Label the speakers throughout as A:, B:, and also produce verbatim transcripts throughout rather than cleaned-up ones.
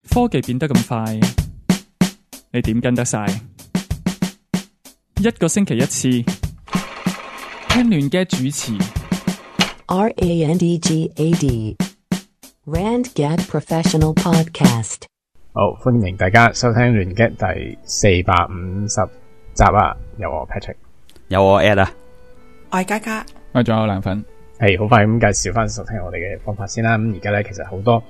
A: 科技變得咁快，你點跟得晒？一個星期一次，聽亂嘅主持
B: R A N D G A D Randgad Professional Podcast。
C: 好，歡迎大家收聽亂嘅第四百五十集啊！有我 Patrick，
D: 有我 Ed 啊，
E: 我係嘉嘉，
A: 我仲有涼粉。
C: 係好快咁介紹翻收聽我哋嘅方法先啦。咁而家咧，其實好多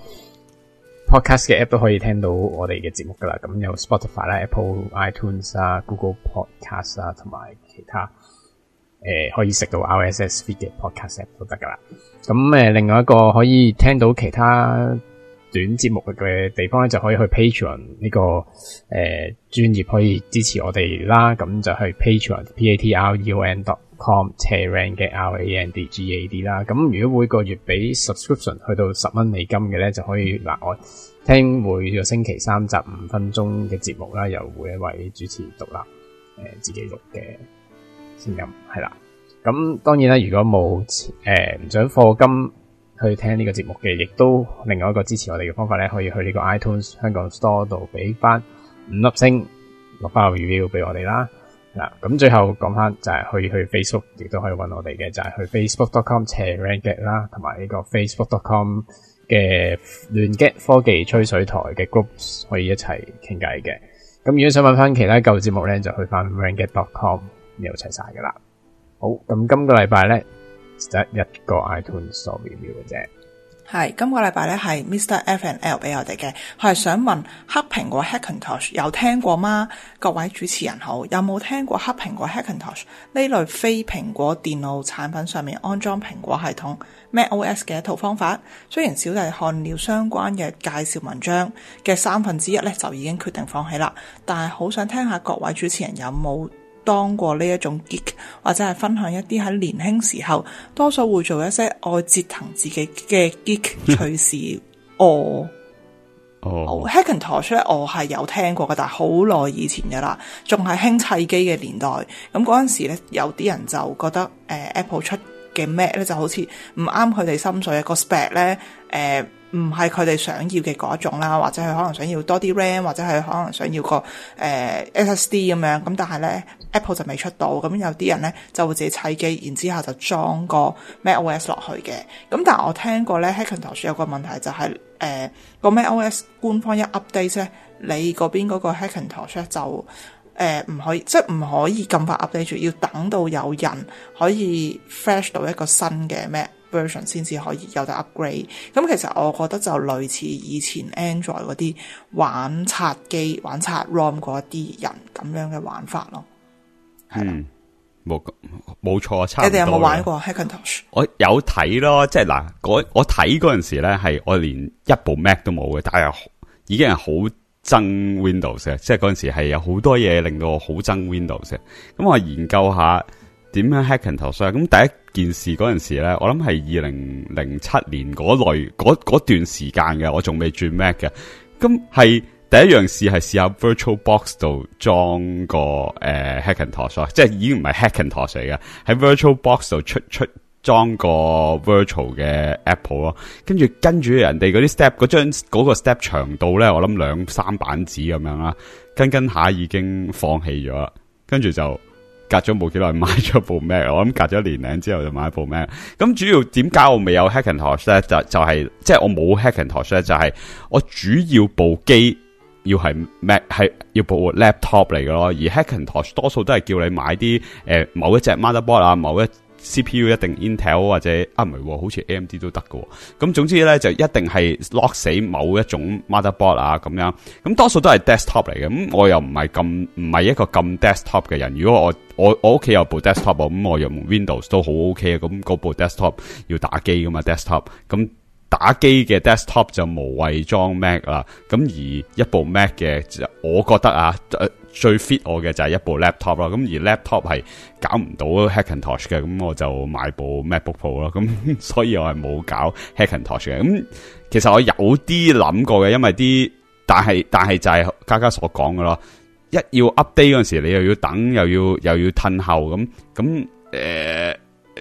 C: podcast 嘅 app 都可以聽到我哋嘅節目噶啦。咁有 Spotify 啦、Apple iTunes 啊、Google Podcast 啊，同埋其他誒、呃、可以食到 R S S feed 嘅 podcast app 都得噶啦。咁誒、呃，另外一個可以聽到其他短節目嘅地方咧，就可以去 Patreon 呢、這個誒專頁可以支持我哋啦。咁就去 Patreon p a t r e o n dot com 斜 Randgad R A N D G A D 啦。咁如果每個月俾 subscription 去到十蚊美金嘅咧，就可以額外聽每個星期三集五分鐘嘅節目啦，由每一位主持獨立誒、呃、自己錄嘅聲音係啦。咁當然啦，如果冇誒唔想課金去聽呢個節目嘅，亦都另外一個支持我哋嘅方法咧，可以去呢個 iTunes 香港 Store 度俾翻五粒星落翻個 review 俾我哋啦。嗱，咁最後講翻就係去去 Facebook 亦都可以揾我哋嘅，就係、是、去 facebook dot com 斜 Randgad 啦，同埋呢個 facebook dot com 嘅亂嘅科技吹水台嘅 groups 可以一齊傾偈嘅。咁如果想揾翻其他舊節目咧，就去翻 randgad dot com 呢度齊晒噶啦。好，咁今個禮拜咧得一個 iTunes Store review 嘅啫。
E: 係今個禮拜咧係 Mister F and L 俾我哋嘅，佢係想問黑蘋果 Hackintosh 有聽過嗎？各位主持人好，有冇聽過黑蘋果 Hackintosh 呢類非蘋果電腦產品上面安裝蘋果系統 macOS 嘅一套方法？雖然小弟看了相關嘅介紹文章嘅三分之一咧，就已經決定放棄啦，但係好想聽下各位主持人有冇當過呢一種 geek， 或者係分享一啲喺年輕時候多數會做一些愛折騰自己嘅 geek 趣事。哦哦 Hackintosh 咧，我係有聽過嘅，但係好耐以前嘅啦，仲係興砌機嘅年代。咁嗰陣時咧，有啲人就覺得誒、呃、Apple 出嘅 Mac 咧就好似唔啱佢哋心水，個 spec 咧誒唔係佢哋想要嘅嗰一種啦，或者係可能想要多啲 RAM， 或者係可能想要個誒、呃、S S D 咁樣。咁但係咧 Apple 就未出到，咁有啲人咧就會自己砌機，然之後就裝個 macOS 落去嘅。咁但係我聽過咧 Hackintosh 有個問題就係、是、誒、呃、個 macOS 官方一 update 咧，你嗰邊嗰個 Hackintosh 咧就誒唔、呃、可以，即係唔可以咁快 update 住，要等到有人可以 flash 到一個新嘅 Mac version 先至可以有得 upgrade。咁其實我覺得就類似以前 Android 嗰啲玩刷機、玩刷 ROM 嗰一啲人咁樣嘅玩法咯。
D: 嗯，冇冇錯，差唔多。
E: 你哋有冇玩過 Hackintosh？
D: 我有睇咯，即係嗱，我睇嗰陣時咧，係我連一部 Mac 都冇嘅，但係已經係好憎 Windows 嘅，即係嗰陣時係有好多嘢令到我好憎 Windows 嘅。咁我研究下點樣 Hackintosh 啊？咁第一件事嗰陣時咧，我諗係二零零七年嗰類嗰嗰段時間嘅，我仲未轉 Mac 嘅。咁係第一樣事係試下 VirtualBox 度裝個誒、呃、Hackintosh， 即係已經唔係 Hackintosh 嚟嘅，喺 VirtualBox 度出出裝個 Virtual 嘅 Apple 咯。跟住跟住人哋嗰啲 step 嗰張嗰個 step 長度咧，我諗兩三版紙咁樣啦，跟跟下已經放棄咗啦，跟住就隔咗冇幾耐買咗部 Mac， 我諗隔咗年零之後就買部 Mac。咁主要點解我未有 Hackintosh 咧？就就係即係我冇 Hackintosh 咧，就係我主要部機要係 Mac， 係要部 laptop 嚟嘅咯。而 Hackintosh 多數都係叫你買啲誒、呃、某一隻 motherboard 啊，某一 C P U 一定 Intel 或者啊唔係，好似 A M D 都得嘅。咁總之咧就一定係 lock 死某一種 motherboard 啊咁樣。咁多數都係 desktop 嚟嘅。咁我又唔係咁唔係一個咁 desktop 嘅人。如果我我我屋企有部 desktop， 咁我用 Windows 都好 OK 嘅。咁嗰部 desktop 要打機噶嘛 desktop， 咁打機嘅 desktop 就無謂裝 Mac 啦。咁而一部 Mac 嘅，我覺得啊，最 fit 我嘅就係一部 laptop 啦。咁而 laptop 係搞唔到 Hackintosh 嘅，咁我就買部 MacBook Pro 啦。咁所以我係冇搞 Hackintosh 嘅。咁其實我有啲諗過嘅，因為啲但係但係就係嘉嘉所講嘅咯。一要 update 嗰陣時，你又要等，又要又要褪後咁咁誒。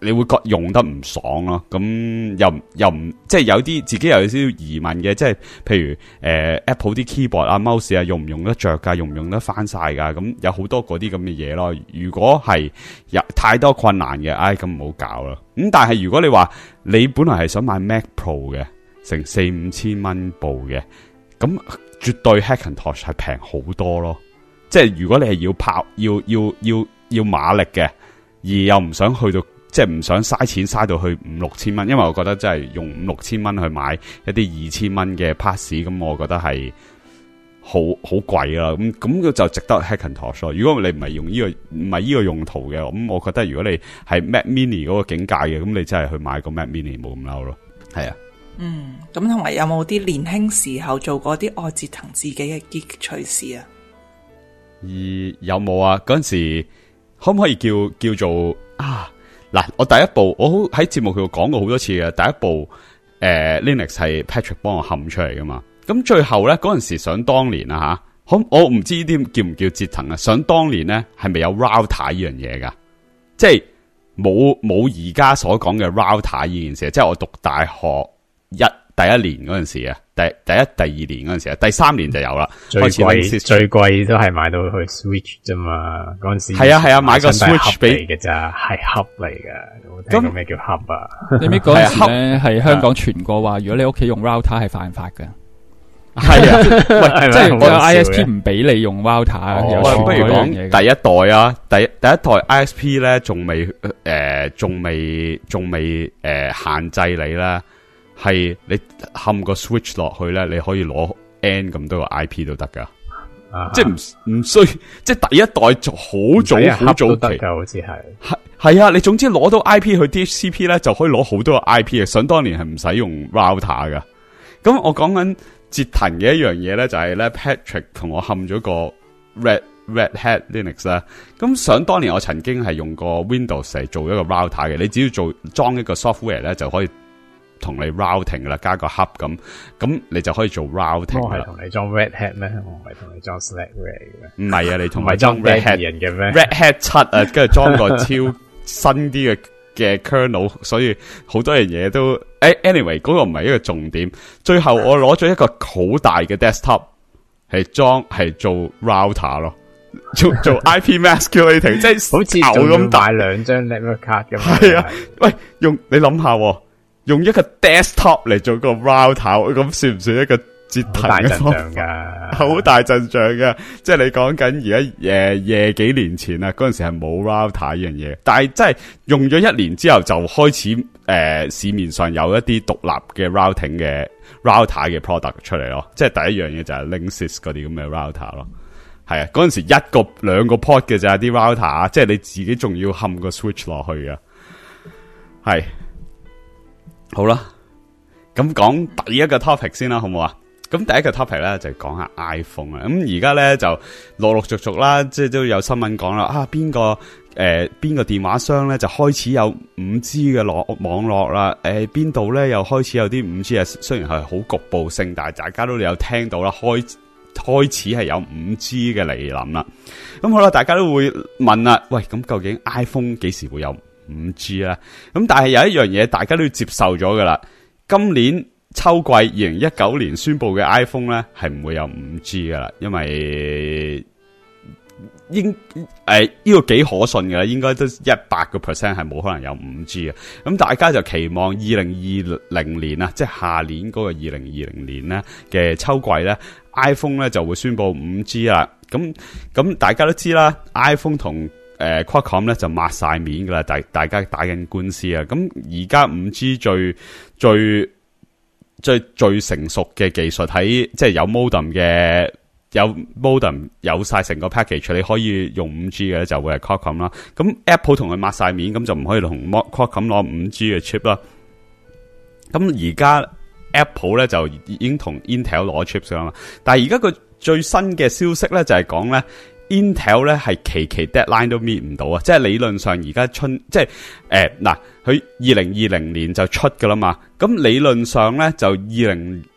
D: 你會覺用得唔爽咯。咁又又唔即係有啲自己又有少少疑問嘅，即係譬如誒、呃、Apple 啲 keyboard 啊、mouse 啊用唔用得着噶，用唔用得翻晒噶？咁有好多嗰啲咁嘅嘢咯。如果係有太多困難嘅，唉咁唔好搞啦。咁但係如果你話你本來係想買 Mac Pro 嘅，成四五千蚊部嘅，咁絕對 Hackintosh 係平好多咯。即係如果你係要跑要要要要馬力嘅，而又唔想去到即係唔想嘥錢嘥到去五六千蚊，因為我覺得真係用五六千蚊去買一啲二千蚊嘅 pass， 咁我覺得係好好貴啦。咁咁就值得 Hackintosh。如果你唔係用呢、這個唔係呢個用途嘅，咁我覺得如果你係 Mac Mini 嗰個境界嘅，咁你真係去買個 Mac Mini 冇咁嬲咯。係啊。
E: 嗯，咁同埋有冇啲年輕時候做過啲愛折騰自己嘅 geek 趣事啊？
D: 而有冇啊？嗰陣時可唔可以叫叫做啊？嗱，我第一部我好喺節目佢講過好多次嘅，第一部誒、呃、Linux 係 Patrick 幫我冚出嚟噶嘛。咁最後咧嗰陣時想當年啊吓，我唔知呢啲叫唔叫折騰啊？想當年咧係咪有 router 呢樣嘢噶？即係冇冇而家所講嘅 router 呢件事，即係我讀大學。一第一年嗰陣時啊，第第一第二年嗰陣時啊，第三年就有啦。
C: 最貴最貴都係買到去 Switch 啫嘛，嗰陣時
D: 係啊係啊，買個 Switch 俾
C: 嘅咋，係盒嚟嘅。有冇聽過咩叫盒啊？
A: 你咪嗰陣時咧係香港傳過話，如果你屋企用 router 係犯法嘅。
D: 係啊，喂，
A: 即係個 I S P 唔俾你用 router。
D: 哦、不如講第一代啊，第第一代 I S P 咧仲未誒，仲未仲未誒限制你啦。係你冚個 switch 落去咧，你可以攞 N 咁多個 I P 都得噶，啊，即係唔唔需，即係第一代就好早好早期
C: 噶，好似係
D: 係係啊，你總之攞到 I P 去 D H C P 咧，就可以攞好多個 I P 嘅。想當年係唔使用 router 噶。咁我講緊折騰嘅一樣嘢咧，就係咧 Patrick 同我冚咗個 Red Red Hat Linux 啦。咁想當年我曾經係用過 Windows 嚟做一個 router 嘅，你只要做裝一個 software 咧就可以。同你 routing 噶啦，加個 hub 咁，咁你就可以做 routing
C: 我係同你裝 Red Hat 咩？我唔係同你裝 Slackware 嘅咩？
D: 唔係啊，你同
C: 埋
D: 裝 Red Hat
C: 人嘅咩
D: ？Red Hat 七啊，跟住裝個超新啲嘅嘅 kernel， 所以好多樣嘢都誒、欸、，anyway 嗰個唔係一個重點。最後我攞咗一個好大嘅 desktop 係裝係做 router 咯，做做 I P masquerading， 即係
C: 好似仲要買兩張 network card 咁。
D: 係啊，喂，用你諗下。用一個 desktop 嚟做個 router， 咁算唔算一個折騰嘅方法？好大陣仗噶，好大陣仗噶。即係你講緊而家誒廿幾年前啊，嗰陣時係冇 router 呢樣嘢，但係真係用咗一年之後就開始誒、呃、市面上有一啲獨立嘅 routing 嘅 router 嘅 product 出嚟咯。即係第一樣嘢就係 Linksys 嗰啲咁嘅 router 咯。係啊，嗰陣時一個兩個 port 嘅就係啲 router， 即係你自己仲要冚個 switch 落去嘅，係。好啦，咁講第一個 topic 先啦，好唔好啊？咁第一個 topic 咧就講下 iPhone 啦。咁而家咧就陸陸續續啦，即係都有新聞講啦。啊，邊個誒邊個電話商咧就開始有五 G 嘅網網絡啦？誒邊度咧又開始有啲五 G 啊？雖然係好局部性，但係大家都有聽到啦，開開始係有五 G 嘅嚟臨啦。咁好啦，大家都會問啦，喂，咁究竟 iPhone 幾時會有五 G 啦？咁但係有一樣嘢大家都要接受咗噶啦，今年秋季二零一九年宣布嘅 iPhone 咧係唔會有五 G 噶啦，因為應誒呢、呃這個幾可信嘅，應該都一百個 percent 係冇可能有五 G 嘅。咁大家就期望二零二零年啊，即係下年嗰個二零二零年咧嘅秋季咧 ，iPhone 咧就會宣布五 G 啦。咁咁大家都知啦 ，iPhone 同誒 Qualcomm 咧就抹晒面噶啦，大大家打緊官司啊！咁而家五 G 最最最最成熟嘅技術喺即係有 modem 嘅，有 modem 有晒成個 package， 你可以用五 G 嘅就會係 Qualcomm 啦。咁 Apple 同佢抹晒面，咁就唔可以同 Qualcomm 攞五 G 嘅 chip 啦。咁而家 Apple 咧就已經同 Intel 攞 chips 噶嘛，但係而家個最新嘅消息咧就係講咧。Intel 咧係期期 deadline 都 meet 唔到啊！即係理論上而家春即係誒嗱，佢二零二零年就出噶啦嘛。咁理論上咧就二零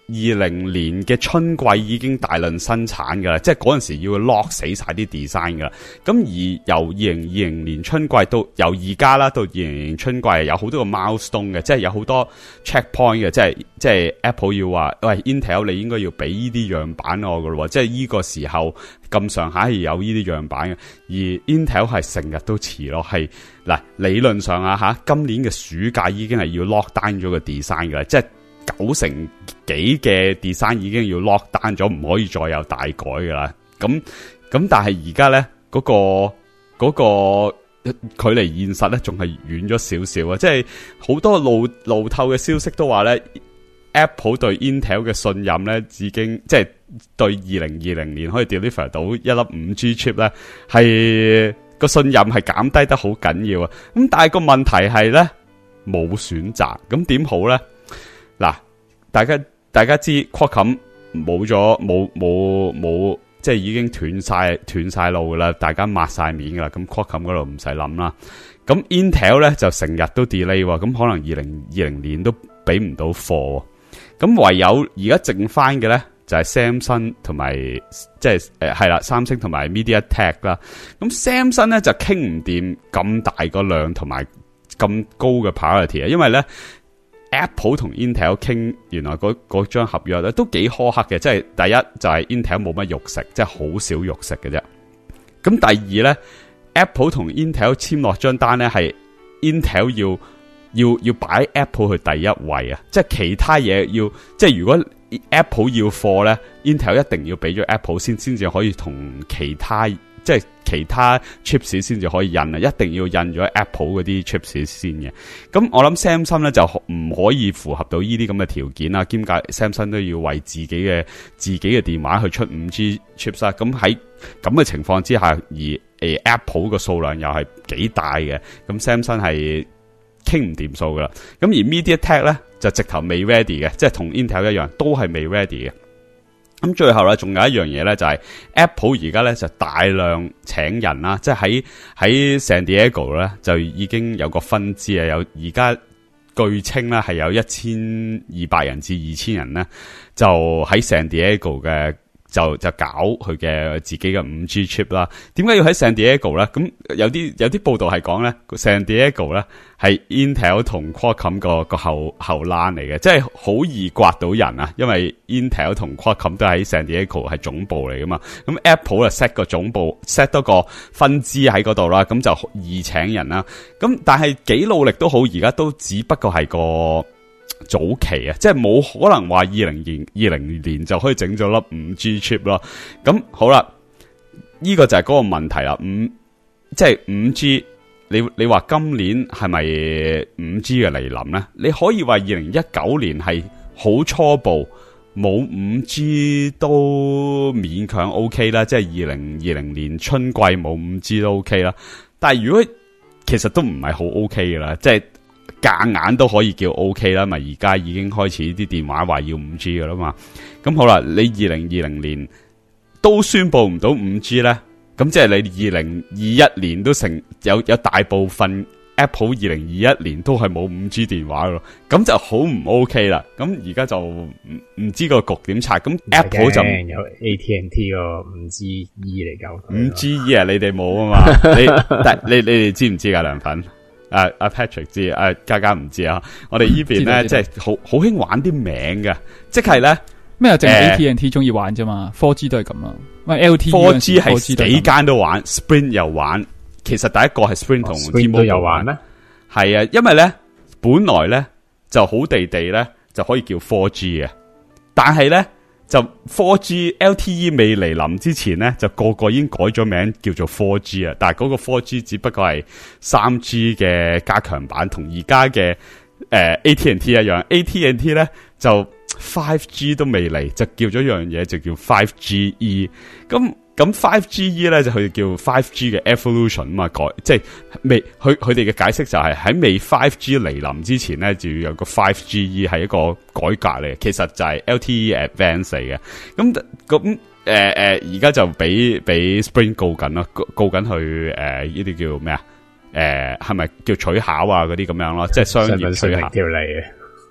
D: 零年嘅春季已經大量生產噶啦，即係嗰陣時要 lock 死晒啲 design 噶啦。咁而由二零二零年春季到由而家啦，到二零二零年春季有好多個 milestone 嘅，即係有好多 checkpoint 嘅，即係即係 Apple 要話喂 Intel 你應該要俾呢啲樣板我噶咯，即係呢個時候咁上下係有呢啲樣板嘅，而 Intel 係成日都遲咯，係嗱理論上啊吓，今年嘅暑假已經係要 lock down 咗個 design 噶啦，即係九成幾嘅 design 已經要 lock down 咗，唔可以再有大改噶啦。咁咁但係而家咧嗰個嗰個距離現實咧仲係遠咗少少啊！即係好多路路透嘅消息都話咧 ，Apple 對 Intel 嘅信任咧已經即係對二零二零年可以 deliver 到一粒五 G chip 咧，係個信任係減低得好緊要啊！咁但係個問題係咧冇選擇，咁點好咧？嗱，大家大家知 Qualcomm 冇咗冇冇冇，即係已經斷晒斷晒路噶啦，大家抹晒面噶啦，咁 Qualcomm 嗰度唔使諗啦。咁 Intel 咧就成日都 delay 喎，咁可能二零二零年都俾唔到貨。咁唯有而家剩翻嘅咧就係 Samsung 同埋即係誒係啦，三星同埋 MediaTek 啦。咁 Samsung 咧就傾唔掂咁大個量同埋咁高嘅 priority 啊，因為咧。Apple 同 Intel 傾，原來嗰嗰張合約咧都幾苛刻嘅，即係第一就係 Intel 冇乜肉食，即係好少肉食嘅啫。咁第二咧 ，Apple 同 Intel 簽落張單咧係 Intel 要要要擺 Apple 去第一位啊，即係其他嘢要，即係如果 Apple 要貨咧 ，Intel 一定要俾咗 Apple 先，先至可以同其他。即係其他 chips 先至可以印啊，一定要印咗 Apple 嗰啲 chips 先嘅。咁我諗 Samsung 咧就唔可以符合到呢啲咁嘅條件啦，兼且 Samsung 都要為自己嘅自己嘅電話去出五 G chips 啦。咁喺咁嘅情況之下，而誒 Apple 嘅數量又係幾大嘅，咁 Samsung 係傾唔掂數噶啦。咁而 MediaTek 咧就直頭未 ready 嘅，即係同 Intel 一樣，都係未 ready 嘅。咁最後咧，仲有一樣嘢咧，就係、是、Apple 而家咧就大量請人啦，即係喺喺 San Diego 咧就已經有個分支啊，有而家據稱咧係有一千二百人至二千人咧，就喺 San Diego 嘅就就搞佢嘅自己嘅五 G chip 啦。點解要喺 San Diego 咧？咁有啲有啲報道係講咧 ，San Diego 咧係 Intel 同 Qualcomm 個個後後欄嚟嘅，即係好易刮到人啊！因為 Intel 同 Qualcomm 都喺 San Diego 係總部嚟噶嘛。咁 Apple 啊 set 個總部 set 多個分支喺嗰度啦，咁就易請人啦。咁但係幾努力都好，而家都只不過係個早期啊，即係冇可能話二零年二零年就可以整咗粒五 G chip 咯。咁好啦，呢、這個就係嗰個問題啦。五即係五 G，你你話今年係咪五 G 嘅嚟臨咧？你可以話二零一九年係好初步，冇五 G 都勉強 OK 啦。即係二零二零年春季冇五 G 都 OK 啦。但係如果其實都唔係好 OK 噶啦，即係。夾硬都可以叫 OK 啦，咪而家已經開始啲電話話要五 G 噶啦嘛。咁好啦，你二零二零年都宣布唔到五 G 咧，咁即係你二零二一年都成有有大部分 Apple 二零二一年都係冇五 G 電話咯，咁就好唔 OK 啦。咁而家就唔唔知個局點拆，咁 Apple 就
C: 有 A T and T 個五 G E 嚟救
D: 五 G E 啊，你哋冇啊嘛？你但你你哋知唔知噶涼粉？啊阿 Patrick 知，啊嘉嘉唔知啊。我哋呢邊咧即係好好興玩啲名嘅，即係咧
A: 咩啊？淨係 A T and T 中意玩啫嘛 ，four G 都係咁啦。喂 L T
D: E 四 G 係幾間都玩 ，Sprint 又玩。其實第一個係 Sprint 同 T-Mobile
C: 都有玩咩？
D: 係啊，因為咧本來咧就好地地咧就可以叫 four G 嘅，但係咧。就 four G L T E 未嚟臨之前咧，就個個已經改咗名叫做 four G 啊！但係嗰個 four G 只不過係三 G 嘅加強版，同而家嘅誒 A T and T 一樣。A T and T 咧就 five G 都未嚟，就叫咗樣嘢就叫 five G E。咁咁 five G E 咧就佢叫 five G 嘅 evolution 嘛，改即係未佢佢哋嘅解釋就係喺未 five G 嚟臨之前咧，就要有個 five G E 係一個改革嚟，其實就係 L T E Advanced 嚟嘅。咁咁誒誒，而家就俾俾 Sprint 告緊咯，告告緊去誒呢啲叫咩啊？誒係咪叫取巧啊嗰啲咁樣咯？即係商業取巧
C: 條例嘅。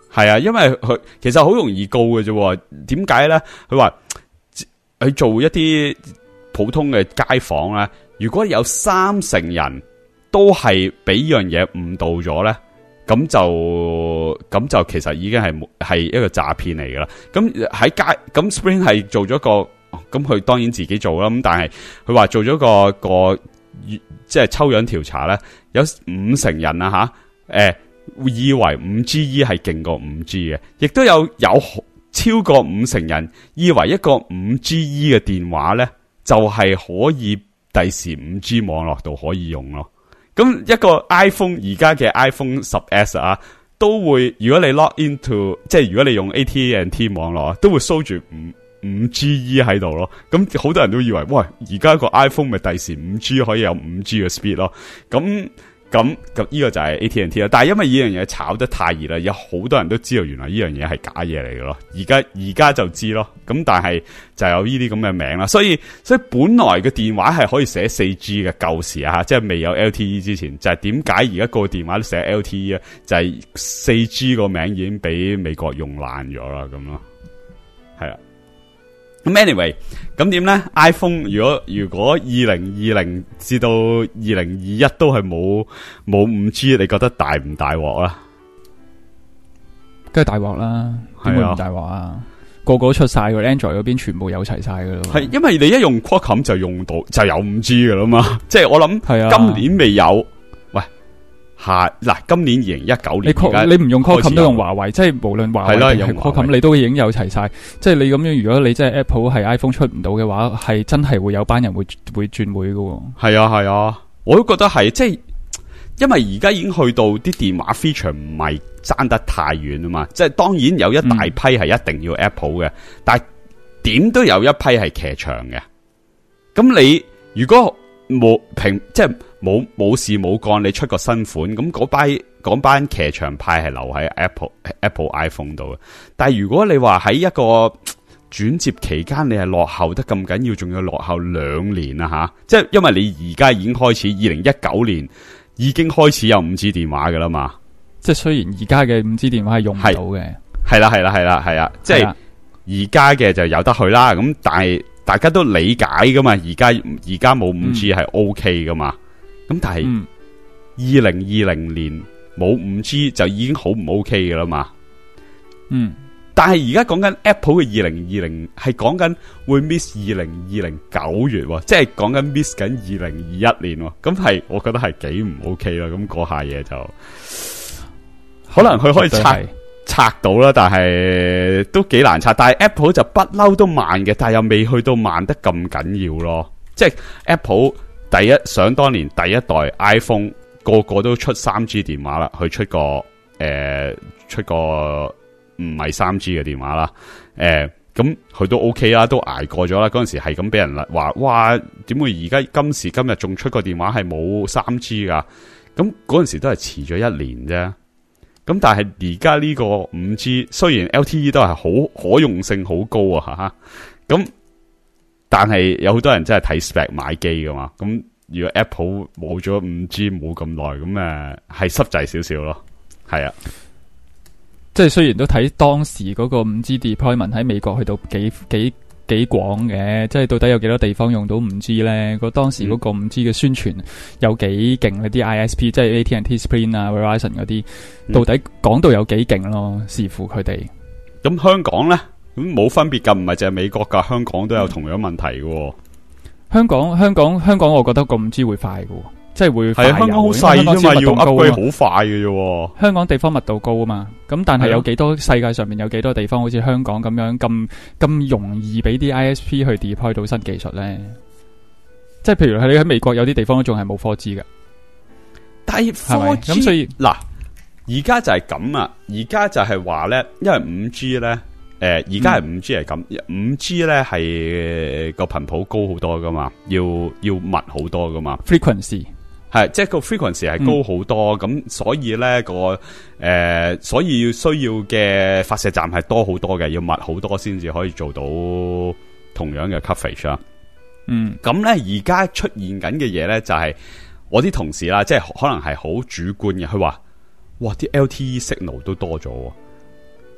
D: 係啊，因為佢其實好容易告嘅啫。點解咧？佢話佢做一啲普通嘅街訪咧，如果有三成人都係俾呢樣嘢誤導咗咧，咁就咁就其實已經係係一個詐騙嚟噶啦。咁喺街咁 Spring 係做咗個，咁佢當然自己做啦。咁但係佢話做咗個個即係抽樣調查咧，有五成人啊吓，誒、呃。以為五 G E 係勁過五 G 嘅，亦都有有超過五成人以為一個五 G E 嘅電話咧，就係、是、可以第時五 G 網絡度可以用咯。咁一個 iPhone 而家嘅 iPhone 十 S 啊，都會如果你 log into 即係如果你用 A T and T 網絡，都會 show 住五五 G E 喺度咯。咁好多人都以為，喂，而家個 iPhone 咪第時五 G 可以有五 G 嘅 speed 咯。咁咁咁呢個就係 A T and T 啦，但係因為呢樣嘢炒得太熱啦，有好多人都知道原來呢樣嘢係假嘢嚟嘅咯。而家而家就知咯，咁但係就有呢啲咁嘅名啦。所以所以本來嘅電話係可以寫四 G 嘅舊時啊，即係未有 L T E 之前，就係點解而家個電話都寫 L T E 啊？就係四 G 個名已經俾美國用爛咗啦，咁咯，係啊。咁 anyway， 咁點咧 ？iPhone 如果如果二零二零至到二零二一都係冇冇五 G， 你覺得大唔大鑊啊？
A: 梗係大鑊啦，點會唔大鑊啊？個個都出晒個 Android 嗰邊全部有齊晒噶咯。係
D: 因為你一用 Qualcomm 就用到就有五 G 噶啦嘛，即係我諗
A: 係啊，
D: 今年未有。下嗱，今年二零一九年，
A: 你你唔用 Qualcomm 都用華為，即係無論華為定係 Qualcomm，你都已經有齊晒。即係你咁樣，如果你即係 Apple 係 iPhone 出唔到嘅話，係真係會有班人會會轉會噶。
D: 係啊係啊，我都覺得係，即係因為而家已經去到啲電話 feature 唔係爭得太遠啊嘛。即係當然有一大批係一定要 Apple 嘅，嗯、但係點都有一批係騎牆嘅。咁你如果冇平即係。冇冇事冇幹，你出個新款，咁嗰班嗰班騎牆派係留喺 Apple Apple iPhone 度嘅。但係如果你話喺一個轉接期間，你係落後得咁緊要，仲要落後兩年啊吓！即係因為你而家已經開始，二零一九年已經開始有五 G 電話噶啦嘛。即係雖然而家嘅五 G 電話係用唔到嘅，係啦係啦係啦係啊！即係而家嘅就有得去啦。咁但係大家都理解噶嘛，而家而家冇五 G 係 OK 噶嘛。咁但係二零二零年冇五 G 就已經好唔 OK 噶啦嘛，嗯，但係而家講緊 Apple 嘅二零二零係講緊會 miss 二零二零九月，即係講緊 miss 緊二零二一年，咁係我覺得係幾唔 OK 啦，咁嗰下嘢就可能佢可以拆拆到啦，但係都幾難拆。但係 Apple 就不嬲都慢嘅，但係又未去到慢得咁緊要咯，即係 Apple。第一想當年第一代 iPhone 個個都出三 G 電話啦，佢出個誒、呃、出個唔係三 G 嘅電話啦，誒咁佢都 OK 啦，都捱過咗啦。嗰陣時係咁俾人話，哇點會而家今時今日仲出個電話係冇三 G 噶？咁嗰陣時都係遲咗一年啫。咁但係而家呢個五 G 雖然 L T E 都係好可用性好高啊吓，咁。但係有好多人真係睇 spec 買機噶嘛，咁如果 Apple 冇咗五 G 冇咁耐，咁誒係濕滯少少咯，係啊，即係雖然都睇當時嗰個五 G deployment 喺美國去到幾幾幾廣嘅，即係到底有幾多地方用到五 G 咧？個當時嗰個五 G 嘅宣傳有幾勁嗰啲 I S P，即係 A T and T Sprint 啊 Verizon 嗰啲，到底講到有幾勁咯？視乎佢哋。咁香港咧？咁冇分別噶，唔係淨係美國噶，香港都有同樣問題嘅、嗯。香港香港香港，我覺得個五 G 會快嘅，即係會快。係香港好細啫嘛，要 upgrade 好快嘅啫。香港地方密度高啊嘛，咁但係有幾多世界上面有幾多地方好似香港咁樣咁咁容易俾啲 I S P 去 deploy 到新技術咧？即係譬如你喺美國有啲地方都仲係冇 四 G 嘅，但係 四 G 咁所以嗱，而家就係咁啊，而家就係話咧，因為五 G 咧。誒、呃，而家係五 G 係咁，五 G 咧係個頻譜高好多噶嘛，要要密好多噶嘛 ，frequency 係即係個 frequency 係高好多，咁、嗯、所以咧個誒、呃，所以要需要嘅發射站係多好多嘅，要密好多先至可以做到同樣嘅 coverage 啊。嗯，咁咧而家出現緊嘅嘢咧就係、是、我啲同事啦，即係可能係好主觀嘅，佢話哇啲 L T E signal 都多咗。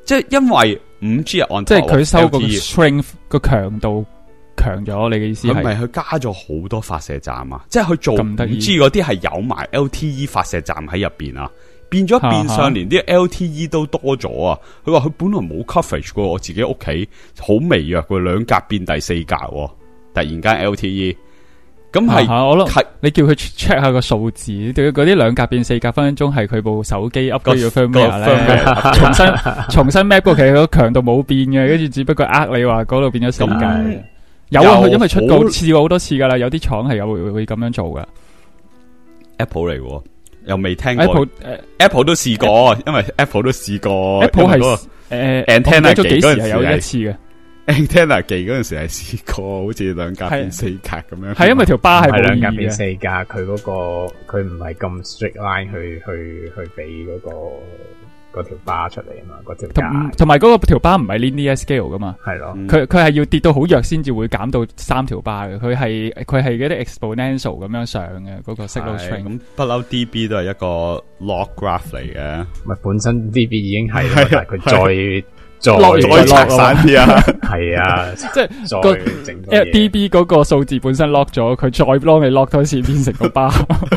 D: 即係因為五 G 係按
A: 即係佢收個 strength 個強度強咗，你嘅意思係？
D: 佢咪佢加咗好多發射站啊！即係佢做五 G 嗰啲係有埋 L T E 發射站喺入邊啊，變咗變相連啲 L T E 都多咗啊！佢話佢本來冇 coverage 過，我自己屋企好微弱嘅，兩格變第四格，突然間 L T E。咁係、啊，我諗
A: 你叫佢 check 下個數字，嗰啲兩格變四格分分鐘係佢部手機 upgrade 咗 firmware 咧，重新重新 MacBook 其實個強度冇變嘅，跟住只不過呃你話嗰度變咗四格。嗯、有啊，佢因為出過試過好多次噶啦，有啲廠係有會會咁樣做噶。
D: Apple 嚟喎，又未聽過。
A: Apple、呃、
D: Apple 都試過，因為 Apple 都試過。
A: Apple 係誒
D: antenna
A: 咗幾時係有一次嘅。
D: Antenna 機嗰陣時係試過，好似兩格變四格咁樣。
A: 係因為條巴係
C: 兩格變四格，佢嗰、嗰個佢唔係咁 straight line 去去去俾嗰、嗰個嗰條巴出嚟啊嘛，嗰條架。同埋嗰個條巴唔係 linear scale 噶嘛，係咯。佢佢係要跌到好弱先至會減到三條巴嘅。佢係佢係嗰啲 exponential 咁樣上嘅嗰、嗰個 signal string。咁
D: 不嬲 D B 都係一個 log graph 嚟嘅。
C: 咪本身 D B 已經係，但係佢再。再
D: 再拆散啲啊，
C: 係啊，
A: 即係個 D B 嗰個數字本身 lock 咗，佢再幫你 lock 多次變成個巴。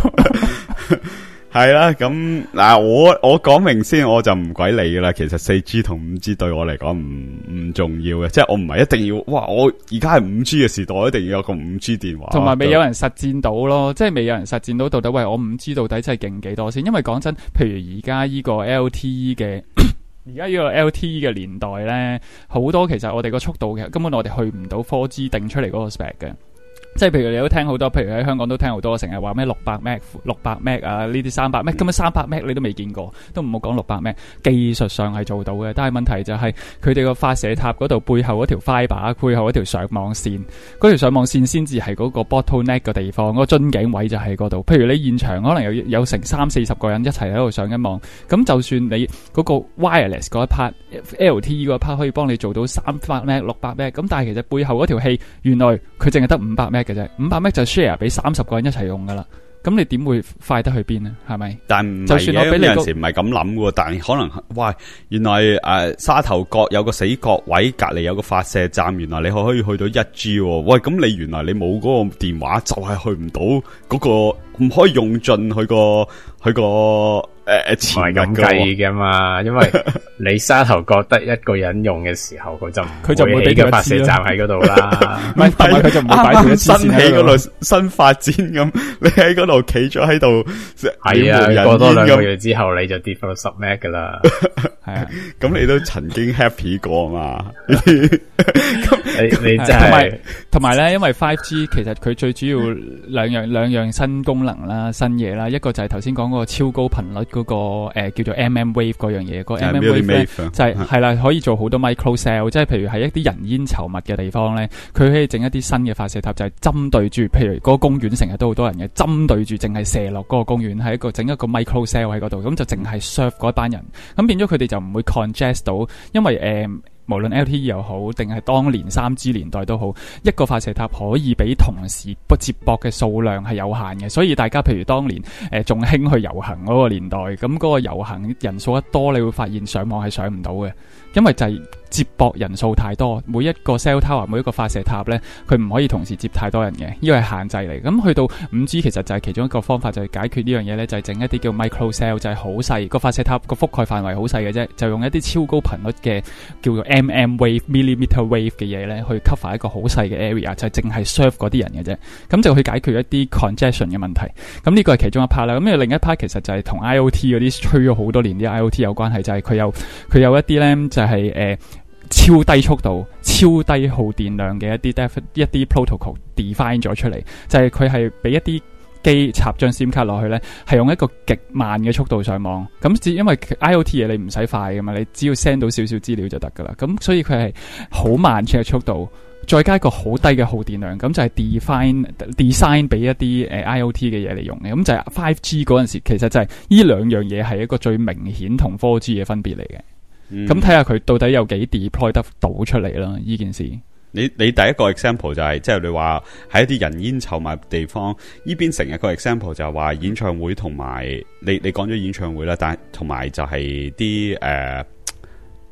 D: 係啦，咁嗱，我我講明先，我就唔鬼理噶啦。其實四 G 同五 G 對我嚟講唔唔重要嘅，即係我唔係一定要，哇！我而家係五 G 嘅時代，我一定要有個五 G 電話。同埋
A: 未有人實戰到咯，即係未有人實戰到到底喂我五 G 到底真係勁幾多先？因為講真，譬如而家呢個 L T E 嘅。而家呢個 L T E 嘅年代咧，好多其實我哋個速度嘅根本我哋去唔到 四 G 定出嚟嗰個 spec 嘅。即係譬如你都聽好多，譬如喺香港都聽好多，成日話咩六百 meg、六百 meg 啊，呢啲三百 meg，根本三百 meg 你都未見過，都唔好講六百 meg。技術上係做到嘅，但係問題就係佢哋個發射塔嗰度背後嗰條 fiber，背後嗰條上網線，嗰條上網線先至係嗰個 bottleneck 嘅地方，嗰個樽頸位就喺嗰度。譬如你現場可能有有成三四十個人一齊喺度上緊網，咁就算你嗰個 wireless 嗰一 part、L T E 嗰一 part 可以幫你做到三百 meg、六百 meg，咁但係其實背後嗰條氣原來佢淨係得五百 meg。嘅啫，五百 meg 就 share 俾三十個人一齊用噶啦，咁你點會快得去邊呢？係咪？
D: 但唔係嘅，有陣時唔係咁諗嘅，但係可能，喂，原來誒、呃、沙頭角有個死角位，隔籬有個發射站，原來你可以去到一 G， 喂，咁你原來你冇嗰個電話，就係、是、去唔到嗰個，唔可以用盡佢個佢個。誒，
C: 唔係咁計噶嘛，因為你沙頭角得一個人用嘅時候，佢就佢就唔會俾個發射站喺嗰度啦。
A: 唔係，同埋佢就唔會擺條
D: 新起嗰度新發展咁，你喺嗰度企咗喺度，
C: 係啊，過多兩個月之後你就跌到十 meg 噶啦。
D: 係啊，咁你都曾經 happy 過嘛？
C: 你你真係
A: 同埋咧，因為 五 G 其實佢最主要兩樣兩樣新功能啦、新嘢啦，一個就係頭先講嗰個超高頻率。嗰、那個誒、呃、叫做 M M wave 嗰樣嘢，那個 M M wave 咧就係係啦，可以做好多 micro cell，即係譬如喺一啲人煙稠密嘅地方咧，佢可以整一啲新嘅發射塔，就係、是、針對住，譬如嗰個公園成日都好多人嘅，針對住淨係射落嗰個公園，係一個整一個 micro cell 喺嗰度，咁就淨係 serve 嗰一班人，咁變咗佢哋就唔會 congest 到，因為誒。呃無論 L T E 又好，定係當年三 G 年代都好，一個發射塔可以俾同時不接駁嘅數量係有限嘅，所以大家譬如當年誒仲興去遊行嗰個年代，咁嗰個遊行人數一多，你會發現上網係上唔到嘅，因為就係接駁人數太多，每一個 cell tower 每一個發射塔咧，佢唔可以同時接太多人嘅，呢個係限制嚟。咁去到五 G 其實就係其中一個方法，就係解決呢樣嘢咧，就係整一啲叫 micro cell，就係好細個發射塔個覆蓋範圍好細嘅啫，就用一啲超高頻率嘅叫做 M M wave、millimeter wave 嘅嘢咧，去 cover 一個好細嘅 area，就係淨係 serve 嗰啲人嘅啫。咁就去解決一啲 congestion 嘅問題。咁呢個係其中一 part 啦。咁另一 part 其實就係同 I O T 嗰啲吹咗好多年啲 I O T 有關係，就係、是、佢有佢有一啲咧就係、是、誒。呃超低速度、超低耗電量嘅一啲一啲 protocol define 咗出嚟，就係佢係俾一啲機插張 SIM 卡落去咧，係用一個極慢嘅速度上網。咁只因為 I O T 嘢你唔使快噶嘛，你只要 send 到少少資料就得噶啦。咁所以佢係好慢嘅速度，再加一個好低嘅耗電量，咁就係 define design 俾一啲誒 I O T 嘅嘢嚟用嘅。咁就係 五 G 嗰陣時，其實就係呢兩樣嘢係一個最明顯同 四 G 嘅分別嚟嘅。咁睇下佢到底有幾 deploy 得到出嚟啦？呢件事，
D: 你你第一個 example 就係、是、即係你話喺一啲人煙稠密地方，呢邊成日個 example 就係話演唱會同埋你你講咗演唱會啦，但係同埋就係啲誒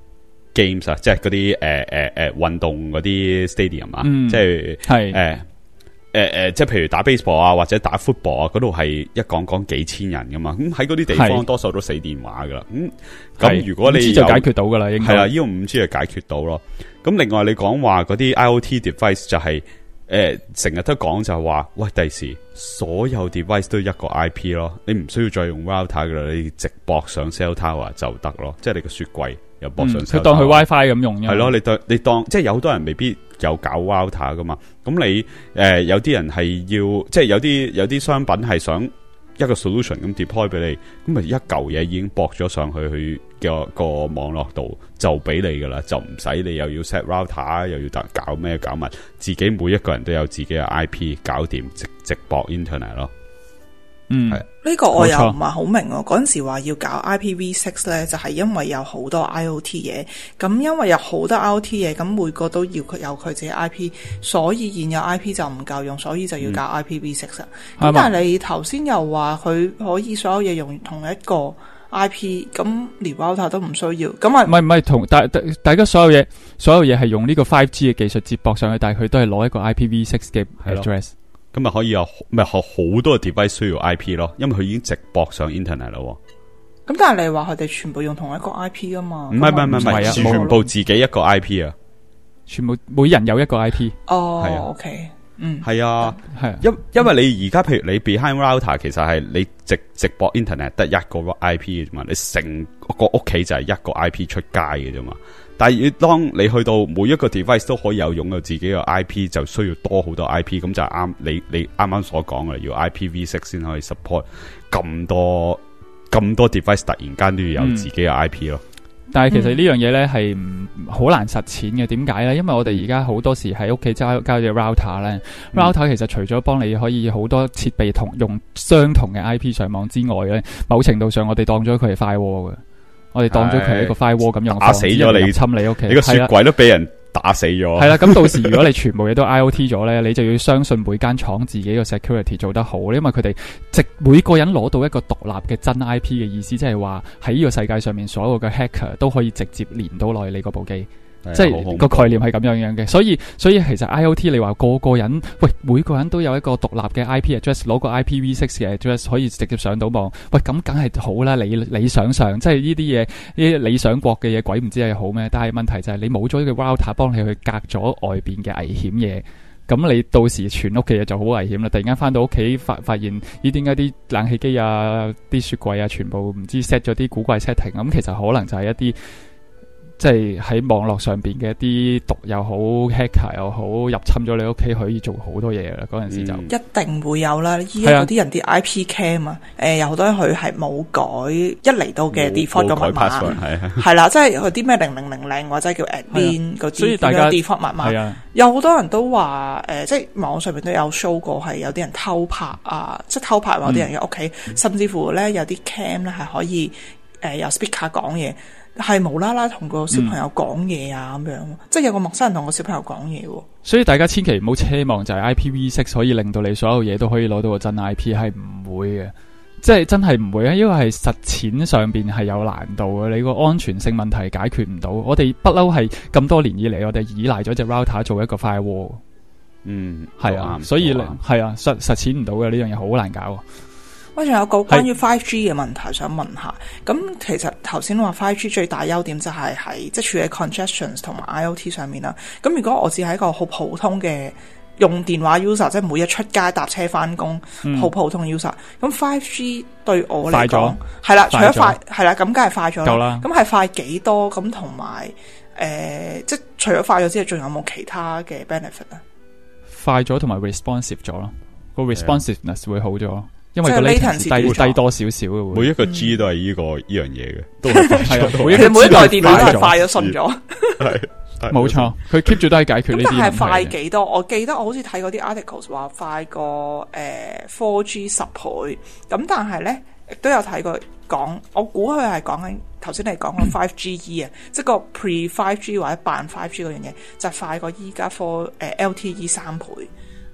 D: games 啊，即係嗰啲誒誒誒運動嗰啲 stadium 啊，
A: 嗯、
D: 即係係誒誒誒，即係譬如打 baseball 啊或者打 football 啊，嗰度係一講講幾千人噶嘛，咁喺嗰啲地方多數都死電話噶啦，咁、嗯、咁如果你有
A: 就解決到噶啦，應該
D: 係啊，呢、這個五 G 就解決到咯。咁另外你講話嗰啲 I O T device 就係、是。誒，成日都講就係話，喂，第時所有 device 都一個 I P 咯，你唔需要再用 router 噶啦，你直駁上 cell tower 就得咯，即係你個雪櫃又駁上 cell tower。佢
A: 當佢 WiFi 咁用。係
D: 咯，你當你當，即係有好多人未必有搞 router 噶嘛，咁你誒、呃、有啲人係要，即係有啲有啲商品係想一個 solution 咁 deploy 俾你，咁咪一嚿嘢已經駁咗上去去個個網絡度就俾你噶啦，就唔使你又要 set router 又要搞咩搞乜，自己每一個人都有自己嘅 I P 搞掂直直駁 internet 咯。
A: 嗯，係
E: 呢個我又唔係好明喎。嗰陣時話要搞 I P v 六 咧，就係因為有好多 I O T 嘢，咁因為有好多 I O T 嘢，咁每個都要佢有佢自己 I P， 所以現有 I P 就唔夠用，所以就要搞 I P v 六啊。咁、嗯、但係你頭先又話佢可以所有嘢用同一個 I P， 咁連 router 都唔需要，咁啊唔係
A: 唔係同大大家所有嘢所有嘢係用呢個 五 G 嘅技術接駁上去，但係佢都係攞一個 I P v 六嘅 address。
D: 咁咪可以有咪好多 device 需要 I P 咯，因為佢已經直駁上 internet 咯。
E: 咁但係你話佢哋全部用同一個 I P 噶嘛？
D: 唔係唔係唔係，全部自己一個 I P 啊，
A: 全部每人有一個 I P。
E: 哦，係啊
A: ，OK，
E: 嗯，
D: 係啊，係，因因為你而家譬如你 behind router，其實係你直直播 internet 得一個 I P 嘅啫嘛，你成個屋企就係一個 I P 出街嘅啫嘛。但係當你去到每一個 device 都可以有擁有自己嘅 I P， 就需要多好多 I P， 咁就啱你你啱啱所講嘅，要 I P v 六 先可以 support 咁多咁多 device 突然間都要有自己嘅 I P 咯。
A: 嗯、但係其實呢樣嘢咧係唔好難實踐嘅，點解咧？因為我哋而家好多時喺屋企交交嘅 router 咧、嗯、，router 其實除咗幫你可以好多設備同用相同嘅 I P 上網之外咧，某程度上我哋當咗佢係 firewall 嘅。我哋當咗佢係一個 firewall 咁用，
D: 打死咗你，
A: 侵你屋企，
D: 你個雪櫃都俾人打死咗。
A: 係啦，咁到時如果你全部嘢都 I O T 咗咧，你就要相信每間廠自己個 security 做得好，因為佢哋直每個人攞到一個獨立嘅真 I P 嘅意思，即係話喺呢個世界上面所有嘅 hacker 都可以直接連到落去你嗰部機。即係個概念係咁樣樣嘅，所以所以其實 I O T 你話個個人喂每個人都有一個獨立嘅 I P address， 攞個 I P v 六 嘅 address 可以直接上到網，喂咁梗係好啦，理理想上即係呢啲嘢呢啲理想國嘅嘢，鬼唔知係好咩？但係問題就係你冇咗呢個 router 幫你去隔咗外邊嘅危險嘢，咁你到時全屋嘅嘢就好危險啦！突然間翻到屋企發發現咦點解啲冷氣機啊、啲雪櫃啊全部唔知 set 咗啲古怪 setting， 咁其實可能就係一啲。即係喺網絡上邊嘅一啲毒又好 hacker 又好入侵咗你屋企，可以做好多嘢啦。嗰陣時就、嗯、
E: 一定會有啦。依家嗰啲人啲 I P cam 啊，誒、呃、有好多佢係冇改一嚟到嘅 default 嘅密碼，係啦，即係佢啲咩零零零零或者叫 admin 嗰啲，所以大家 default 密碼，有好多人都話誒、呃，即係網上面都有 show 過係有啲人偷拍啊，即係偷拍某啲人嘅屋企，甚至乎咧有啲 cam 咧係可以誒、呃、有 speaker 講嘢。係無啦啦同個小朋友講嘢啊咁、嗯、樣，即係有個陌生人同個小朋友講嘢。
A: 所以大家千祈唔好奢望就係 I P v 六可以令到你所有嘢都可以攞到個真 I P， 係唔會嘅，即係真係唔會啊！因為係實踐上邊係有難度嘅，你個安全性問題解決唔到。我哋不嬲係咁多年以嚟，我哋依賴咗隻 router 做一個 firewall。嗯，係啊，所以係啊，實實踐唔到嘅呢樣嘢好難搞。
E: 我仲有個關於 五 G 嘅問題想問下，咁其實頭先話五 G 最大優點就係喺即係處理 congestions 同埋 I O T 上面啦。咁如果我只係一個好普通嘅用電話 user， 即係每日出街搭車翻工，好、嗯、普通 user， 咁五 G 對我嚟講係啦，除咗快係啦，咁梗係快咗啦。咁係快幾多？咁同埋誒，即係除咗快咗之外，仲有冇其他嘅 benefit 啊？
A: 快咗同埋 responsive 咗咯，個 responsiveness 會好咗。因為個 latency 低低多少少嘅，
D: 每一個 G 都係呢、這個呢樣嘢嘅，都係
A: 係
E: 每一每一代電話都係快咗順咗，
A: 係冇錯，佢 keep 住都係解決呢啲。咁但係快幾多？我記得我好似睇嗰啲 articles 話快過誒 four G 十倍，咁但係咧亦都有睇過講，我估佢係講緊頭先你講個 five G E 啊，即係個 pre 五 G 或者扮 五 G 嗰樣嘢，就係、是、快過依家 four 誒 L T E 三倍。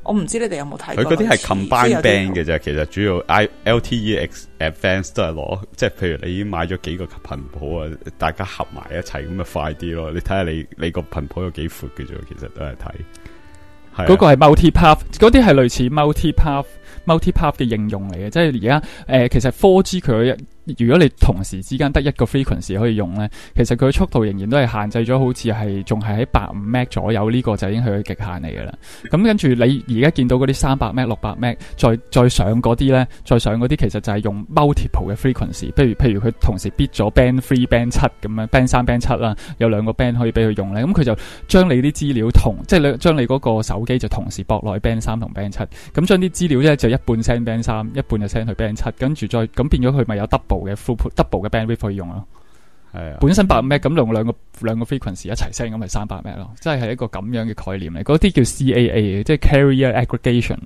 E: 我唔知你哋有冇睇過。
D: 佢嗰啲係 combine band 嘅啫，其實主要 I L T E X Advanced 都係攞，即係譬如你已經買咗幾個頻譜啊，大家合埋一齊咁咪快啲咯。你睇下你你個頻譜有幾闊嘅啫，其實都係睇。
A: 嗰、嗰個係 multi path， 嗰啲係類似 multi path multi path 嘅應用嚟嘅，即係而家誒其實 four G 佢如果你同時之間得一個 frequency 可以用咧，其實佢嘅速度仍然都係限制咗，好似係仲係喺百五 meg 左右，呢、這個就已經係佢極限嚟嘅啦。咁跟住你而家見到嗰啲三百 meg、六百 meg，再再上嗰啲咧，再上嗰啲其實就係用 multiple 嘅 frequency， 譬如譬如佢同時 bid 咗 band three、band 七咁樣 ，band 三、band 七啦，有兩個 band 可以俾佢用咧。咁佢就將你啲資料同，即係你將你嗰個手機就同時駁落去 band 三同 band 七，咁將啲資料咧就一半 send band 三，一半就 send 去 band 七，跟住再咁變咗佢咪有 double 嘅 double 嘅 bandwidth 可以用咯，係啊，本身百五 meg 咁用兩個兩個 frequency 一齊 send 咁咪三百 meg 咯，即係係一個咁樣嘅概念嚟，嗰啲叫 C A A 即係 carrier aggregation。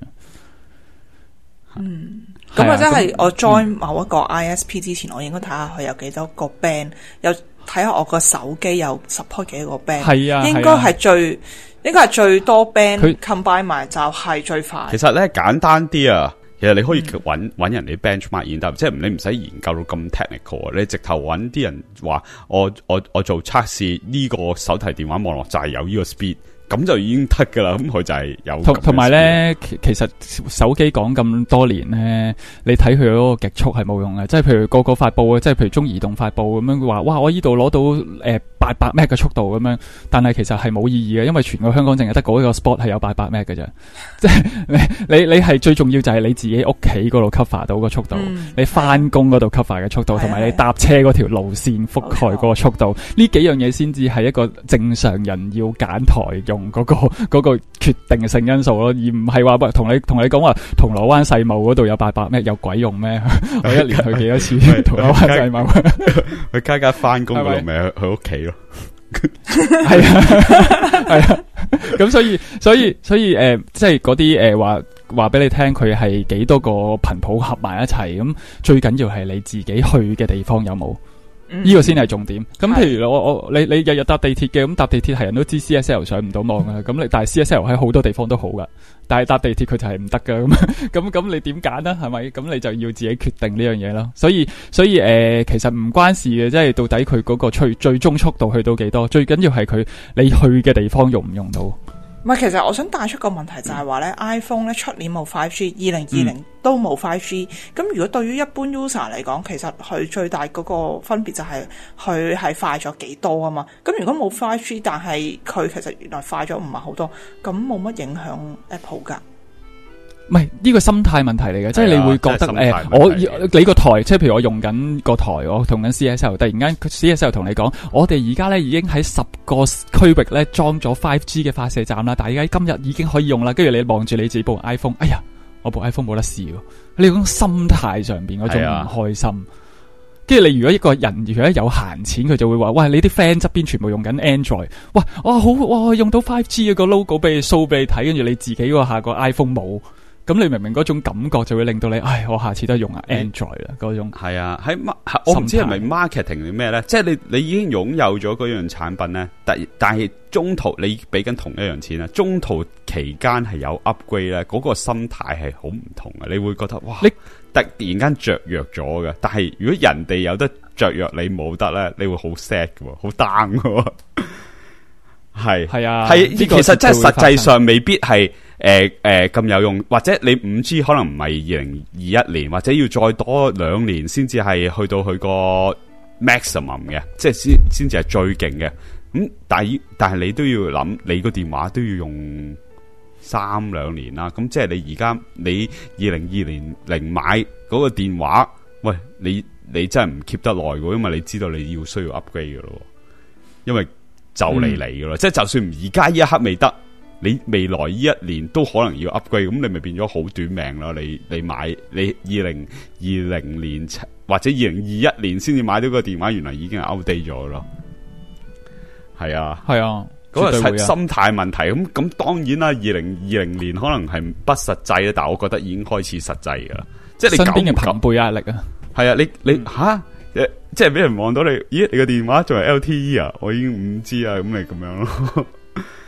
E: 嗯，咁或者係我 join 某一個 I S P 之前，嗯、我應該睇下佢有幾多個 band，有睇下我個手機有 support 幾多個 band，係啊，應該係最、啊、應該係最多 band combine 埋就係最快。
D: 其實咧簡單啲啊。其實你可以揾揾人哋 benchmark 研究，即係你唔使研究到咁 technical， 你直頭揾啲人話我我我做測試呢個手提電話網絡就係有呢個 speed，咁就已經得噶啦。咁佢就係有同同埋咧，其實手機講咁多年咧，你睇佢嗰個極速係冇用嘅，即係譬如個個發佈啊，即係譬如中移動發佈咁樣話，哇！我呢度攞到誒八百 meg 嘅速度咁樣，但係其實係冇意義嘅，因為全個香港淨係得嗰一個 spot 係有八百 meg 嘅啫。即係你你你係最重要就係你自己屋企嗰度 cover 到個速度，嗯、你翻工嗰度 cover 嘅速度，同埋你搭車嗰條路線覆蓋嗰個速度，呢幾樣嘢先至係一個正常人要揀台用嗰、嗰個嗰、嗰個決定性因素咯，而唔係話喂同你同你講話銅鑼灣世貿嗰度有八百 meg 有鬼用咩？我一年去幾多次銅鑼灣世貿？佢家家翻工嗰度咪去屋企咯。
A: 係啊，係啊，咁所以所以所以誒、呃，即係嗰啲誒話話俾你聽，佢係幾多個頻譜合埋一齊，咁最緊要係你自己去嘅地方有冇？呢、嗯、個先係重點。咁譬如我我你你日日搭地鐵嘅，咁搭地鐵係人都知 C S L 上唔到網噶，咁你但係 C S L 喺好多地方都好噶，但係搭地鐵佢就係唔得噶，咁咁咁你點揀呢？係咪？咁你就要自己決定呢樣嘢咯。所以所以誒、呃，其實唔關事嘅，即係到底佢嗰個最最終速度去到幾多，最緊要係佢你去嘅地方用唔用到。
E: 唔係，其實我想帶出個問題就係話咧 ，iPhone 咧出年冇 五 G， 二零二零都冇五 G。咁如果對於一般 user 嚟講，其實佢最大嗰個分別就係佢係快咗幾多啊嘛。咁如果冇五 G， 但係佢其實原來快咗唔係好多，咁冇乜影響 Apple 噶。
A: 唔係呢個心態問題嚟嘅，即係你會覺得誒、呃，我你個台，即係譬如我用緊個台，我同緊 C S L， 突然間 C S L 同你講，我哋而家咧已經喺十個區域咧裝咗 五 G 嘅發射站啦，但係而家今日已經可以用啦。跟住你望住你自己部 iPhone， 哎呀，我部 iPhone 冇得試喎。你嗰種心態上邊嗰種唔開心。跟住你如果一個人如果有閒錢，佢就會話：喂，你啲 friend 側邊全部用緊 Android， 哇，哇好哇，用到五 G 個 logo 俾你 show 俾你睇，跟住你自己個下個 iPhone 冇。咁你明明嗰種感覺就會令到你，唉，我下次都用下 Android 啦，嗰種
D: 係啊，喺我唔知係咪 marketing 定咩咧？即係你你已經擁有咗嗰樣產品咧，但但係中途你俾緊同一樣錢啊，中途期間係有 upgrade 咧，嗰個心態係好唔同嘅，你會覺得哇，你突然間雀躍咗嘅，但係如果人哋有得雀躍，你冇得咧，你會好 sad 嘅，好 down 嘅，係係啊，係其實即係實際上未必係。誒誒咁有用，或者你五 G 可能唔係二零二一年，或者要再多兩年先至係去到佢個 maximum 嘅，即係先先至係最勁嘅。咁、嗯、但係但係你都要諗，你個電話都要用三兩年啦。咁即係你而家你二零二年零買嗰個電話，喂，你你真係唔 keep 得耐嘅，因為你知道你要需要 upgrade 嘅咯，因為就嚟嚟嘅咯，即係就算而家呢一刻未得。你未來呢一年都可能要 upgrade，咁你咪變咗好短命咯。你你買你二零二零年或者二零二一年先至買到個電話，原來已經係 outdate 咗咯。係啊，
A: 係啊，
D: 嗰個係心態問題。咁咁當然啦，二零二零年可能係不實際啦，但係我覺得已經開始實際噶啦。即係你身邊嘅朋輩壓力啊，係啊，你你吓、嗯，即係俾人望到你，咦？你個電話仲係 L T E 啊？我已經五 G 啊，咁咪咁樣咯。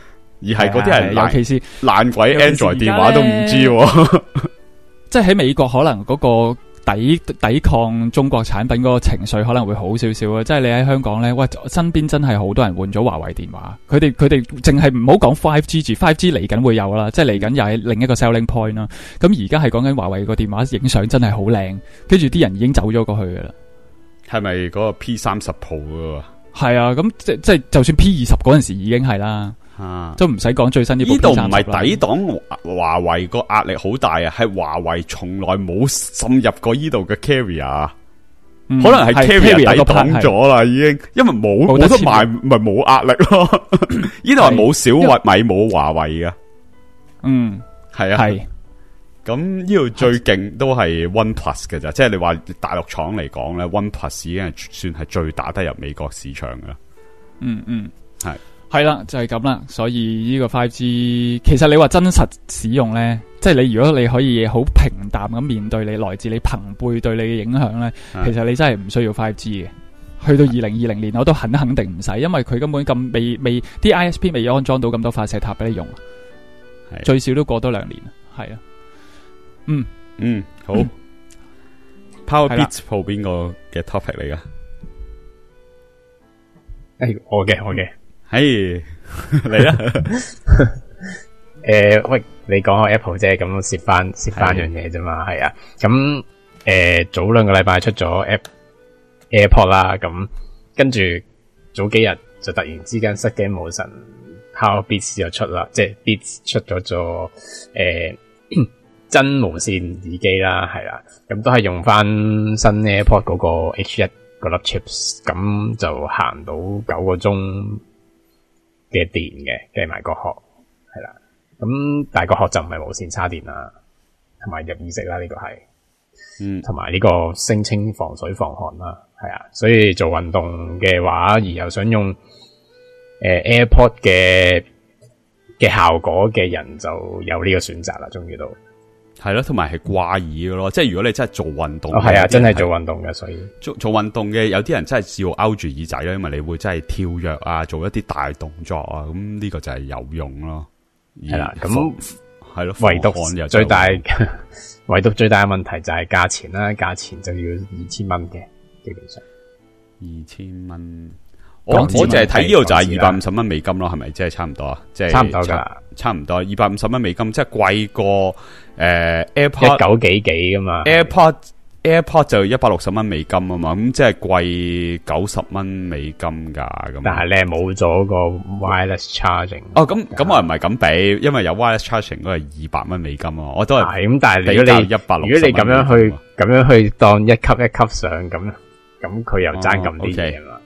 D: 而係嗰啲係
A: 尤其是
D: 爛鬼 Android 電話都唔知，
A: 即係喺美國可能嗰個抵抵抗中國產品嗰個情緒可能會好少少啊！即係你喺香港咧，喂，身邊真係好多人換咗華為電話，佢哋佢哋淨係唔好講 five G 住 five G 嚟緊會有啦，即係嚟緊又係另一個 selling point 啦。咁而家係講緊華為個電話影相真係好靚，跟住啲人已經走咗過去噶啦。係
D: 咪嗰個 P 三十 Pro 啊？
A: 係啊，咁即即係就算 P 二十嗰陣時已經係啦。啊，都唔使講最新呢部 P 三十。
D: 呢度唔係抵擋華為個壓力好大啊，係華為從來冇滲入過呢度嘅 carrier，嗯、可能係 carrier 抵擋咗啦，已經，因為冇冇得賣，咪冇壓力咯。呢度係冇小米冇華為噶，嗯，係啊，係。咁呢度最勁都係 OnePlus 嘅咋，即係你話大陸廠嚟講咧 ，OnePlus 已經係算係最打得入美國市場噶。嗯嗯，係。係啦，就係咁啦，所以呢個 five G 其實你話真實使用咧，即係你如果你可以好平淡咁面對你來自你朋輩對你嘅影響咧，其實你真係唔需要 five G 嘅。去到二零二零年，我都很肯定唔使，因為佢根本咁未未啲 I S P 未安裝到咁多發射塔俾你用，最少都過多兩年。係啊，嗯嗯，好。嗯、PowerBeats Pro 邊個嘅 topic 嚟噶？
C: 誒，我嘅我嘅。
D: 係嚟啦！
C: 誒，喂，你講下 Apple 啫，咁攝翻攝翻樣嘢啫嘛，係啊。咁誒、呃，早兩個禮拜出咗 App AirPod 啦，咁跟住早幾日就突然之間失驚無神 ，PowerBeats 又出啦，即係 Beats 出咗咗誒真無線耳機啦，係啦，咁都係用翻新 AirPod 嗰個 H 一嗰粒 chips， 咁就行到九個鐘。嘅電嘅計埋個殼係啦，咁但係個殼就唔係無線插電啦，同埋入耳式啦，呢、這個係，嗯，同埋呢個聲稱防水防寒啦，係啊，所以做運動嘅話，而又想用誒、呃、AirPod 嘅嘅效果嘅人就有呢個選擇啦，終於都
D: 係咯，同埋係掛耳嘅咯，即係如果你真係做運動，
C: 係、哦、啊，真係做運動嘅，所以
D: 做做運動嘅有啲人真係要勾住耳仔啦，因為你會真係跳躍啊，做一啲大動作啊，咁呢個就係有用咯。
C: 係啦，咁
D: 係咯，
C: 唯獨最大唯獨最大嘅問題就係價錢啦，價錢就要二千蚊嘅，基本上
D: 二千蚊。我我淨係睇呢度就係二百五十蚊美金咯，係咪？即係差唔多啊，即係
C: 差唔多噶，
D: 差唔多二百五十蚊美金，即係貴過誒 AirPod
C: 一九幾幾噶嘛
D: ？AirPod AirPod 就一百六十蚊美金啊嘛，咁即係貴九十蚊美金噶咁。
C: 但係你係冇咗個 wireless charging。
D: 哦，咁咁我唔係咁比，因為有 wireless charging 嗰係二百蚊美金啊，我都係。
C: 係咁，但係如果你一百六，如果你咁樣去咁樣去當一級一級上咁，咁佢又爭咁啲嘢嘛。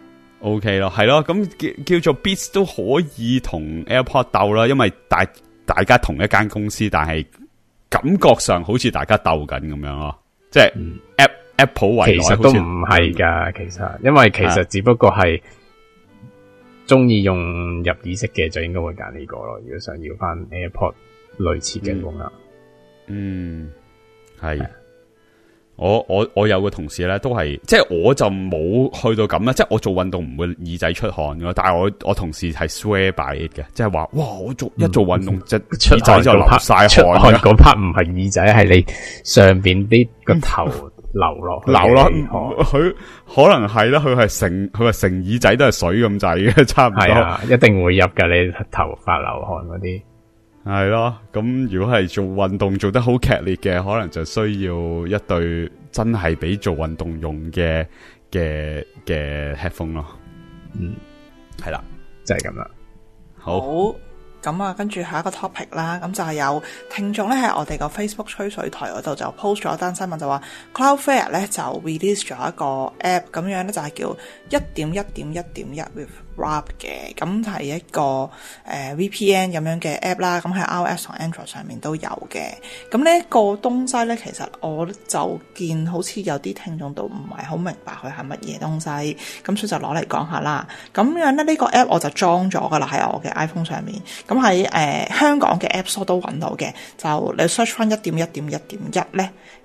D: O K 咯，係咯，咁叫叫做 Beats 都可以同 AirPod 鬥啦，因為大大家同一間公司，但係感覺上好似大家鬥緊咁樣咯，即係 App、嗯、Apple 為內，
C: 其實都唔係噶，其實因為其實只不過係中意用入耳式嘅就應該會揀呢個咯，如果想要翻 AirPod 類似嘅功能，
D: 嗯，係。我我我有個同事咧，都係即係我就冇去到咁啦，即係我做運動唔會耳仔出汗噶，但係我我同事係 swear by it 嘅，即係話哇，我做一做運動隻耳仔就流晒汗，出汗
C: 嗰 part 唔係耳仔，係你上邊啲個頭流落
D: 流落，佢可能係啦，佢係成佢係成耳仔都係水咁滯嘅，差唔多，係啊，
C: 一定會入噶，你頭髮流汗嗰啲。
D: 係咯，咁如果係做運動做得好劇烈嘅，可能就需要一對真係俾做運動用嘅嘅嘅 headphone 咯。嗯，係啦，
C: 就係咁啦。
E: 好，咁啊，跟住下一個 topic 啦，咁就係有聽眾咧喺我哋個 Facebook 吹水台嗰度就 post 咗一單新聞，就話 Cloudflare 咧就 release 咗一個 app， 咁樣咧就係叫一點一點一點一 with Wrap 嘅，咁係一個誒、呃、V P N 咁樣嘅 app 啦，咁喺 iOS 同 Android 上面都有嘅。咁呢個東西咧，其實我就見好似有啲聽眾都唔係好明白佢係乜嘢東西，咁所以就攞嚟講下啦。咁樣咧，呢、這個 app 我就裝咗噶啦喺我嘅 iPhone 上面，咁喺誒香港嘅 App Store 都揾到嘅，就你 search 翻一點一點一點一咧。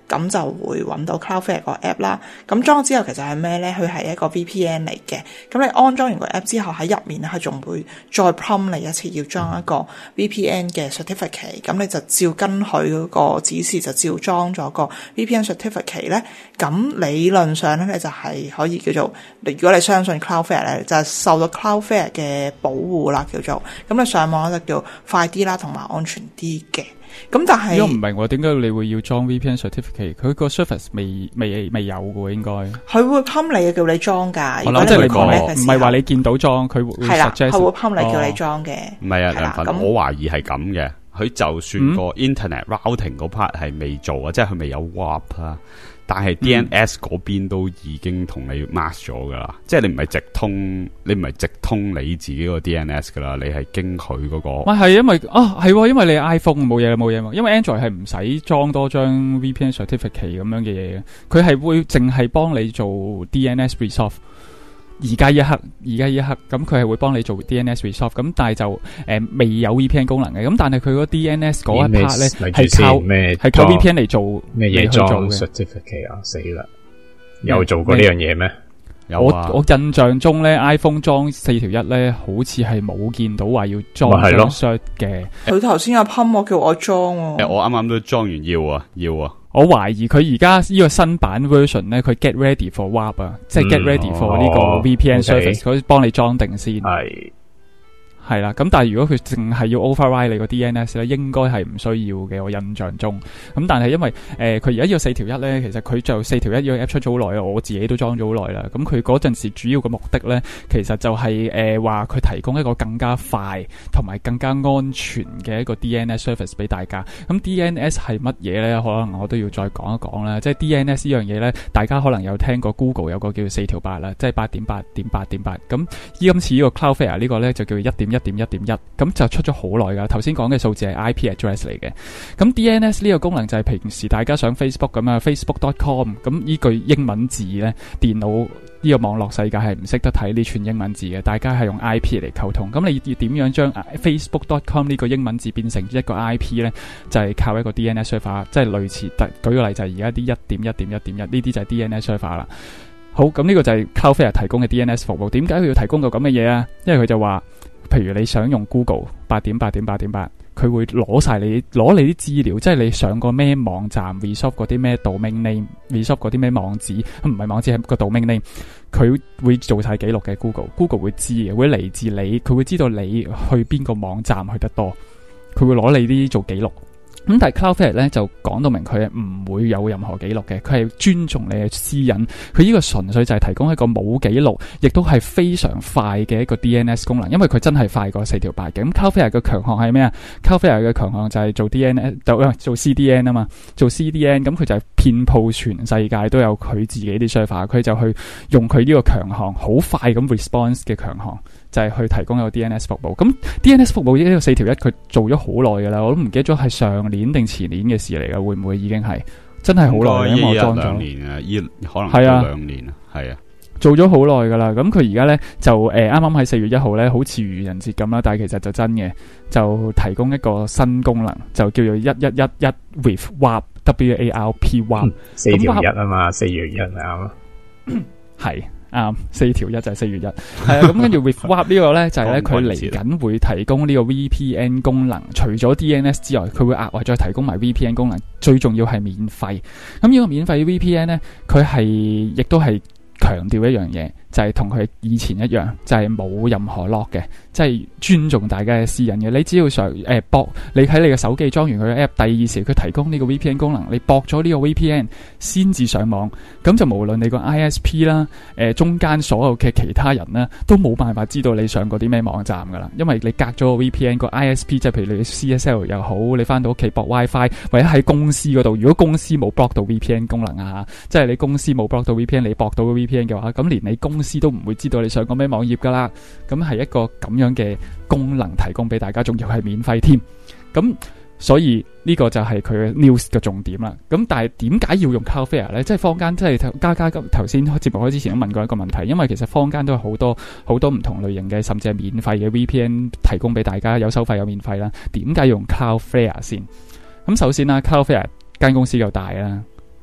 E: 咁就會揾到 Cloudflare 個 app 啦。咁裝之後其實係咩咧？佢係一個 V P N 嚟嘅。咁你安裝完個 app 之後喺入面咧，佢仲會再 prompt 你一次要裝一個 V P N 嘅 certificate。咁你就照跟佢嗰個指示就照裝咗個 V P N certificate 咧。咁理論上咧，你就係可以叫做，如果你相信 Cloudflare 咧，就係受到 Cloudflare 嘅保護啦，叫做。咁你上網就叫快啲啦，同埋安全啲嘅。咁但係，
A: 如果唔明喎，點解你會要裝 V P N certificate？ 佢個 service 未未未有嘅喎，應該。
E: 佢會 prompt 你叫你裝㗎。
A: 我諗即係你講，
E: 唔
A: 係話你見到裝，佢會 suggest。
E: 係啦，佢會 prompt 你叫你裝嘅。
D: 唔係啊，梁粉，我懷疑係咁嘅。佢就算個 internet routing 嗰 part 係未做啊，即係佢未有 warp 啦。但係 D N S 嗰邊都已經同你 mask 咗噶啦，即係你唔係直通，你唔係直通你自己個 D N S 噶啦，你係經佢嗰個。喂，
A: 係因為啊，係因為你 iPhone 冇嘢冇嘢嘛，因為 Android 係唔使裝多張 V P N certificate 咁樣嘅嘢嘅，佢係會淨係幫你做 D N S resolve。而家一刻，而家一刻，咁佢係會幫你做 D N S resolve， 咁但係就誒、呃、未有 V P N 功能嘅，咁但係佢嗰 D N S 嗰一 part 咧係靠係靠 V P N 嚟做
C: 咩嘢裝 certificate 啊？死啦！有做過呢樣嘢咩？有啊！
A: 我我印象中咧 ，iPhone 裝四條一咧，好似係冇見到話要裝張 cert 嘅。
E: 佢頭先有 prompt 我叫我裝喎、
D: 欸。我啱啱都裝完要啊，要啊。
A: 我懷疑佢而家呢個新版 version 咧，佢 get ready for warp 啊，即係 get ready for 呢個 V P N service，佢幫你裝定先。係係啦，咁但係如果佢淨係要 override 你個 D N S 咧，應該係唔需要嘅。我印象中，咁但係因為誒佢而家要四條一咧，其實佢就四條一呢個 app 出咗好耐啊，我自己都裝咗好耐啦。咁佢嗰陣時主要嘅目的咧，其實就係誒話佢提供一個更加快同埋更加安全嘅一個 D N S service 俾大家。咁 D N S 係乜嘢咧？可能我都要再講一講啦。即係 D N S 呢樣嘢咧，大家可能有聽過 Google 有個叫四條八啦，即係八點八點八點八。咁今次呢個 Cloudflare 呢個咧就叫一點一點一點一，咁就出咗好耐噶。頭先講嘅數字係 I P address 嚟嘅。咁 D N S 呢個功能就係平時大家上 Facebook 咁啊 ，Facebook dot com 咁呢句英文字咧，電腦呢個網絡世界係唔識得睇呢串英文字嘅，大家係用 I P 嚟溝通。咁你要點樣將 Facebook dot com 呢個英文字變成一個 I P 咧？就係、是、靠一個 D N S server， 即係類似。舉個例就係而家啲一點一點一點一呢啲就係 D N S server 啦。好，咁呢個就係 Cloudflare 提供嘅 D N S 服務。點解佢要提供個咁嘅嘢啊？因為佢就話。譬如你想用 Google 八點八點八點八，佢會攞晒你攞你啲資料，即係你上過咩網站 resolve 嗰啲咩 domain name，resolve 嗰啲咩網址，唔係網址係個 domain name，佢會做晒記錄嘅。Google，Google 會知嘅，會嚟自你，佢會知道你去邊個網站去得多，佢會攞你啲做記錄。咁但係 Cloudflare 咧就講到明佢係唔會有任何記錄嘅，佢係尊重你嘅私隱。佢呢個純粹就係提供一個冇記錄，亦都係非常快嘅一個 D N S 功能，因為佢真係快過四條八嘅。咁 Cloudflare 嘅強項係咩啊 ？Cloudflare 嘅強項就係做 D N S， 做做 C D N 啊嘛，做 C D N， 咁佢就係遍佈全世界都有佢自己啲 server， 佢就去用佢呢個強項，好快咁 response 嘅強項。就係、是、去提供一個 D N S 服務，咁 D N S 服務呢個四條一佢做咗好耐噶啦，我都唔記得咗係上年定前年嘅事嚟噶，會唔會已經係真係好耐？因為我裝咗兩年啊，依可能係啊兩年啊，係啊，做咗好耐噶啦。咁佢而家咧就誒啱啱喺四月一號咧，好似愚人節咁啦，但係其實就真嘅，就提供一個新功能，就叫做一一一一 with warp W A R P warp
C: 四條一啊嘛，四月一啱啊，
A: 係。啱、嗯，四條一就係四月一，係啊，咁跟住 with warp 呢個咧就係咧佢嚟緊會提供呢個 V P N 功能，除咗 D N S 之外，佢會額外再提供埋 V P N 功能，最重要係免費。咁呢個免費 V P N 咧，佢係亦都係強調一樣嘢，就係同佢以前一樣，就係、是、冇任何 lock 嘅，即係尊重大家嘅私隱嘅。你只要上誒駁，你喺你嘅手機裝完佢嘅 app， 第二時佢提供呢個 V P N 功能，你駁咗呢個 V P N 先至上網，咁就無論你個 I S P 啦，誒、呃、中間所有嘅其他人咧，都冇辦法知道你上過啲咩網站噶啦，因為你隔咗個 V P N 個 I S P， 即係譬如你 C S L 又好，你翻到屋企駁 WiFi， 或者喺公司嗰度，如果公司冇 block 到 V P N 功能啊，即係你公司冇 block 到 V P N， 你駁到個 V P N 嘅話，咁連你公司都唔會知道你上過咩網頁噶啦。咁係一個咁樣嘅功能提供俾大家，仲要係免費添。咁所以呢個就係佢嘅 news 嘅重點啦。咁但係點解要用 Cloudflare 咧？即係坊間即係嘉嘉頭先節目開之前都問過一個問題，因為其實坊間都有好多好多唔同類型嘅，甚至係免費嘅 V P N 提供俾大家，有收費有免費啦。點解用 Cloudflare 先？咁首先啦，Cloudflare 間公司夠大啦。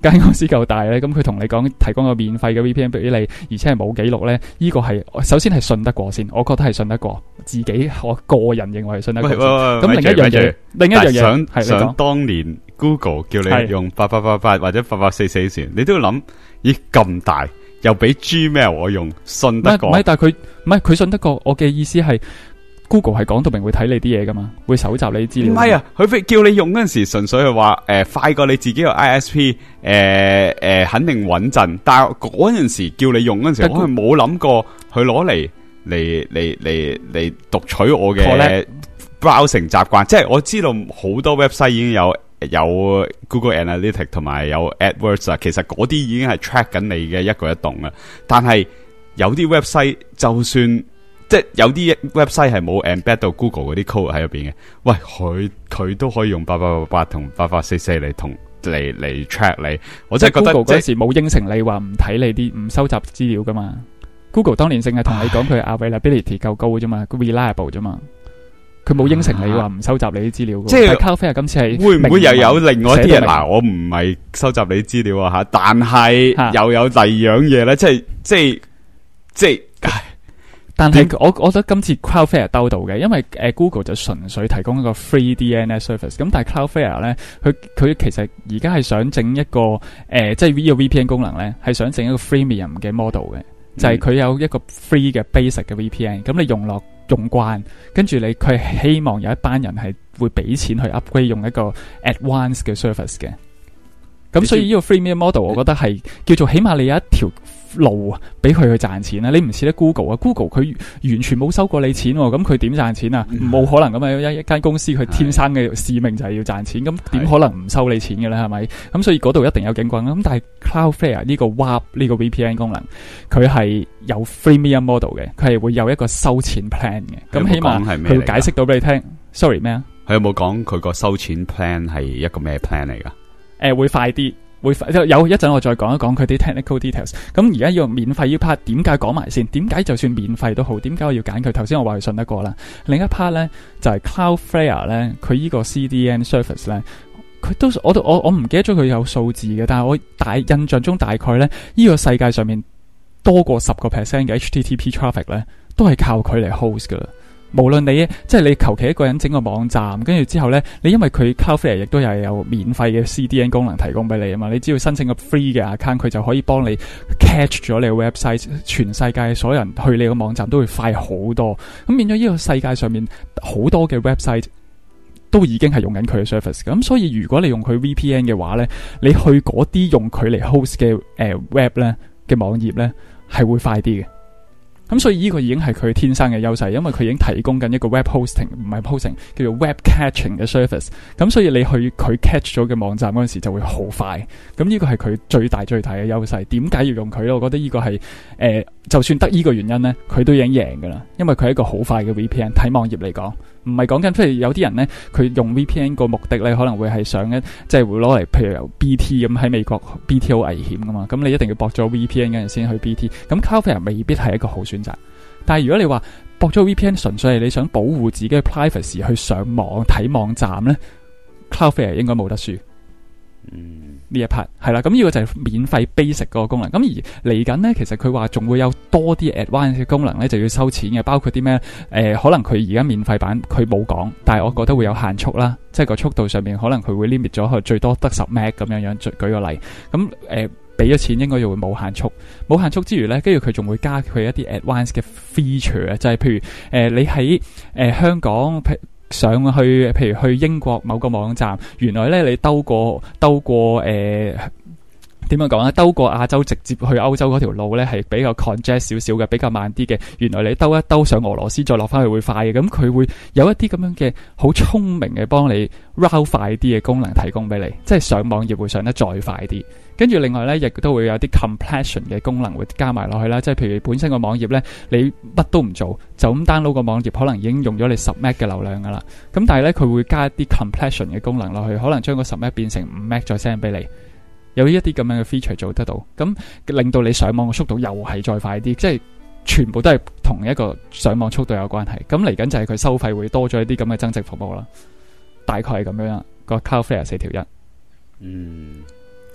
A: 間公司夠大咧，咁佢同你講提供個免費嘅 V P N 俾你，而且係冇記錄咧，呢、這個係首先係信得過先，我覺得係信得過，自己我個人認為係信得過先。咁另一樣嘢，另一樣嘢
D: 想
A: 係
D: 想當年 Google 叫你用八八八八或者八八四四時，你都要諗，咦咁大，又俾 Gmail 我用，信得過？
A: 唔係，但係佢唔係佢信得過。我嘅意思係 Google 係講到明會睇你啲嘢噶嘛，會搜集你啲資料。
D: 唔係啊，佢叫你用嗰陣時，純粹係話誒快過你自己個 I S P，誒、呃、誒、呃、肯定穩陣。但係嗰陣時叫你用嗰陣時，我係冇諗過佢攞嚟嚟嚟嚟嚟讀取我嘅 browsing 習慣。即係我知道好多 website 已經有。有 Google Analytics 同埋有 AdWords 啊，其實嗰啲已經係 track 緊你嘅一舉一動啦。但係有啲 website 就算即係有啲 website 係冇 embed 到 Google 嗰啲 code 喺入邊嘅，喂佢佢都可以用八八八八同八八四四嚟同嚟嚟 track 你。我真係覺得
A: Google 嗰時冇應承你話唔睇你啲唔收集資料噶嘛。Google 當年淨係同你講佢 availability 夠高啫嘛，佢 reliable 啫嘛。佢冇應承你話唔收集你啲資料，即係 Cloudflare 今次係
D: 會唔會又有另外一啲嘢？嗱，我唔係收集你資料啊吓，但係又有第二樣嘢咧，即係即係即係。
A: 但係我我覺得今次 Cloudflare 兜到嘅，因為誒、呃、Google 就純粹提供一個 free D N S service，咁但係 Cloudflare 咧，佢佢其實而家係想整一個誒、呃，即係呢個 V P N 功能咧，係想整一個 freemium 嘅 model 嘅，就係、是、佢有一個 free 嘅 basic 嘅 V P N，咁你用落。用慣，跟住你佢希望有一班人係會俾錢去 upgrade 用一個 advanced 嘅 service 嘅，咁所以呢個 freemium model 我覺得係叫做起碼你有一條路俾佢去賺錢啦。你唔似得 Google 啊 ，Google 佢完全冇收過你錢，咁佢點賺錢啊？冇、嗯、可能咁啊！一一間公司佢天生嘅使命就係要賺錢，咁點可能唔收你錢嘅咧？係咪？咁所以嗰度一定有警棍啦。咁但係 Cloudflare 呢個 W A P 呢個 V P N 功能，佢係有 freemium model 嘅，佢係會有一個收錢 plan 嘅。咁起碼佢會解釋到俾你聽。Sorry 咩啊？
D: 佢有冇講佢個收錢 plan 係一個咩 plan 嚟噶？誒、
A: 呃，會快啲。會有一陣我再講一講佢啲 technical details。咁而家要免費呢 part 點解講埋先？點解就算免費都好？點解我要揀佢？頭先我話佢信得過啦。另一 part 咧就係、是、Cloudflare 咧，佢呢個 C D N service 咧，佢都我都我我唔記得咗佢有數字嘅，但係我大印象中大概咧，呢、這個世界上面多過十個 percent 嘅 H T T P traffic 咧，都係靠佢嚟 host 噶啦。無論你即係你求其一個人整個網站，跟住之後咧，你因為佢 Cloudflare 亦都係有免費嘅 C D N 功能提供俾你啊嘛，你只要申請個 free 嘅 account，佢就可以幫你 catch 咗你嘅 website， 全世界所有人去你個網站都會快好多。咁變咗呢個世界上面好多嘅 website 都已經係用緊佢嘅 service。咁所以如果你用佢 V P N 嘅話咧，你去嗰啲用佢嚟 host 嘅誒、呃、web 咧嘅網頁咧係會快啲嘅。咁所以呢個已經係佢天生嘅優勢，因為佢已經提供緊一個 web hosting， 唔係 hosting， 叫做 web catching 嘅 service。咁所以你去佢 catch 咗嘅網站嗰陣時就會好快。咁呢個係佢最大最大嘅優勢。點解要用佢咧？我覺得呢個係誒、呃，就算得呢個原因咧，佢都已經贏噶啦。因為佢係一個好快嘅 V P N。睇網頁嚟講，唔係講緊，譬如有啲人咧，佢用 V P N 個目的咧，可能會係想一即係會攞嚟，譬如由 B T 咁喺美國 B T 好危險噶嘛。咁你一定要駁咗 V P N 嗰陣先去 B T。咁 Cloudflare 未必係一個好選擇。但係如果你話駁咗 V P N 純粹係你想保護自己嘅 privacy 去上網睇網站咧 ，Cloudflare 應該冇得輸。嗯，呢一 part 係啦，咁呢個就係免費 basic 嗰個功能。咁而嚟緊咧，其實佢話仲會有多啲 advanced 嘅功能咧，就要收錢嘅，包括啲咩？誒、呃，可能佢而家免費版佢冇講，但係我覺得會有限速啦，即係個速度上面可能佢會 limit 咗，佢最多得十 meg 咁樣樣。舉舉個例，咁誒。俾咗錢應該就會冇限速，冇限速之餘咧，跟住佢仲會加佢一啲 advanced 嘅 feature 啊，就係譬如誒、呃、你喺誒、呃、香港上去，譬如去英國某個網站，原來咧你兜過兜過誒。呃點樣講咧？兜過亞洲直接去歐洲嗰條路咧，係比較 congest 少少嘅，比較慢啲嘅。原來你兜一兜上俄羅斯再落翻去會快嘅，咁佢會有一啲咁樣嘅好聰明嘅幫你 route 快啲嘅功能提供俾你，即係上網頁會上得再快啲。跟住另外咧，亦都會有啲 compression 嘅功能會加埋落去啦，即係譬如本身個網頁咧，你乜都唔做，就咁 download 個網頁，可能已經用咗你十 meg 嘅流量噶啦。咁但係咧，佢會加一啲 compression 嘅功能落去，可能將個十 meg 變成五 meg 再 send 俾你。有一啲咁樣嘅 feature 做得到，咁令到你上網嘅速度又係再快啲，即係全部都係同一個上網速度有關係。咁嚟緊就係佢收費會多咗一啲咁嘅增值服務啦，大概係咁樣啦。個 Cloudflare 四條一，
D: 嗯，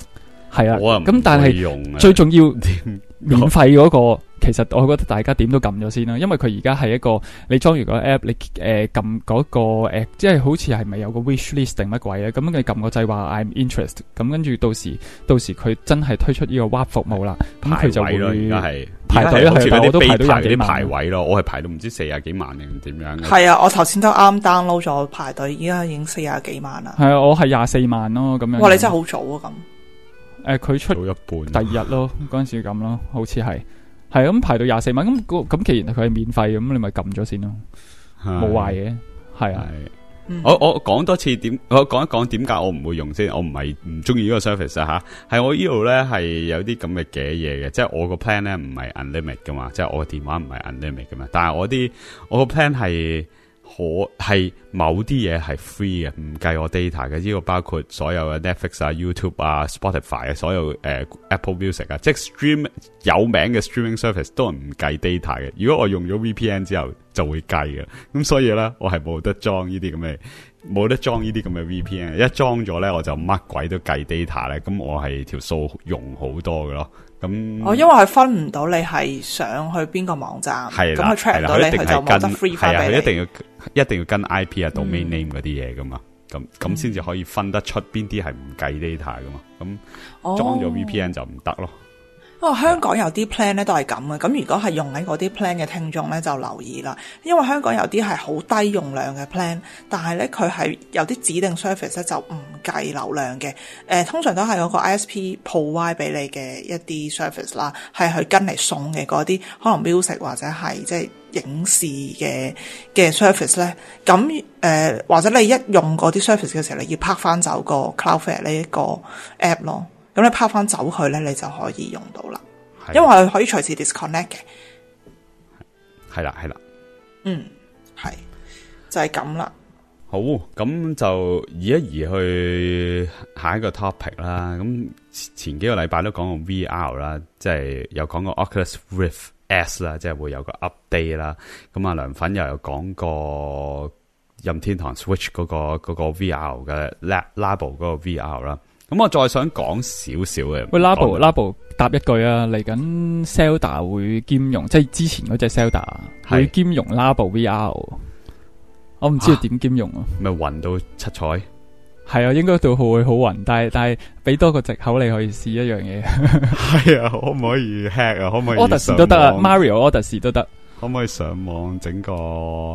A: 係啊，
D: 我
A: 咁但係最重要免費嗰、那個，其實我覺得大家點都撳咗先啦，因為佢而家係一個你裝完個 app， 你誒撳嗰個誒、呃，即係好似係咪有個 wish list 定乜鬼啊？咁你撳個掣話 I'm interest， 咁跟住到時到時佢真係推出呢個 W A P 服務啦，咁佢就會
D: 而家係
A: 排隊啦，係我都排到廿幾萬
D: 排位咯，我係排到唔知四廿幾萬定點樣嘅。
E: 係啊，我頭先都啱 download 咗排隊，而家已經四廿幾萬啦。
A: 係啊，我係廿四萬咯，咁樣。
E: 哇，你真係好早啊咁。
A: 誒，佢、呃、出
D: 到一半，
A: 第二日咯，嗰陣時咁咯，好似係係咁排到廿四萬，咁咁既然佢係免費，咁你咪撳咗先咯，冇壞嘅，係啊。
D: 嗯、我我講多次點，我講一講點解我唔會用先，我唔係唔中意呢個 service 啊吓，係我呢度咧係有啲咁嘅嘅嘢嘅，即係我個 plan 咧唔係 unlimit 噶嘛，即係我個電話唔係 unlimit 噶嘛，但係我啲我個 plan 係。可係某啲嘢係 free 嘅，唔計我 data 嘅，呢個包括所有嘅 Netflix 啊、YouTube 啊、Spotify 啊，所有誒、呃、Apple Music 啊，即係 stream 有名嘅 streaming service 都係唔計 data 嘅。如果我用咗 V P N 之後就會計嘅，咁所以咧我係冇得裝呢啲咁嘅，冇得裝呢啲咁嘅 V P N。一裝咗咧我就乜鬼都計 data 咧，咁我係條數用好多嘅咯。咁
E: 哦，因為佢分唔到你係想去邊個網站，咁佢 check 唔到你，佢就冇得 free 翻俾你。
D: 係啊，佢一定要一定要跟 I P 啊、domain name 嗰啲嘢噶嘛，咁咁先至可以分得出邊啲係唔計 data 噶嘛。咁裝咗 V P N 就唔得咯。
E: 哦，香港有啲 plan 咧都係咁嘅，咁如果係用喺嗰啲 plan 嘅聽眾咧就留意啦，因為香港有啲係好低用量嘅 plan，但係咧佢係有啲指定 service 咧就唔計流量嘅，誒、呃、通常都係嗰個 I S P provide 俾你嘅一啲 service 啦，係去跟嚟送嘅嗰啲可能 music 或者係即係影視嘅嘅 service 咧，咁誒、呃、或者你一用嗰啲 service 嘅時候，你要拍翻走個 Cloudflare 呢一個 app 咯。咁你拋翻走佢咧，你就可以用到啦，因為佢可以隨時 disconnect 嘅。
D: 係啦，係啦，
E: 嗯，係就係咁啦。
D: 好，咁就移一移去下一個 topic 啦。咁前幾個禮拜都講過 V R 啦，即係有講過 Oculus Rift S 啦，即係會有個 update 啦。咁啊，梁粉又有講過任天堂 Switch 嗰個嗰個 V R 嘅 Labo 嗰個 V R 啦。咁我再想講少少嘅，
A: 喂 Labo Labo 答一句啊，嚟緊 Zelda 會兼容，即係之前嗰隻 Zelda 會兼容 Labo V R，我唔知道點兼容啊，
D: 咪暈到七彩，
A: 係啊，應該都會好暈，但係但係俾多個藉口你可以試一樣嘢，
D: 係啊，可唔可以 hack 啊？可唔可以
A: Odyssey 都得啊 ，Mario Odyssey 都得，
D: 可唔可以上網整個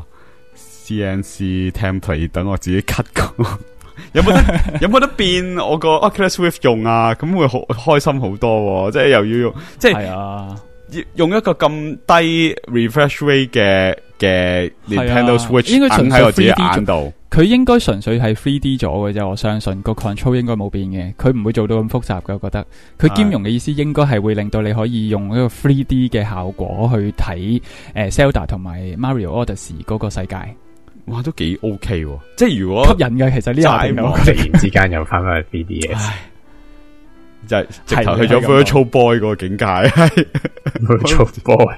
D: C N C template 等我自己 cut 個？有冇得有冇得變我個 Oculus Rift 用啊？咁會好開心好多，啊，即係又要用，即係
A: 啊，
D: 用一個咁低 refresh rate 嘅嘅 Nintendo Switch
A: 應該純粹
D: 喺我自己眼度。
A: 佢應該純粹係 three D 咗嘅啫，我相信個 control 應該冇變嘅，佢唔會做到咁複雜嘅。我覺得佢兼容嘅意思應該係會令到你可以用一個 three D 嘅效果去睇誒、呃、Zelda 同埋 Mario Odyssey 嗰個世界。
D: 哇，都幾 OK 喎！即係如果
A: 吸引嘅，其實呢下
C: 突然之間又翻翻去 three D 嘅，
D: 就係直頭去咗 Virtual Boy 個境界
C: ，Virtual Boy。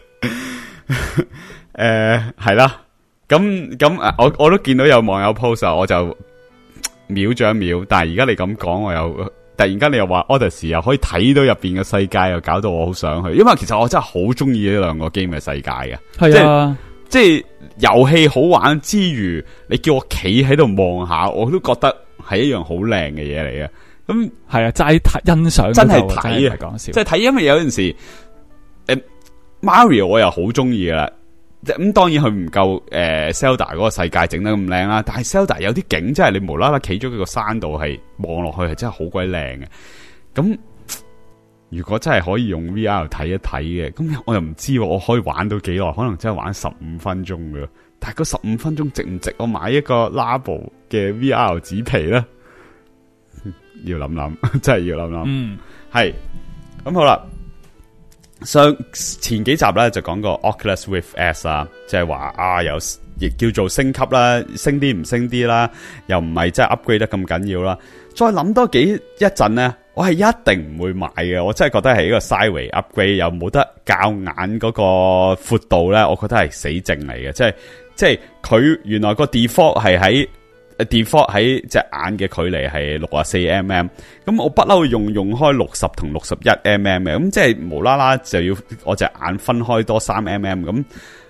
D: 誒，係啦，咁咁我我都見到有網友 post，我就秒咗一秒。但係而家你咁講，我又突然間你又話 Odyssey 又可以睇到入邊嘅世界，又搞到我好想去。因為其實我真係好中意呢兩個 game 嘅世界嘅，
A: 係啊，
D: 即係。遊戲好玩之餘，你叫我企喺度望下，我都覺得係一樣好靚嘅嘢嚟嘅。咁
A: 係啊，齋睇欣賞，
D: 真係睇啊，
A: 講笑。
D: 即係睇，因為有陣時，誒 Mario 我又好中意噶啦。咁當然佢唔夠誒 Zelda 嗰個世界整得咁靚啦，但係 Zelda 有啲景真係你無啦啦企咗喺個山度，係望落去係真係好鬼靚嘅。咁如果真係可以用 V R 睇一睇嘅，咁我又唔知我可以玩到幾耐，可能真係玩十五分鐘嘅。但係嗰十五分鐘值唔值我買一個 Labo 嘅 V R 紙皮咧？要諗諗，真係要諗諗。嗯，係咁好啦。上前幾集咧就講過 Oculus Rift S 啦，即係話啊，有亦叫做升級啦，升啲唔升啲啦，又唔係真係 upgrade 得咁緊要啦。再諗多幾一陣咧。我係一定唔會買嘅，我真係覺得係一個 sideway upgrade，又冇得較眼嗰個闊度咧，我覺得係死症嚟嘅，即係即係佢原來個 default 係喺 default 喺隻眼嘅距離係六十四 mm， 咁我不嬲用用開六十同六十一 mm 嘅，咁即係無啦啦就要我隻眼分開多三 mm， 咁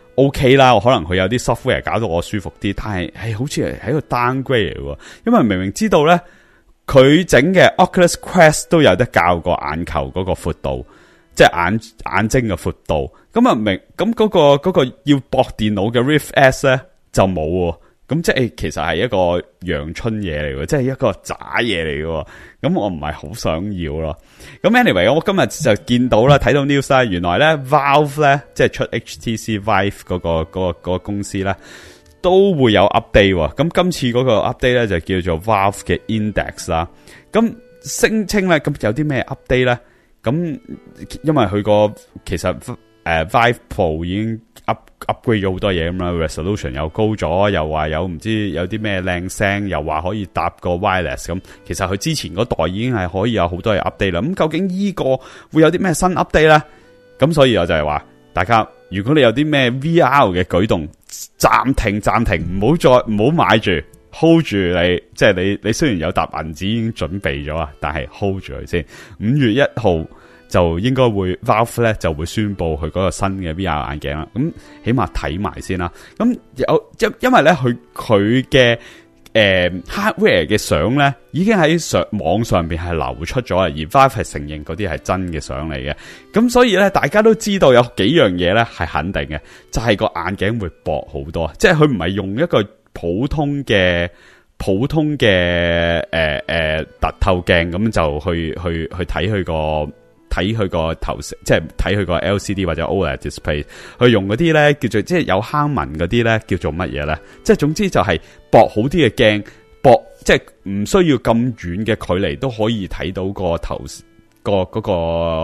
D: OK 啦，我可能佢有啲 software 搞到我舒服啲，但係係好似係喺個 downgrade 嚟喎，因為明明知道咧佢整嘅 Oculus Quest 都有得校個眼球嗰個闊度，即係眼眼睛嘅闊度，咁啊明咁嗰個嗰個要駁電腦嘅 Rift S 咧就冇喎。咁即係其實係一個陽春嘢嚟嘅，即係一個渣嘢嚟嘅。咁我唔係好想要咯。咁 anyway， 我今日就見到啦，睇到 news 啦，原來咧 Valve 咧，即係出 H T C Vive 嗰個嗰個嗰個公司咧，都會有 update。咁今次嗰個 update 咧就叫做 Valve 嘅 Index 啦。咁聲稱咧，咁有啲咩 update 咧？咁因為佢個其實誒、呃、Vive Pro 已經 up upgrade 咗好多嘢咁啦 ，resolution 又高咗，又話有唔知有啲咩靚聲，又話可以搭個 wireless 咁。其實佢之前嗰代已經係可以有好多嘢 update 啦。咁究竟呢個會有啲咩新 update 咧？咁所以我就係話，大家如果你有啲咩 V R 嘅舉動，暫停暫停，唔好再唔好買住 ，hold 住你，即係你你雖然有沓銀紙已經準備咗啊，但係 hold 住佢先。五月一號。就應該會 Valve 咧就會宣布佢嗰個新嘅 V R 眼鏡啦，咁起碼睇埋先啦。咁有因因為咧佢佢嘅誒 hardware 嘅相咧已經喺上網上邊係流出咗啦，而 Valve 係承認嗰啲係真嘅相嚟嘅。咁所以咧大家都知道有幾樣嘢咧係肯定嘅，就係、是、個眼鏡會薄好多，即係佢唔係用一個普通嘅普通嘅誒誒凸透鏡咁就去去去睇佢個。睇佢個頭色，即係睇佢個 L C D 或者 O L E D display， 佢用嗰啲咧叫做即係有坑紋嗰啲咧叫做乜嘢咧？即係總之就係薄好啲嘅鏡，薄即係唔需要咁遠嘅距離都可以睇到個頭個嗰個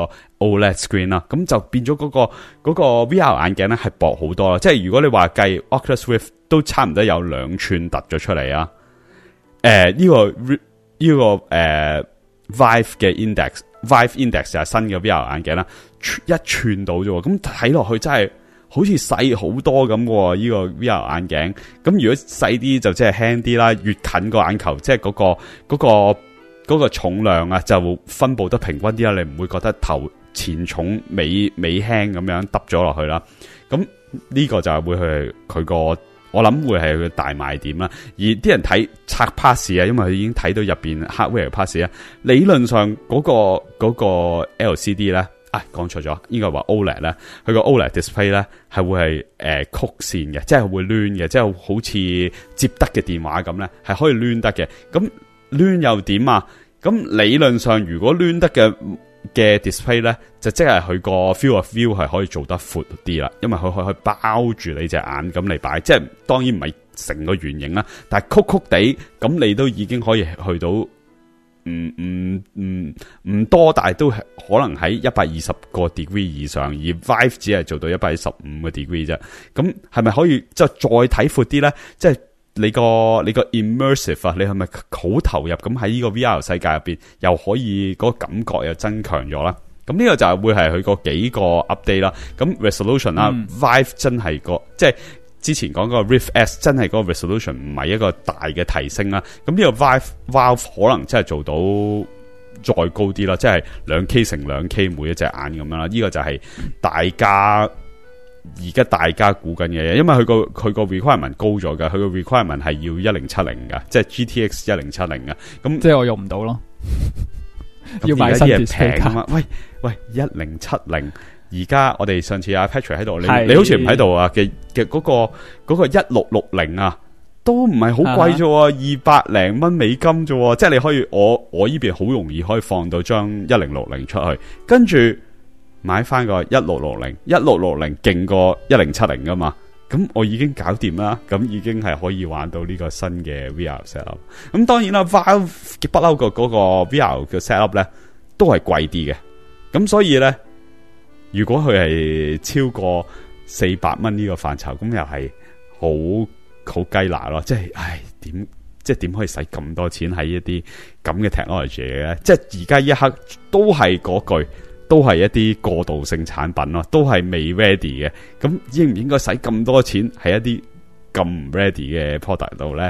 D: O L E D screen 啦。咁就變咗嗰個嗰個 V R 眼鏡咧係薄好多啦。即係如果你話計 Oculus Rift 都差唔多有兩寸突咗出嚟啊。誒、呃、呢、這個呢、這個誒、呃、Vive 嘅 Index。Vive Index 就係新嘅 V R 眼鏡啦，一寸到啫，咁睇落去真係好似細好多咁喎。呢個 V R 眼鏡，咁如果細啲就即係輕啲啦，越近個眼球，即係嗰個嗰個嗰個重量啊，就分布得平均啲啦，你唔會覺得頭前重尾尾輕咁樣揼咗落去啦。咁呢個就係會係佢個。我諗會係佢大賣點啦，而啲人睇拆 pass 啊，因為佢已經睇到入邊 hardware pass 啊，理論上嗰、嗰個、嗰個 L C D 咧，啊講錯咗，應該話 O L E D 咧，佢個 O L E D display 咧係會係誒、呃、曲線嘅，即係會攣嘅，即係好似接得嘅電話咁咧，係可以攣得嘅。咁攣又點啊？咁理論上如果攣得嘅嘅 display 咧，就即係佢個 field of view 係可以做得闊啲啦，因為佢可以包住你隻眼咁嚟擺，即係當然唔係成個圓形啦，但係曲曲地咁你都已經可以去到唔唔唔唔多，但係都係可能喺一百二十個 degree 以上，而 Vive 只係做到一百一十五個 degree 啫。咁係咪可以即係再睇闊啲咧？即係你個你個 immersive 啊，你係咪好投入咁喺呢個 V R 世界入邊，又可以嗰個感覺又增強咗啦？咁呢個就係會係佢個幾個 update 啦。咁 resolution 啦、嗯、，Vive 真係個即係之前講嗰個 Rift S 真係嗰個 resolution 唔係一個大嘅提升啦。咁呢個 Vive Valve 可能真係做到再高啲啦，即係兩 K 乘兩 K 每一隻眼咁樣啦。呢、這個就係大家。而家大家估緊嘅嘢，因為佢個佢個 requirement 高咗噶，佢個 requirement 係要一零七零噶，即係 G T X 一零七零噶。咁即
A: 係我用唔到咯，要買新嘢平啊嘛。喂喂，一零七零，而家我哋上次阿 Patrick 喺度，你你好似唔喺度啊？嘅嘅嗰個嗰個一六六零啊，都唔係好貴啫，二百零蚊美金啫，即係你可以我我呢邊好容易可以放到張一零六零出去，跟住。買翻個一六六零，一六六零勁過一零七零噶嘛？咁我已經搞掂啦，咁已經係可以玩到呢個新嘅 V R setup。咁當然啦 ，Valve 不嬲個嗰個 V R 嘅 setup 咧，都係貴啲嘅。咁所以咧，如果佢係超過四百蚊呢個範疇，咁又係好好雞肋咯。即係，唉，點即係點可以使咁多錢喺一啲咁嘅 technology 嘅咧？即係而家一刻都係嗰句。都係一啲過渡性產品咯，都係未 ready 嘅。咁應唔應該使咁多錢喺一啲咁唔 ready 嘅 product 度咧？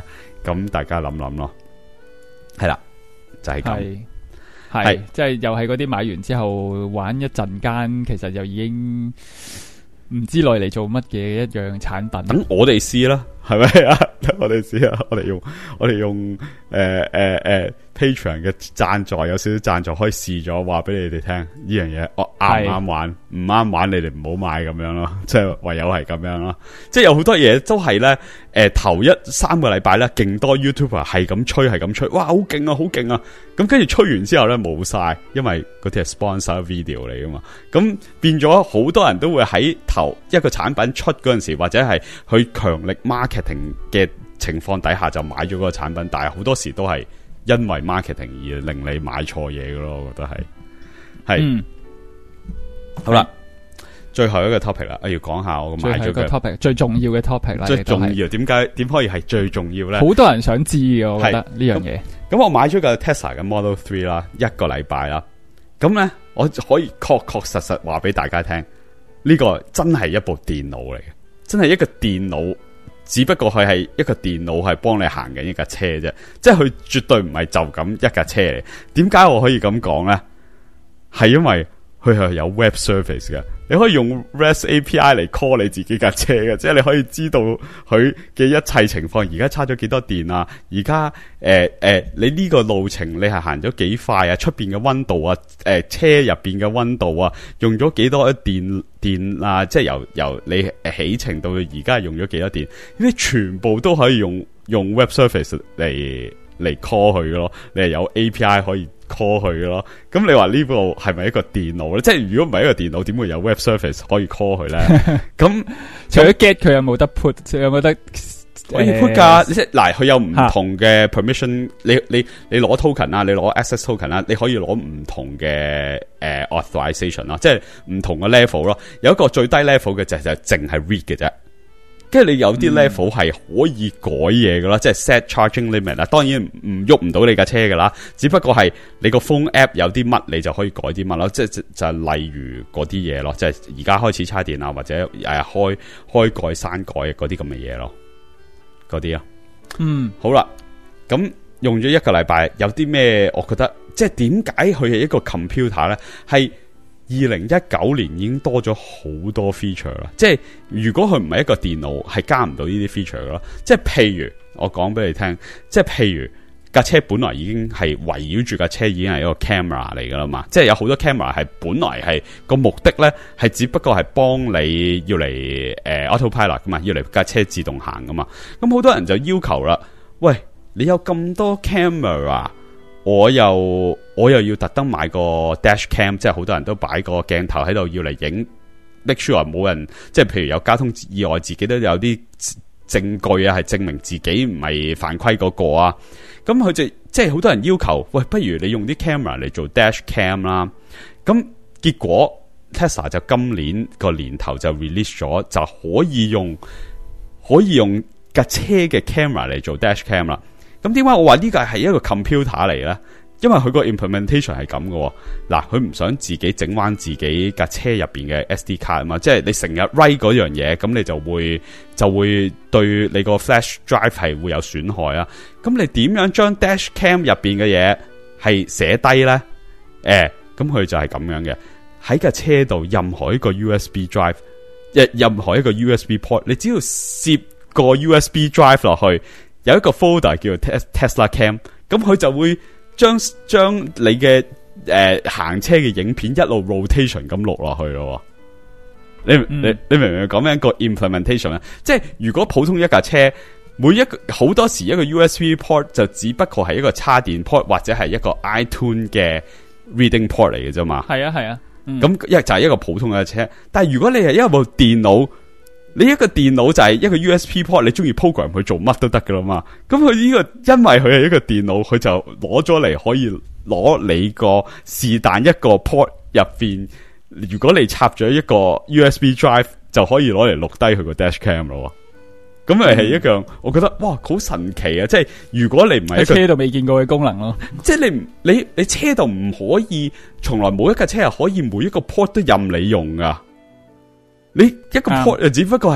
D: 咁大家諗諗咯，係啦，就係、是、咁。
A: 係，即係又係嗰啲買完之後玩一陣間，其實就已經唔知攞嚟做乜嘅一樣產品。
D: 等我哋試啦，係咪啊？等我哋試啊！我哋用我哋用誒誒誒 Patreon 嘅贊助，有少少贊助可以試咗，話俾你哋聽呢樣嘢，我啱唔啱玩？唔啱玩，你哋唔好買咁樣咯。即係唯有係咁樣咯。即係有好多嘢都係咧，誒、呃、頭一三個禮拜咧，勁多 YouTuber 係咁吹，係咁吹，哇，好勁啊，好勁啊！咁跟住吹完之後咧冇晒，因為嗰啲係 sponsor video 嚟噶嘛。咁變咗好多人都會喺頭一個產品出嗰陣時，或者係去強力 marketing 嘅情況底下就買咗嗰個產品，但係好多時都係因為 marketing 而令你買錯嘢㗎咯，我覺得係係、嗯、好啦，最後一個 topic 啦，我要講下我買咗嘅
A: topic 最重要嘅 topic 啦，
D: 最重要點解點可以係最重要咧？
A: 好多人想知嘅，我覺得呢樣嘢。
D: 咁我買咗個 Tesla 嘅 Model Three 啦，一個禮拜啦，咁咧我可以確確實實話俾大家聽，呢、這個真係一部電腦嚟嘅，真係一個電腦。只不過佢係一個電腦係幫你行緊一架車啫，即係佢絕對唔係就咁一架車嚟。點解我可以咁講咧？係因為佢係有 web service 嘅，你可以用 REST A P I 嚟 call 你自己架車嘅，即係你可以知道佢嘅一切情況。而家差咗幾多電啊？而家誒誒，你呢個路程你係行咗幾快啊？出邊嘅溫度啊？誒、呃，車入邊嘅溫度啊？用咗幾多電電啊？即係由由你起程到而家用咗幾多電？呢啲全部都可以用用 web service 嚟嚟 call 佢嘅咯。你係有 A P I 可以 call 佢嘅咯。咁你話呢部係咪一個電腦咧？即係如果唔係一個電腦，點會有 web service 可以 call 佢咧？咁
A: 除咗 get 佢有冇得 put？ 有冇得
D: 可以 put 噶？即係嗱，佢有唔同嘅 permission，你你你攞 token 啊，你攞 access token 啦，你可以攞唔同嘅誒 authorization 咯，即係唔同嘅 level 咯。有一個最低 level 嘅就係淨係 read 嘅啫。跟住你有啲 level 係可以改嘢噶啦，即係 set charging limit 啦。當然唔喐唔到你架車噶啦，只不過係你個 phone app 有啲乜你就可以改啲乜咯。即係就係例如嗰啲嘢咯，即係而家開始叉電啊，或者誒開開蓋刪改嗰啲咁嘅嘢咯，嗰啲啊。嗯，好啦，咁用咗一個禮拜，有啲咩我覺得即係點解佢係一個 computer 咧？係二零一九年已經多咗好多 feature 啦，即係如果佢唔係一個電腦，係加唔到呢啲 feature 嘅咯。即係譬如我講俾你聽，即係譬如架車本來已經係圍繞住架車已經係一個 camera 嚟噶啦嘛，即係有好多 camera 係本來係個目的咧，係只不過係幫你要嚟誒、呃、autopilot 噶嘛，要嚟架車自動行噶嘛。咁好多人就要求啦，喂，你有咁多 camera。我又我又要特登買個 dash cam， 即係好多人都擺個鏡頭喺度要嚟影 make sure 冇人，即係譬如有交通意外，自己都有啲證據啊，係證明自己唔係犯規嗰個啊。咁佢就即係好多人要求，喂，不如你用啲 camera 嚟做 dash cam 啦。咁結果 Tesla 就今年個年頭就 release 咗，就可以用可以用架車嘅 camera 嚟做 dash cam 啦。咁點解我話呢個係一個 computer 嚟咧？因為佢個 implementation 係咁嘅。嗱，佢唔想自己整彎自己架車入邊嘅 S D 卡啊嘛，即係你成日 write 嗰樣嘢，咁你就會就會對你個 flash drive 係會有損害啊。咁你點樣將 dash cam 入邊嘅嘢係寫低咧？誒、欸，咁佢就係咁樣嘅，喺架車度任何一個 U S B drive， 任何一個 U S B port， 你只要攝個 U S B drive 落去。有一個 folder 叫做 Tesla Cam， 咁佢就會將將你嘅誒、呃、行車嘅影片一路 rotation 咁錄落去咯。你、嗯、你你明唔明講咩一個 implementation 啊？即係如果普通一架車，每一個好多時一個 U S B port 就只不過係一個插電 port 或者係一個 iTunes 嘅 reading port 嚟嘅啫嘛。係啊係啊，咁一就係一個普通嘅車。但係如果你係一部電腦。你一個電腦就係一個 U S B port， 你中意 program 佢做乜都得噶啦嘛。咁佢呢個因為佢係一個電腦，佢就攞咗嚟可以攞你個是但一個 port 入邊，如果你插咗一個 U S B drive， 就可以攞嚟錄低佢個 dash cam 咯。咁咪係一樣，嗯、我覺得哇好神奇啊！即係如果你唔係喺車度未見過嘅功能咯，即係你你你車度唔可以，從來冇一架車係可以每一個 port 都任你用噶。你一個 port 就只不過係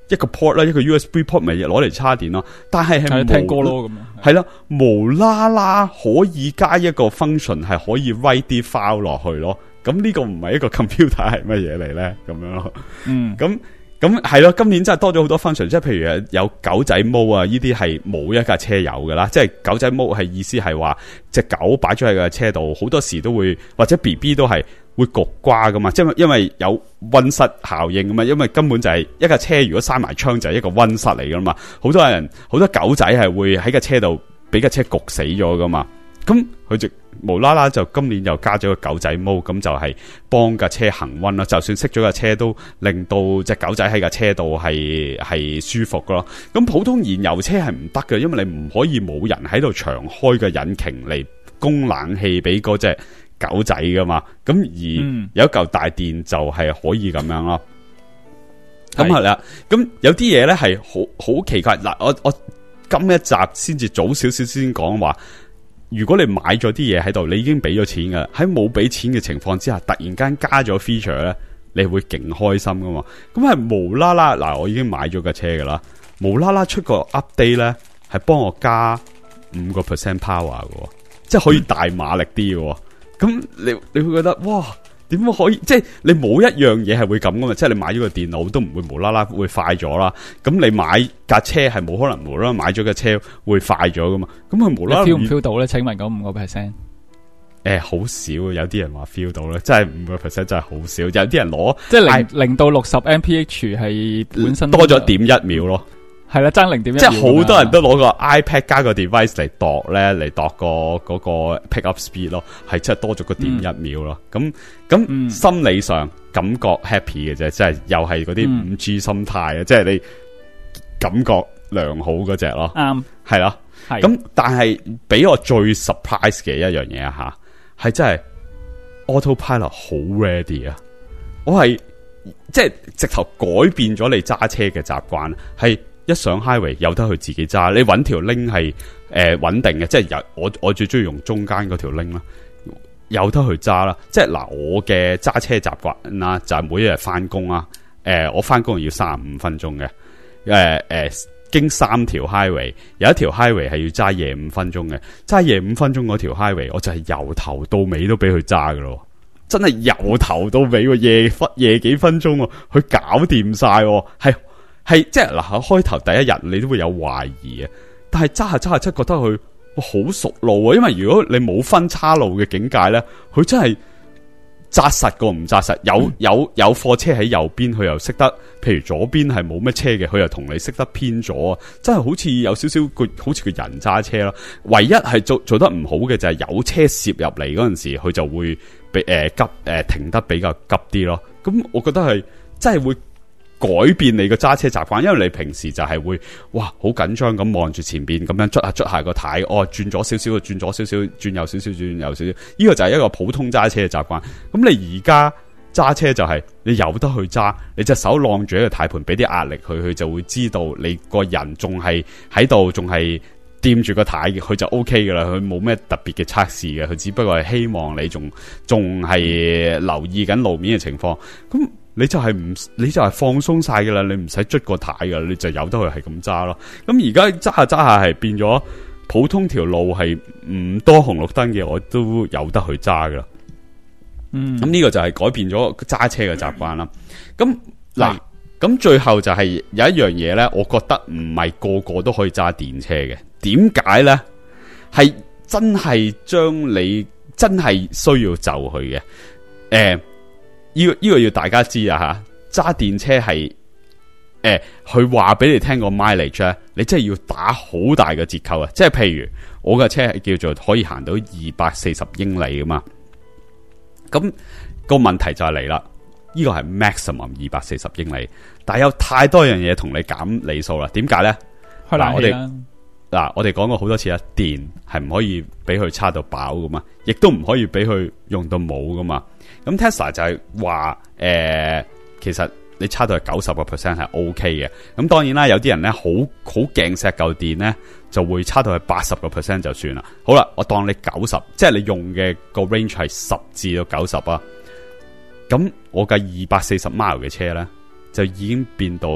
D: 一個 port 啦，一個 U S B port 咪攞嚟插電咯。但係係
A: 聽歌咯咁樣，
D: 係啦，無啦啦可以加一個 function 係可以 write 啲 file 落去咯。咁呢個唔係一個 computer 係乜嘢嚟咧？咁樣咯，嗯，咁咁係咯。今年真係多咗好多 function，即係譬如有狗仔 mode 啊，呢啲係冇一架車有噶啦。即係狗仔 mode 係意思係話隻狗擺咗喺個車度，好多時都會或者 B B 都係會焗瓜噶嘛。即係因為有溫室效應噶嘛，因為根本就係一架車如果閂埋窗就係一個溫室嚟噶嘛。好多人好多狗仔係會喺架車度俾架車焗死咗噶嘛。咁佢就無啦啦就今年又加咗個狗仔毛，咁就係幫架車恒溫啦。就算熄咗架車，都令到隻狗仔喺架車度係係舒服噶咯。咁普通燃油車係唔得嘅，因為你唔可以冇人喺度長開個引擎嚟供冷氣俾嗰隻狗仔噶嘛。咁而有一嚿大電就係可以咁樣咯。咁係啦，咁有啲嘢咧係好好奇怪嗱。我我今一集先至早少少先講話。如果你買咗啲嘢喺度，你已經俾咗錢噶，喺冇俾錢嘅情況之下，突然間加咗 feature 咧，你會勁開心噶嘛？咁係無啦啦嗱，我已經買咗架車噶啦，無啦啦出個 update 咧，係幫我加五個 percent power 嘅，即係可以大馬力啲嘅。咁你你會覺得哇，點解可以？即係你冇一樣嘢係會咁噶嘛？即係你買咗個電腦都唔會無啦啦會快咗啦。咁你買架車係冇可能無啦啦買咗架車會快咗噶嘛？咁佢無啦啦
A: feel 唔 feel 到咧？請問嗰五個 percent？
D: 誒，好少，有啲人話 feel 到咧，真係五個 percent 真係好少。有啲人攞
A: 即係零零到六十 M P H 係本身
D: 多咗點一秒咯。
A: 係啦，爭零點一，
D: 即係好多人都攞個 iPad 加個 device 嚟度咧，嚟度個嗰個 pick up speed 咯，係真係多咗個點一秒咯。咁咁、嗯、心理上感覺 happy 嘅啫，即係又係嗰啲五 G 心態啊，嗯、即係你感覺良好嗰隻咯。啱，係咯。咁但係俾我最 surprise 嘅一樣嘢啊吓，係真係 autopilot 好 ready 啊！我係即係直頭改變咗你揸車嘅習慣，係。一上 highway 有得佢自己揸，你揾條 link 係誒穩定嘅，即係我我最中意用中間嗰條 link 啦，有得去揸啦。即係嗱，我嘅揸車習慣啦，就係、是、每一日翻工啊，誒、呃，我翻工要三十五分鐘嘅，誒、呃、誒、呃，經三條 highway， 有一條 highway 係要揸廿五分鐘嘅，揸廿五分鐘嗰條 highway， 我就係由頭到尾都俾佢揸噶咯，真係由頭到尾，夜分夜幾分鐘，佢搞掂晒，係。係即係嗱，開頭第一日你都會有懷疑啊，但係揸下揸下真係覺得佢好熟路啊，因為如果你冇分叉路嘅境界咧，佢真係紮實過唔紮實。有有有貨車喺右邊，佢又識得，譬如左邊係冇乜車嘅，佢又同你識得偏左啊，真係好似有少少個好似個人揸車咯。唯一係做做得唔好嘅就係有車攝入嚟嗰陣時，佢就會比誒、呃、急誒、呃、停得比較急啲咯。咁我覺得係真係會改變你個揸車習慣，因為你平時就係會哇好緊張咁望住前邊咁樣捽下捽下個軚，哦轉咗少少，轉咗少少，轉右少少，轉右少少，呢個就係一個普通揸車嘅習慣。咁你而家揸車就係你有得去揸，你隻手晾住一個軚盤，俾啲壓力佢，佢就會知道你個人仲係喺度，仲係掂住個軚嘅，佢就 O K 噶啦，佢冇咩特別嘅測試嘅，佢只不過係希望你仲仲係留意緊路面嘅情況。咁你就係唔，你就係放鬆晒噶啦，你唔使捽個軚噶，你就由得佢係咁揸咯。咁而家揸下揸下係變咗普通條路係唔多紅綠燈嘅，我都有得去揸噶啦。嗯，咁呢個就係改變咗揸車嘅習慣啦。咁嗱，咁最後就係有一樣嘢咧，我覺得唔係個個都可以揸電車嘅。點解咧？係真係將你真係需要就佢嘅，誒、呃。呢、這個呢、這個要大家知啊吓，揸電車係誒，佢話俾你聽個 mileage 咧，你真係要打好大嘅折扣啊！即係譬如我嘅車係叫做可以行到二百四十英里噶嘛，咁、那個問題就係嚟啦，呢、這個係 maximum 二百四十英里，但係有太多樣嘢同你減里數啦。點解咧？嗱，我哋嗱我哋講過好多次啦，電係唔可以俾佢叉到飽噶嘛，亦都唔可以俾佢用到冇噶嘛。咁 Tesla 就係話誒，其實你差到係九十個 percent 係 OK 嘅。咁當然啦，有啲人咧好好勁錫嚿電咧，就會差到係八十個 percent 就算啦。好啦，我當你九十，即係你用嘅個 range 係十至到九十啊。咁我嘅二百四十 mile 嘅車咧，就已經變到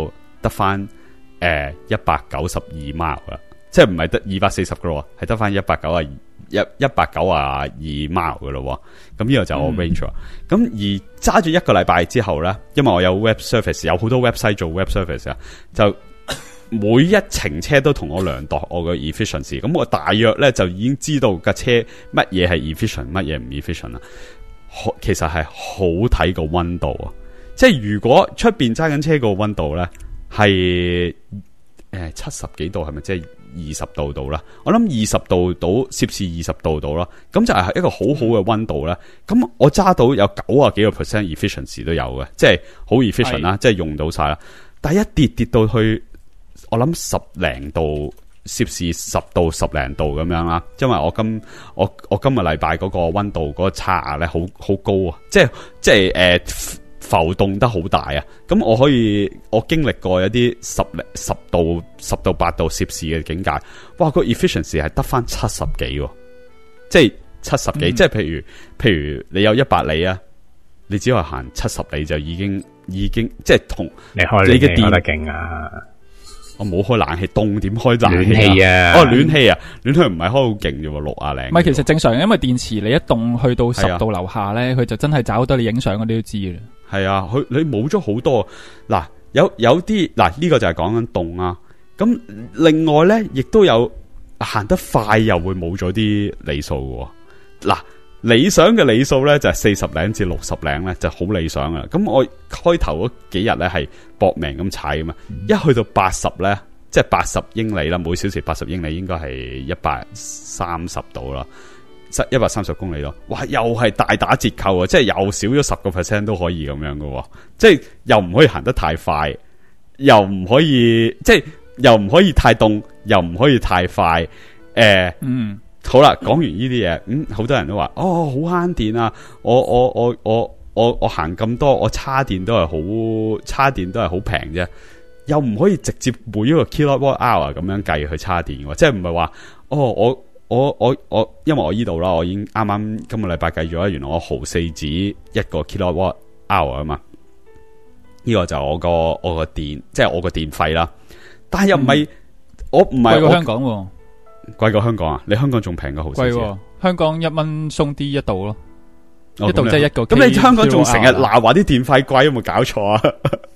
D: 得翻誒一百九十二 mile 啦，即係唔係得二百四十噶咯，係得翻一百九啊一一百九啊二 mile 噶咯。咁呢個就我 range 啦。咁、嗯、而揸咗一個禮拜之後咧，因為我有 web service， 有好多 website 做 web service 啊，就每一程車都同我量度我個 efficiency， 咁我大約咧就已經知道架車乜嘢係 efficient， 乜嘢唔 efficient 啦。其實係好睇個溫度啊，即係如果出邊揸緊車個溫度咧係誒七十幾度，係咪即係二十度度啦？我諗二十度到攝氏二十度度啦，咁就係一個好好嘅溫度咧。咁我揸到有九啊幾個 percent efficiency 都有嘅，即係好 efficient 啦，即係用到晒啦。但係一跌跌到去。我諗十零度攝氏十度十零度咁樣啦，因為我今我我今日禮拜嗰個溫度嗰個差額咧好好高啊，即係即係誒、呃、浮動得好大啊。咁我可以我經歷過一啲十零十度十到八度攝氏嘅境界，哇！個 efficiency 係得翻七十幾，即係七十幾，即係譬如譬如你有一百里啊，你只係行七十里就已經已經即係同
C: 你開你嘅電得勁啊！
D: 我冇開冷氣，凍點開冷氣
C: 氣啊？
D: 哦，暖氣啊，暖氣唔係開好勁啫喎，六啊零。唔
A: 係，其實正常，因為電池你一凍去到十度樓下咧，佢、啊、就真係找得你影相嗰啲都知嘅。係
D: 啊，佢你冇咗好多嗱，有有啲嗱呢個就係講緊凍啊。咁另外咧，亦都有行得快又會冇咗啲里數嘅。嗱，理想嘅里數咧就係四十零至六十零咧就好理想啊。咁我開頭嗰幾日咧係搏命咁踩噶嘛，嗯、一去到八十咧，即係八十英里啦，每小時八十英里應該係一百三十度啦，一百三十公里咯。哇，又係大打折扣啊！即係又少咗十個 percent 都可以咁樣噶，即係又唔可以行得太快，又唔可以即係又唔可以太凍，又唔可以太快。誒、呃，嗯。好啦，講完呢啲嘢，嗯，好多人都話，哦，好慳電啊！我我我我我我行咁多，我叉電都係好叉電都係好平啫，又唔可以直接每一個 kilowatt hour 咁樣計去叉電嘅，即係唔係話，哦，我我我我，因為我依度啦，我已經啱啱今個禮拜計咗，原來我毫四紙一個 kilowatt hour 啊嘛，呢、這個就我個我個電，即係我個電費啦，但係又唔係、嗯，我唔係
A: 貴過香港、啊。
D: 貴過香港啊？你香港仲平過毫四紙？
A: 香港一蚊鬆啲一度咯，
D: 哦、
A: 一度即係一個。
D: 咁你香港仲成日鬧話啲電費貴，有冇搞錯啊？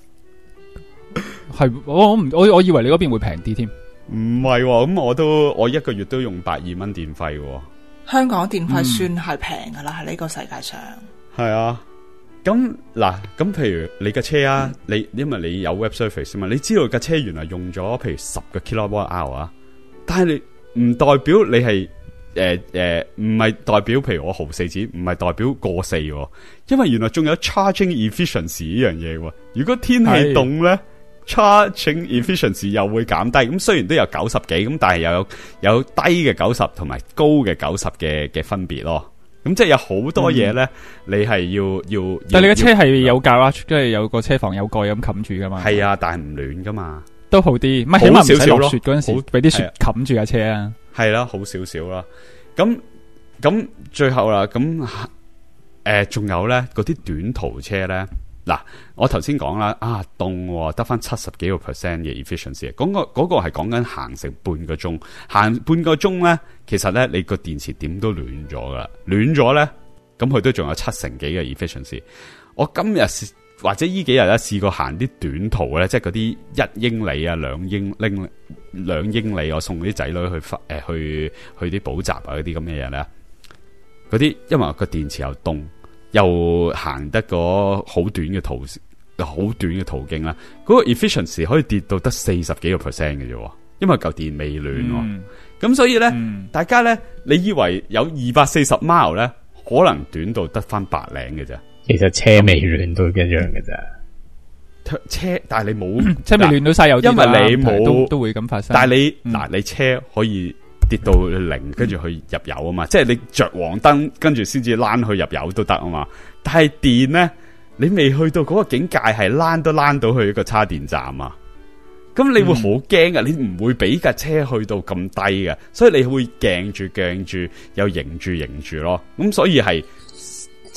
A: 係我唔我我以為你嗰邊會平啲添。
D: 唔係，咁我都我一個月都用百二蚊電費。
E: 香港電費算係平噶啦，喺、嗯、呢個世界上。係
D: 啊，咁嗱，咁譬如你架車啊，嗯、你因為你有 web service 嘛，你知道架車原來用咗譬如十個 kilowatt hour 啊，但係你。唔代表你係誒誒，唔係代表譬如我毫四紙，唔係代表過四，因為原來仲有 charging efficiency 呢樣嘢。如果天氣凍咧 ，charging efficiency 又會減低。咁雖然都有九十幾，咁但係又有有低嘅九十同埋高嘅九十嘅嘅分別咯。咁即係有好多嘢咧、嗯，你係要要。
A: 但係你嘅車係有架，即係有個車房有蓋咁冚住噶嘛？係
D: 啊，但係唔暖噶嘛。
A: 都好啲，乜起碼唔使落雪嗰陣時，俾啲雪冚住架車啊。
D: 係啦，好少少啦。咁咁最後啦，咁誒仲有咧嗰啲短途車咧，嗱，我頭先講啦，啊凍得翻七十幾個 percent 嘅 efficiency，嗰個嗰個係講緊行成半個鐘，行半個鐘咧，其實咧你個電池點都暖咗噶啦，暖咗咧，咁佢都仲有七成幾嘅 efficiency。我今日或者呢幾日咧試過行啲短途咧，即係嗰啲一英里啊、兩英拎兩英里，我送啲仔女去翻誒、呃、去去啲補習啊嗰啲咁嘅嘢咧，嗰啲因為個電池又凍，又行得個好短嘅途好短嘅途徑啦，嗰、嗰個 efficiency 可以跌到得四十幾個 percent 嘅啫，因為嚿電未暖喎。咁、嗯、所以咧、嗯，大家咧，你以為有二百四十 mile 咧，可能短到得翻百零嘅啫。
C: 其實車未暖都一樣嘅咋，
D: 車但係你冇
A: 車未暖到晒有啲，
D: 因為你冇
A: 都都會咁發生。
D: 但係你嗱、嗯，你車可以跌到零，跟住去入油啊嘛，嗯、即係你着黃燈，跟住先至躝去入油都得啊嘛。但係電咧，你未去到嗰個境界，係躝都躝到去一個叉電站啊。咁你會好驚噶，你唔會俾架車去到咁低嘅，所以你會鏡住鏡住，又迎住迎住咯。咁所以係。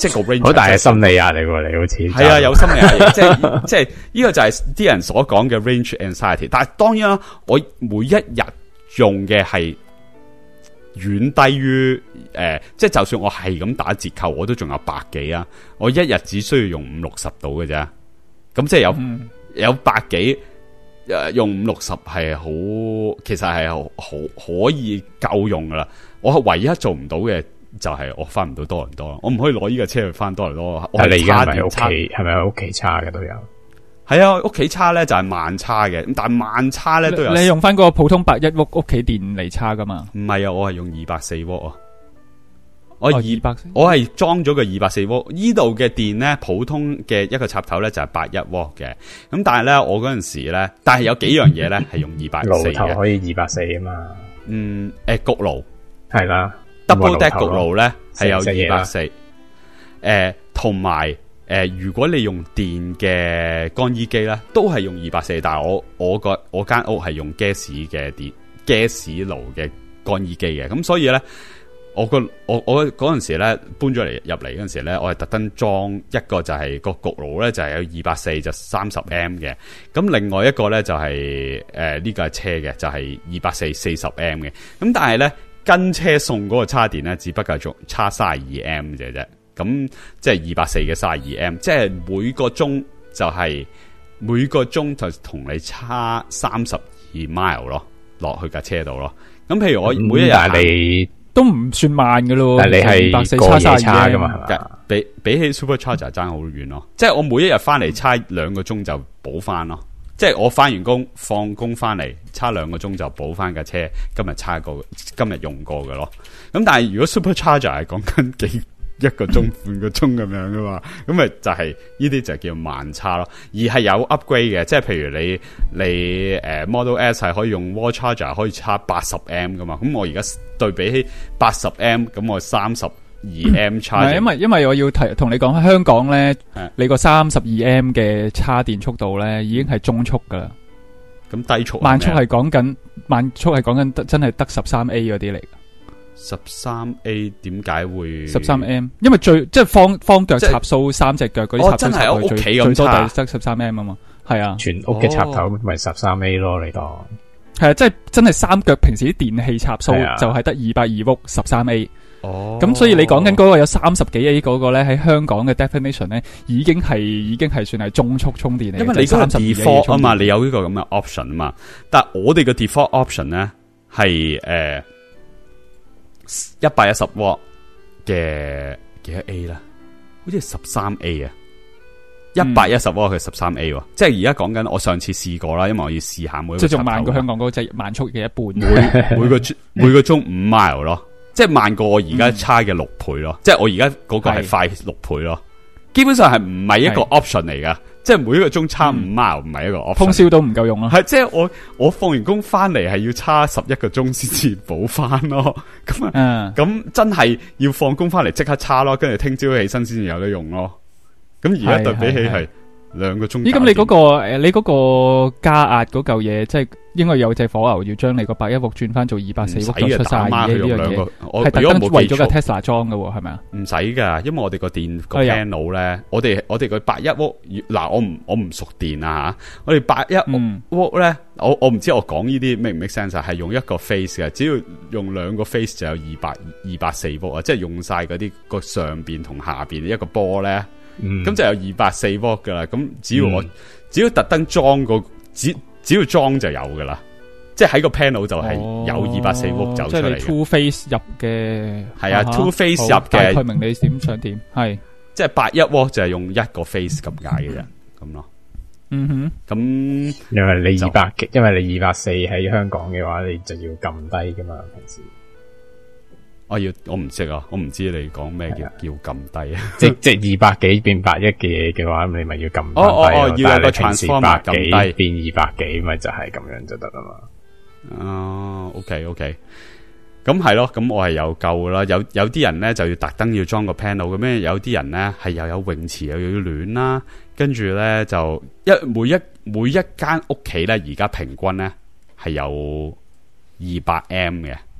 D: 即係個 range
C: 好大嘅心理壓力喎，你好似
D: 係啊，有心理壓力，即係即係呢個就係啲人所講嘅 range anxiety。但係當然啦，我每一日用嘅係遠低於誒、呃，即係就算我係咁打折扣，我都仲有百幾啊。我一日只需要用五六十度嘅啫，咁即係有、嗯、有百幾誒、呃，用五六十係好，其實係好可以夠用噶啦。我唯一做唔到嘅就係我翻唔到多倫多，我唔可以攞呢個車去翻多倫多。
C: 但係你而家係屋企，係咪喺屋企叉嘅都有？
D: 係啊，屋企叉咧就係慢叉嘅，咁但係慢叉咧都有。
A: 你用翻個普通百一屋屋企電嚟叉噶嘛？
D: 唔係啊，我係用二百四瓦啊。我二百、
A: 哦，
D: 我係裝咗個二百四瓦。呢度嘅電咧，普通嘅一個插頭咧就係八一瓦嘅。咁但係咧，我嗰陣時咧，但係有幾樣嘢咧係用二百四嘅。
C: 爐頭可以二百四啊嘛。
D: 嗯，誒，焗爐
C: 係啦
D: ，double deck 焗爐咧係有二百四。誒，同埋誒，如果你用電嘅乾衣機咧，都係用二百四。但係我我個我間屋係用 gas 嘅電 gas 爐嘅乾衣機嘅，咁所以咧。我個我我嗰陣時咧搬咗嚟入嚟嗰陣時咧，我係特登裝一個就係個焗爐咧就係有二百四就三十 M 嘅，咁另外一個咧就係誒呢個係車嘅就係二百四四十 M 嘅，咁但係咧跟車送嗰個叉電咧只不過係叉三十二 M 嘅啫，咁即係二百四嘅三十二 M， 即係每個鐘就係、是、每個鐘就同你差三十二 mile 咯，落去架車度咯。咁譬如我每一日、嗯、
A: 你。都唔算慢噶咯，
C: 但係你係過夜叉噶嘛，係嘛？
D: 比比起 Supercharger 爭好遠咯，即係我每一日翻嚟差兩個鐘就補翻咯，即係我翻完工放工翻嚟差兩個鐘就補翻架車，今日差過今日用過嘅咯。咁但係如果 Supercharger 係講緊幾一個鐘半個鐘咁樣噶嘛，咁咪就係呢啲就叫慢叉咯，而係有 upgrade 嘅，即係譬如你你誒、呃、Model S 係可以用 Wall Charger 可以叉八十 M 噶嘛，咁我而家對比起八十 M， 咁我三十二 M 叉。
A: 係因為因為我要提同你講，香港咧，你個三十二 M 嘅叉電速度咧已經係中速噶啦，
D: 咁低速
A: 慢速係講緊慢速係講緊得真係得十三 A 嗰啲嚟。
D: 十三 A 點解會
A: 十三 M？ 因為最即係方方腳插蘇三隻腳嗰啲插蘇，
D: 真係屋企咁
A: 最多就得十三 M 啊嘛，係啊，
C: 全屋嘅插頭咪十三 A 咯，你當
A: 係啊，即係真係三腳平時啲電器插蘇就係得二百二伏十三 A。哦，咁所以你講緊嗰個有三十幾 A 嗰個咧，喺香港嘅 definition 咧，已經係已經係算係中速充電嚟。
D: 因為你嗰個 default 啊嘛，你有呢個咁嘅 option 啊嘛，但係我哋嘅 default option 咧係誒。一百一十瓦嘅幾多 A 啦？好似十三 A 啊！一百一十瓦佢十三 A，、嗯、即係而家講緊。我上次試過啦，因為我要試下每個。即係仲慢過香港嗰隻慢速嘅一半。每每個每個鐘五 mile 咯，即係慢過我而家差嘅六倍咯。嗯、即係我而家嗰個係快六倍咯。基本上係唔係一個 option 嚟噶，即係每一個鐘差五 mile 唔係一個 option。通宵都唔夠用咯。係即係我我放完工翻嚟係要差十一個鐘先至補翻咯。咁啊，咁真係要放工翻嚟即刻叉咯，跟住聽朝起身先至有得用咯。咁而家對比起係兩個鐘。咦？咁你嗰個誒，你嗰個加壓嗰嚿嘢，即係應該有隻火牛要將你個百一伏轉翻做二百四伏就出晒嘅呢樣嘢。係特登為咗個 Tesla 裝嘅喎，係咪啊？唔使噶，因為我哋個電個 panel 咧，我哋我哋個百一伏嗱，我唔我唔熟電啊吓，我哋百一伏咧，我我唔知我講呢啲 make 唔 make sense，係用一個 face 嘅，只要用兩個 face 就有二百二百四伏啊，即係用晒嗰啲個上邊同下邊一個波咧。咁、嗯、就有二百四伏噶啦，咁只要我、嗯、只要特登裝個只只要裝就有噶啦，即係喺個 panel 就係有二百四伏走出嚟。即係你 two face 入嘅係啊 ，two face 入嘅。大概明你點想點？係即係百一伏就係用一個 face 咁解嘅啫，咁咯。嗯哼，咁因為你二百，因為你二百四喺香港嘅話，你就要撳低噶嘛，平時。我要我唔識啊，我唔知你講咩叫叫撳低啊！即即二百幾變百一嘅嘢嘅話，你咪要撳低咯。哦哦，要有個 transformer 撳低變二百幾，咪就係咁樣就得啦嘛。哦 ，OK OK，咁係咯，咁我係有夠啦。有有啲人咧就要特登要裝個 panel 嘅咩？有啲人咧係又有泳池又要暖啦，跟住咧就一每一每一間屋企咧而家平均咧係有二百 M 嘅。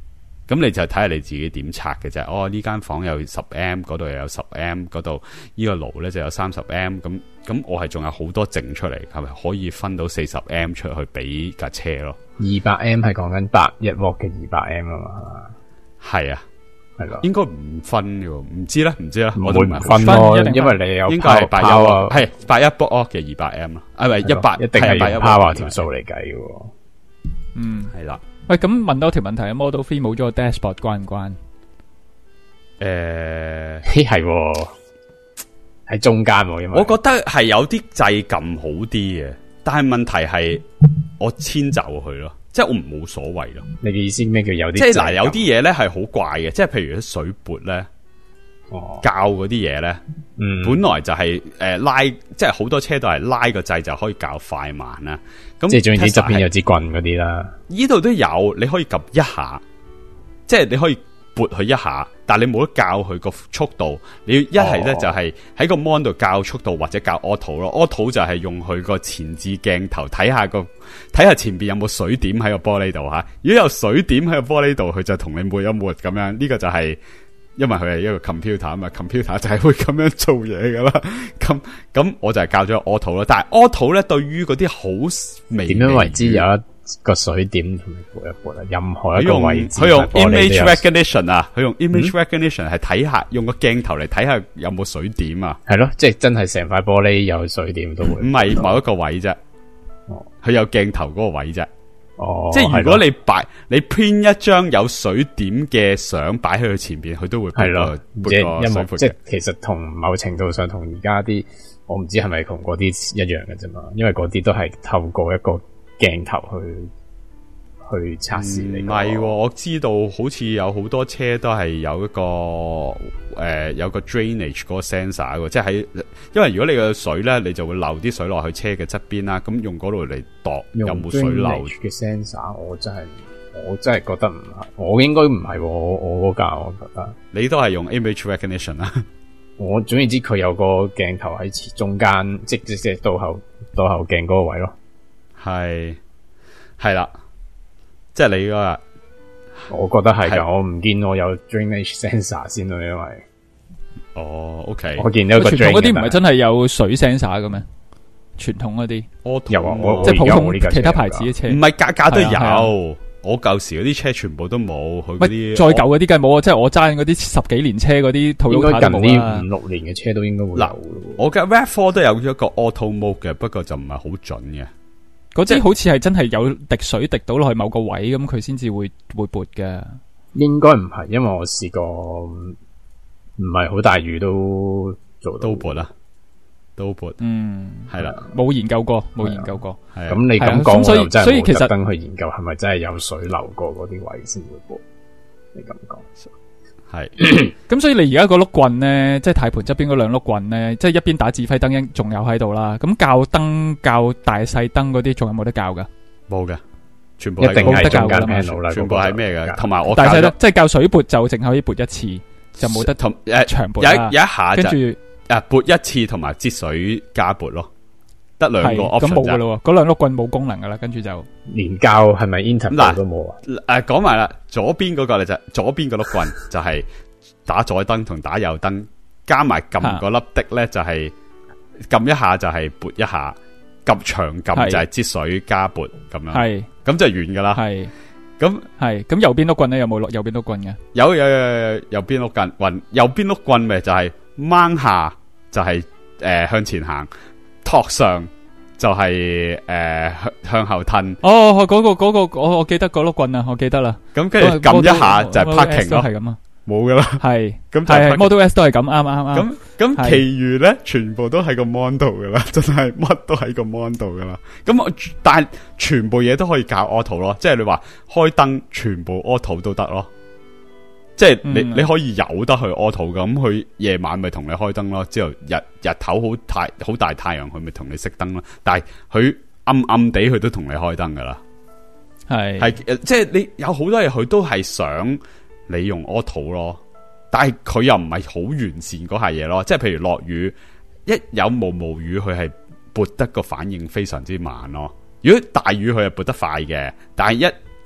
D: 咁你就睇下你自己點拆嘅啫。哦，呢間房有十 M， 嗰度又有十 M， 嗰度呢個爐咧就有三十 M， 咁咁我係仲有好多剩出嚟，係咪可以分到四十 M 出去俾架車咯？
C: 二百 M 係講緊百一 W 嘅二百 M 啊嘛，
D: 係啊，
C: 係咯，
D: 應該唔分嘅，唔知咧，唔知啦，我
C: 都唔分咯，因為你有
D: 應該係百一，係百一 W 嘅二百 M 啊，啊唔係一百，
C: 一定係用 power 條數嚟計嘅。
A: 嗯，
D: 係啦。
A: 喂，咁問多條問題啊 ，Model three 冇咗個 dashboard 關唔關？
D: 誒，
C: 係喺中間，因為
D: 我覺得係有啲掣撳好啲嘅，但係問題係我遷就佢咯，即係我唔冇所謂咯。
C: 你嘅意思咩叫有啲？
D: 即係嗱，有啲嘢咧係好怪嘅，即係譬如啲水撥咧，哦，教嗰啲嘢咧，嗯，本來就係、是、誒、呃、拉，即係好多車都係拉個掣就可以較快慢啦。咁
C: 即係總之側邊有支棍嗰啲啦，
D: 呢度都有，你可以撳一下，即係你可以撥佢一下，但係你冇得校佢個速度。你要一係咧就係喺個 mon 度校速度或者校 auto 咯。auto 就係用佢個前置鏡頭睇下個睇下前邊有冇水點喺個玻璃度吓。如果有水點喺個玻璃度，佢就同你抹一抹咁樣。呢個就係因為佢係一個 computer 啊嘛 ，computer 就係會咁樣做嘢噶啦。咁咁我就係校咗 auto 咯。但係 auto 咧對於嗰啲好微點
C: 樣為之有一個水點同你撥一撥啊？任何一個位置，
D: 佢用 image recognition 啊，佢用 image recognition 係睇下，用個鏡頭嚟睇下有冇水點啊。
C: 係咯，即係真係成塊玻璃有水點都會。
D: 唔係某一個位啫，佢有鏡頭嗰個位啫。
C: 哦，
D: 即係如果你擺你 print 一張有水點嘅相擺喺佢前邊，佢都會係咯，
C: 即係一幕，即係其實同某程度上同而家啲，我唔知係咪同嗰啲一樣嘅啫嘛，因為嗰啲都係透過一個鏡頭去去測試你。唔係，
D: 我知道好似有好多車都係有一個誒、呃、有個 drainage 嗰個 sensor 嘅，即係喺因為如果你個水咧，你就會漏啲水落去車嘅側邊啦，咁用嗰度嚟度有冇水漏
C: 嘅 sensor， 我真係我真係覺得唔係，我應該唔係我我嗰架，我覺得
D: 你都係用 image recognition 啦。
C: 我總言之，佢有個鏡頭喺中間，即即即倒後倒後鏡嗰個位咯。
D: 係係啦，即係你個，
C: 我覺得係噶，我唔見我有 drainage sensor 先咯，因為
D: 哦 ，OK，
C: 我見到個
A: 傳統嗰啲唔係真係有水 sensor 嘅咩？傳統嗰啲，
C: 有啊，我
A: 即係普通其他牌子嘅車，
D: 唔係架架都有。我舊時嗰啲車全部都冇，佢嗰啲
A: 再舊嗰啲梗係冇啊！即係我揸嗰啲十幾年車嗰啲，Toyota
C: 近呢五六年嘅車都應該會有。
D: 我嘅 RAV 四都有一個 auto mode 嘅，不過就唔係好準嘅。
A: 嗰隻好似係真係有滴水滴到落去某個位咁，佢先至會會撥嘅。
C: 應該唔係，因為我試過唔係好大雨都做到
D: 都撥啦。都撥，
A: 嗯，
D: 係啦，
A: 冇研究過，冇研究過。
C: 咁你咁講，我又真係冇特登去研究，係咪真係有水流過嗰啲位先會撥？你咁講，
D: 係。
A: 咁所以你而家個碌棍咧，即係軚盤側邊嗰兩碌棍咧，即係一邊打指揮燈，應仲有喺度啦。咁校燈、校大細燈嗰啲，仲有冇得校噶？
D: 冇嘅，全部
C: 一定係中間
A: 㗎嘛，
D: 全部係咩嘅？同埋我
A: 大細燈，即係校水撥就淨係可以撥一次，就冇得同誒長撥啦。
D: 有一下
A: 跟住。
D: 誒，撥一次同埋節水加撥咯，得兩個 option
A: 咁冇噶咯，嗰兩碌棍冇功能噶啦，跟住就
C: 連教係咪 interval 都冇啊？
D: 誒，講埋啦，左邊嗰個咧就左邊個碌棍就係打左燈同打右燈，加埋撳嗰粒的咧就係撳一下就係撥一下，撳長撳就係節水加撥咁樣，係咁就完噶啦。係咁
A: 係咁右邊碌棍咧有冇右邊碌棍嘅？
D: 有有有右邊碌棍，運右邊碌棍咪就係掹下。就係、是、誒、呃、向前行，托上就係、是、誒、呃、向向後褪。
A: 哦，嗰、那個嗰、那個我我記得嗰碌棍啊，我記得啦。
D: 咁跟住撳一下就係 parking 咯，
A: 係咁啊，
D: 冇噶啦。係咁係
A: Model S 都係咁，啱啱啱。
D: 咁咁其餘咧全部都喺個 mon 度噶啦，真係乜都喺個 mon 度噶啦。咁我但係全部嘢都可以校 auto 咯，即係你話開燈全部 auto 都得咯。即係你、嗯、你可以由得去 auto 咁，佢夜晚咪同你開燈咯，之後日日頭好太好大太陽，佢咪同你熄燈咯。但係佢暗暗地佢都同你開燈噶啦，係係即係你有好多嘢佢都係想你用 auto 咯，但係佢又唔係好完善嗰下嘢咯。即係譬如落雨，一有毛毛雨，佢係撥得個反應非常之慢咯。如果大雨佢係撥得快嘅，但係一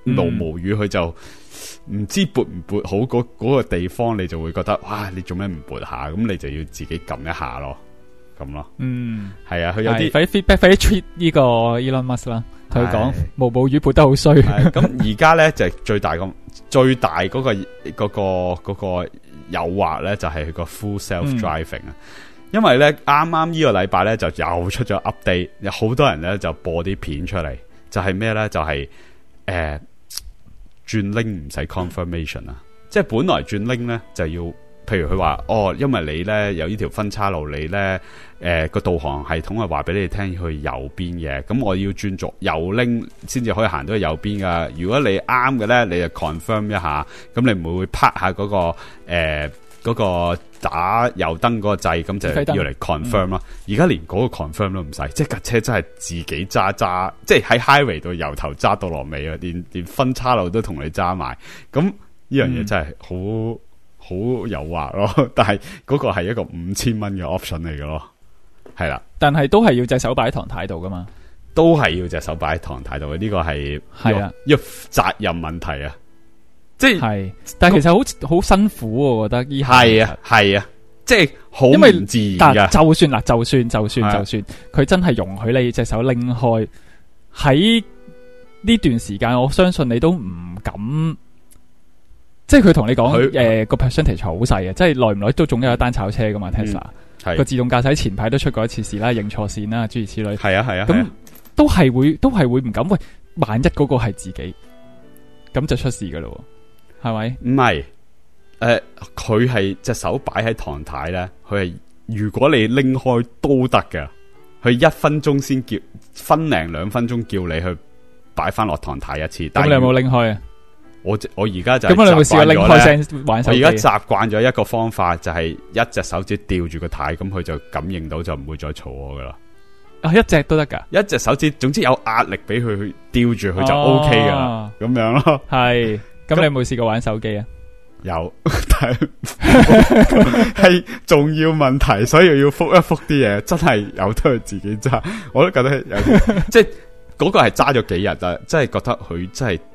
D: 毛毛雨佢就唔知撥唔撥好嗰嗰個地方，你就會覺得哇，你做咩唔撥下？咁你就要自己撳一下咯，咁咯。嗯，係啊，佢有啲
A: 快啲 feedback，快啲 tweet 呢個 Elon Musk 啦，同佢講毛毛雨撥得好衰。
D: 咁而家咧就係最大個最大嗰個嗰個嗰個誘惑咧，就係佢個 full self driving 啊。因為咧啱啱呢個禮拜咧就又出咗 update， 有好多人咧就播啲片出嚟，就係咩咧？就係誒轉 link 唔使 confirmation 啊，即係本來轉 link 咧就要，譬如佢話哦，因為你咧有呢條分叉路，你咧誒個導航系統係話俾你聽去右邊嘅，咁我要轉左右 link 先至可以行到去右邊噶。如果你啱嘅咧，你就 confirm 一下，咁你唔會會拍下嗰個誒。呃嗰、那個打右燈嗰個掣，咁就要嚟 confirm 啦。而家連嗰個 confirm 都唔使，即係架車真係自己揸揸，即係喺 highway 度由頭揸到落尾啊！連連分叉路都同你揸埋，咁呢樣嘢真係好好誘惑咯。但係嗰個係一個五千蚊嘅 option 嚟嘅咯，係啦。
A: 但係都係要隻手擺喺唐太度噶嘛，
D: 都係要隻手擺喺唐太度嘅。呢、這個係係啊，一個責任問題啊。即係，
A: 但係其實好好辛苦，我覺得呢下
D: 係啊係啊，即係好唔自然噶。
A: 就算嗱，就算就算就算，佢真係容許你隻手拎開，喺呢段時間，我相信你都唔敢。即係佢同你講，誒個 percentage 好細嘅，即係耐唔耐都總有一單炒車噶嘛。Tesla 個自動駕駛前排都出過一次事啦，認錯線啦，諸如此類。
D: 係啊係啊，
A: 咁都係會都係會唔敢。喂，萬一嗰個係自己，咁就出事噶咯。係咪？唔係，
D: 誒，佢係隻手擺喺唐太咧，佢係如果你拎開都得㗎，佢一分鐘先叫，分零兩分鐘叫你去擺翻落唐太一次。
A: 咁你有冇拎開啊？
D: 我我而家就
A: 咁你有冇試過拎開聲玩手機？
D: 我而家習慣咗一個方法，就係一隻手指吊住個太，咁佢就感應到就唔會再嘈我噶啦。
A: 啊，一隻都得噶，
D: 一隻手指，總之有壓力俾佢去吊住佢就 O K 噶啦，咁、哦、樣咯。
A: 係。咁你有冇試過玩手機啊？
D: 有，但係係重要問題，所以要復一復啲嘢，真係由得佢自己揸。我都覺得有即係嗰、嗰個係揸咗幾日啊，真係覺得佢真係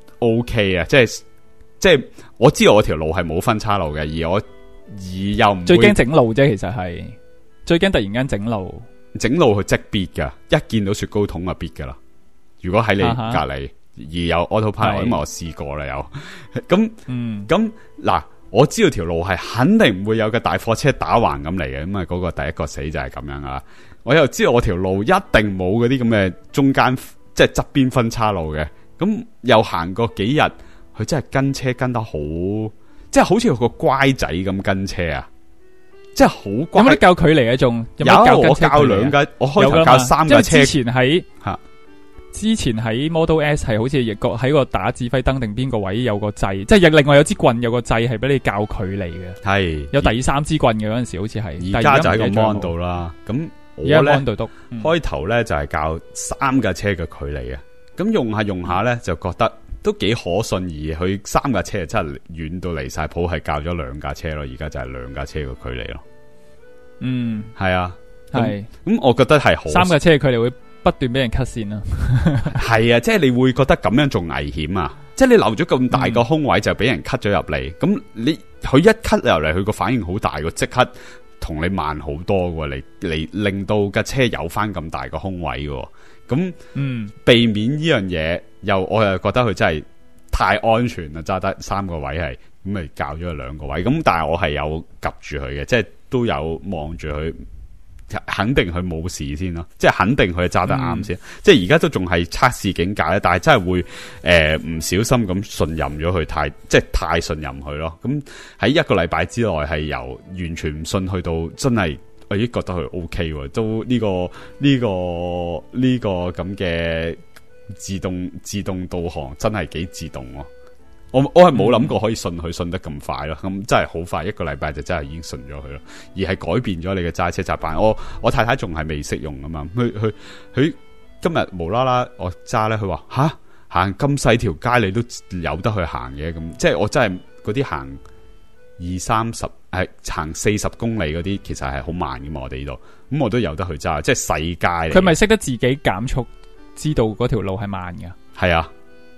D: O K 啊，即係即係我知道我條路係冇分叉路嘅，而我而又唔會最
A: 驚整路啫，其實係最驚突然間整路，
D: 整路佢即必噶，一見到雪糕筒就必噶啦。如果喺你隔籬。而有 autopilot， 因為我試過啦，有咁，嗯，咁嗱，我知道條路係肯定唔會有個大貨車打橫咁嚟嘅，咁啊嗰個第一個死就係咁樣啦。我又知道我條路一定冇嗰啲咁嘅中間即係側邊分叉路嘅，咁又行過幾日，佢真係跟車跟得好，即係好似個乖仔咁跟車啊，即係好乖。
A: 有冇教距離啊？仲有，有，
D: 有我教兩架，我開頭教三架車。
A: 之前喺吓。之前喺 Model S 係好似亦個喺個打指揮燈定邊個位有個掣，即係另外有支棍有個掣係俾你較距離嘅。係有第三支棍嘅嗰陣時，好似係。
D: 而家就喺個 mon 度啦。咁我咧、嗯、開頭咧就係較三架車嘅距離啊。咁用下用下咧就覺得都幾可信，而佢三架車真係遠到離晒譜，係較咗兩架車咯。而家就係兩架車嘅距離咯。嗯，係啊，係。咁我覺得係好
A: 三架車嘅距離會不斷俾人 cut 線啦，
D: 係啊，即係你會覺得咁樣仲危險啊！即係你留咗咁大個空位就俾人 cut 咗入嚟，咁、嗯、你佢一 cut 入嚟，佢個反應好大嘅，即刻同你慢好多嘅，嚟嚟令到架車有翻咁大個空位嘅，咁嗯避免呢樣嘢，又我又覺得佢真係太安全啦，揸得三個位係咁咪校咗佢兩個位，咁但係我係有及住佢嘅，即係都有望住佢。肯定佢冇事先咯，即係肯定佢揸得啱先。嗯、即係而家都仲係測試境界咧，但係真係會誒唔、呃、小心咁信任咗佢，太即係太信任佢咯。咁喺一個禮拜之內係由完全唔信去到真係我已經覺得佢 O K 喎，都呢、這個呢、這個呢、這個咁嘅自動自動導航真係幾自動喎。我我係冇諗過可以信佢信得咁快咯，咁真係好快，一個禮拜就真係已經信咗佢咯，而係改變咗你嘅揸車習慣。我我太太仲係未識用㗎嘛，佢佢佢今日無啦啦我揸咧，佢話吓行咁細條街你都有得去行嘅，咁即係我真係嗰啲行二三十係行四十公里嗰啲，其實係好慢㗎嘛，我哋呢度咁我都有得去揸，即係細街嚟。
A: 佢咪識得自己減速，知道嗰條路係慢㗎？
D: 係啊。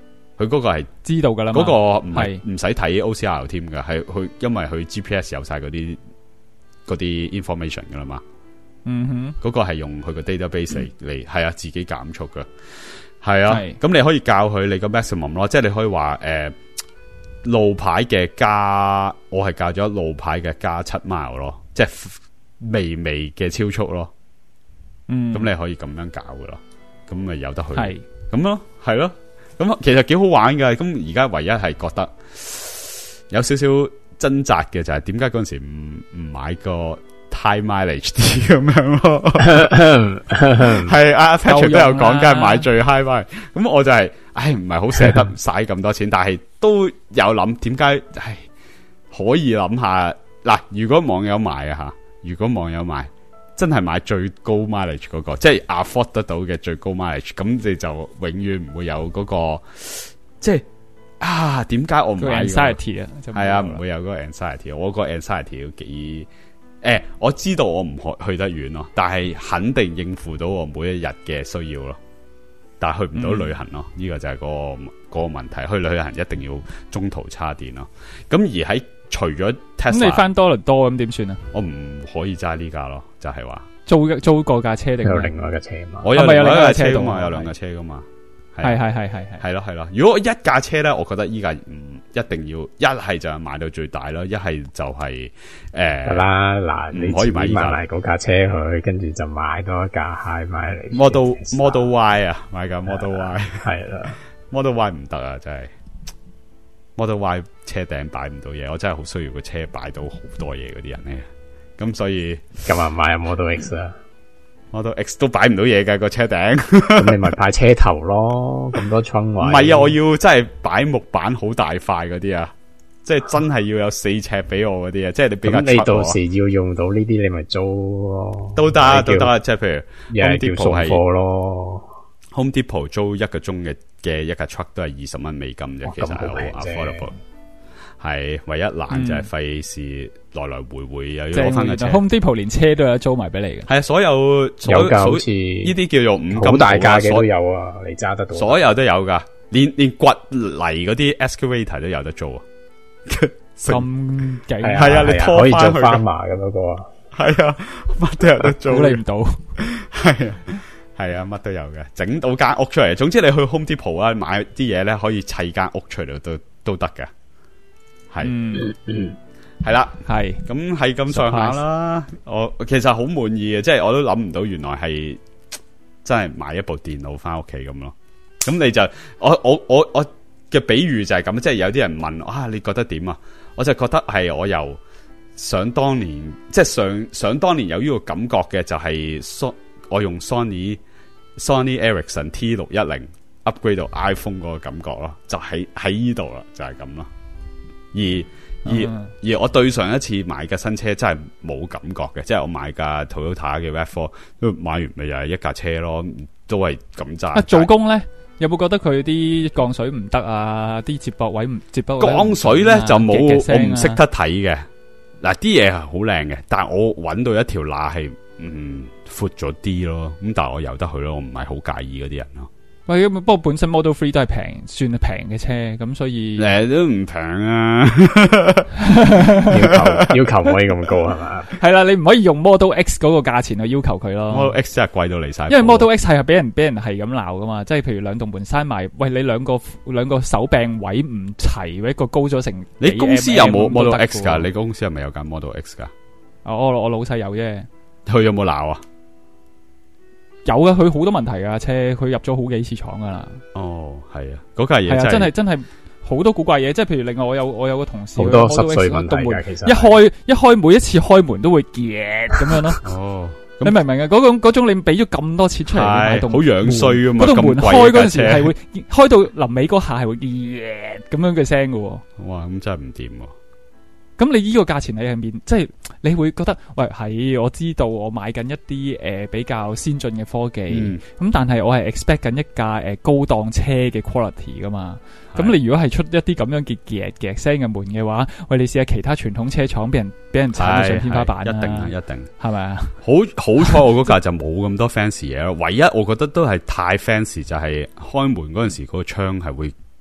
D: 佢嗰個係
A: 知道噶啦，
D: 嗰個唔係唔使睇 O C R 添㗎，係佢因為佢 G P S 有晒嗰啲嗰啲 information 噶啦嘛。
A: 嗯哼，
D: 嗰、嗰個係用佢個 database 嚟嚟係啊自己減速噶，係啊。咁你可以教佢你個 maximum 咯，即係你可以話誒、呃、路牌嘅加，我係教咗路牌嘅加七 mile 咯，即係微微嘅超速咯。嗯，咁你可以咁樣搞噶咯，咁咪有得去係咁咯，係咯。咁其實幾好玩噶。咁而家唯一係覺得有少少掙扎嘅就係點解嗰陣時唔唔買個 high mileage 啲咁樣咯。係阿 Patrick 都有講，梗係買最 high mileage。咁我就係、是，唉，唔係好捨得嘥咁多錢，但係都有諗點解，唉，可以諗下嗱。如果網友買啊吓，如果網友買。真係買最高 mileage 嗰、那個，即係 afford 得到嘅最高 mileage，咁你就永遠唔會有嗰、那個，即係啊，點解我唔買、那個、
A: anxiety 啊？
D: 係啊，唔會有嗰個 anxiety。我個 anxiety 要幾誒、欸，我知道我唔去去得遠咯，但係肯定應付到我每一日嘅需要咯。但係去唔到旅行咯，呢、嗯、個就係、那個、那個問題。去旅行一定要中途叉電咯。咁而喺除咗 Tesla，
A: 咁你翻多倫多咁點算啊？
D: 我唔可以揸呢架咯，就係、是、話
A: 租租過架車定
C: 有另外嘅車嘛？
D: 我有另外一架車噶嘛，
A: 啊、
D: 有兩架車噶嘛。
A: 係係係係係
D: 係咯係咯。如果一架車咧，我覺得依架唔一定要，一係就係買到最大咯，一係就係誒
C: 啦嗱，你
D: 可以買
C: 埋嗰架車去，跟住就買多一架 high mileage
D: Model Model Y 啊，買架 Model Y
C: 係啦
D: ，Model Y 唔得啊，真係。Model Y 車頂擺唔到嘢，我真係好需要個車擺到好多嘢嗰啲人咧。咁所以
C: 咁啊買 Model X 啊
D: ，Model X 都擺唔到嘢㗎個車頂。
C: 咁你咪擺車頭咯，咁多窗位。
D: 唔係啊，我要真係擺木板好大塊嗰啲啊，即係真係要有四尺俾我嗰啲啊，即係你比較。咁你到時要用到呢啲，你咪租咯。都得都得，即係譬如 Home Depot 係咯。Home Depot 租一個鐘嘅嘅一架 truck 都係二十蚊美金啫、哦，其實係好 affordable。係唯一難就係費事來來回回又要攞翻架車。
A: Home Depot 連車都有租埋俾你嘅。
D: 係啊，所有所有好似呢啲叫做五金
C: 好大架嘅都有啊，你揸得到。
D: 所有都有噶，連連掘泥嗰啲 excavator 都有得租啊。
A: 咁勁
C: 係啊，
D: 你拖
C: 可以着翻麻咁嗰個啊。
D: 係啊，乜都有得租。
A: 估你唔到。
D: 係啊。係啊，乜都有嘅，整到間屋出嚟。總之你去 Home Depot 啊，買啲嘢咧，可以砌間屋出嚟都都得嘅。係，嗯嗯，係啦，係，咁係咁上下啦。我其實好滿意嘅，即係我都諗唔到，原來係真係買一部電腦翻屋企咁咯。咁你就我我我我嘅比喻就係咁，即係有啲人問啊，你覺得點啊？我就覺得係我由想當年，即係想想當年有呢個感覺嘅，就係 So 我用 Sony Sony Ericsson T 六一零 upgrade 到 iPhone 嗰個感覺咯，就喺喺呢度啦，就係咁咯。而而、uh-huh. 而我對上一次買嘅新車真係冇感覺嘅，即係我買架 Toyota 嘅 RAV 四，都買完咪又係一架車咯，都係咁揸。啊，
A: 做工咧有冇覺得佢啲降水唔得啊？啲接駁位唔接駁位
D: 降水咧就冇，我唔識得睇嘅。嗱，啲嘢係好靚嘅，但係我揾到一條罅係嗯闊咗啲咯。咁但係我由得佢咯，我唔係好介意嗰啲人咯。
A: 喂，不過本身 Model three 都係平，算係平嘅車，咁所以
D: 誒都唔平啊。
C: 要求要求唔可以咁高係嘛？
A: 係啦，你唔可以用 Model X 嗰個價錢去要求佢咯。
D: Model X 真係貴到離晒，
A: 因為 Model X 係俾人俾人係咁鬧噶嘛，即係譬如兩棟門閂埋，喂，你兩個兩個手柄位唔齊，一個高咗成，
D: 你公司有冇 Model X 噶？你公司係咪有間 Model X 噶？
A: 哦，我我老細有啫。
D: 佢有冇鬧啊？
A: 有嘅，佢好多問題啊，車佢入咗好幾次廠噶啦。
D: 哦，係啊，嗰架嘢
A: 係啊，真係真係好多古怪嘢，即係譬如另外我有我有個同事
C: 好多濕碎問題嘅，其實
A: 一開一開每一次開門都會夾咁樣咯。哦，你明唔明啊？嗰種嗰種你俾咗咁多錢出嚟買棟，
D: 好樣衰啊嘛！
A: 嗰棟門開嗰陣時係會開到臨尾嗰下係會夾咁樣嘅聲噶。
D: 哇，咁真係唔掂。
A: 咁你呢個價錢你係面，即係你會覺得，喂，係我知道我買緊一啲誒、呃、比較先進嘅科技，咁、嗯、但係我係 expect 緊一架誒、呃、高檔車嘅 quality 噶嘛。咁你如果係出一啲咁樣嘅夾夾聲嘅門嘅話，喂，你試下其他傳統車廠俾人俾人踩到上天花板，
D: 一定啊，一定
A: 係咪啊？
D: 好好彩我嗰架就冇咁多 fancy 嘢咯。唯一我覺得都係太 fancy，就係開門嗰陣時嗰個窗係會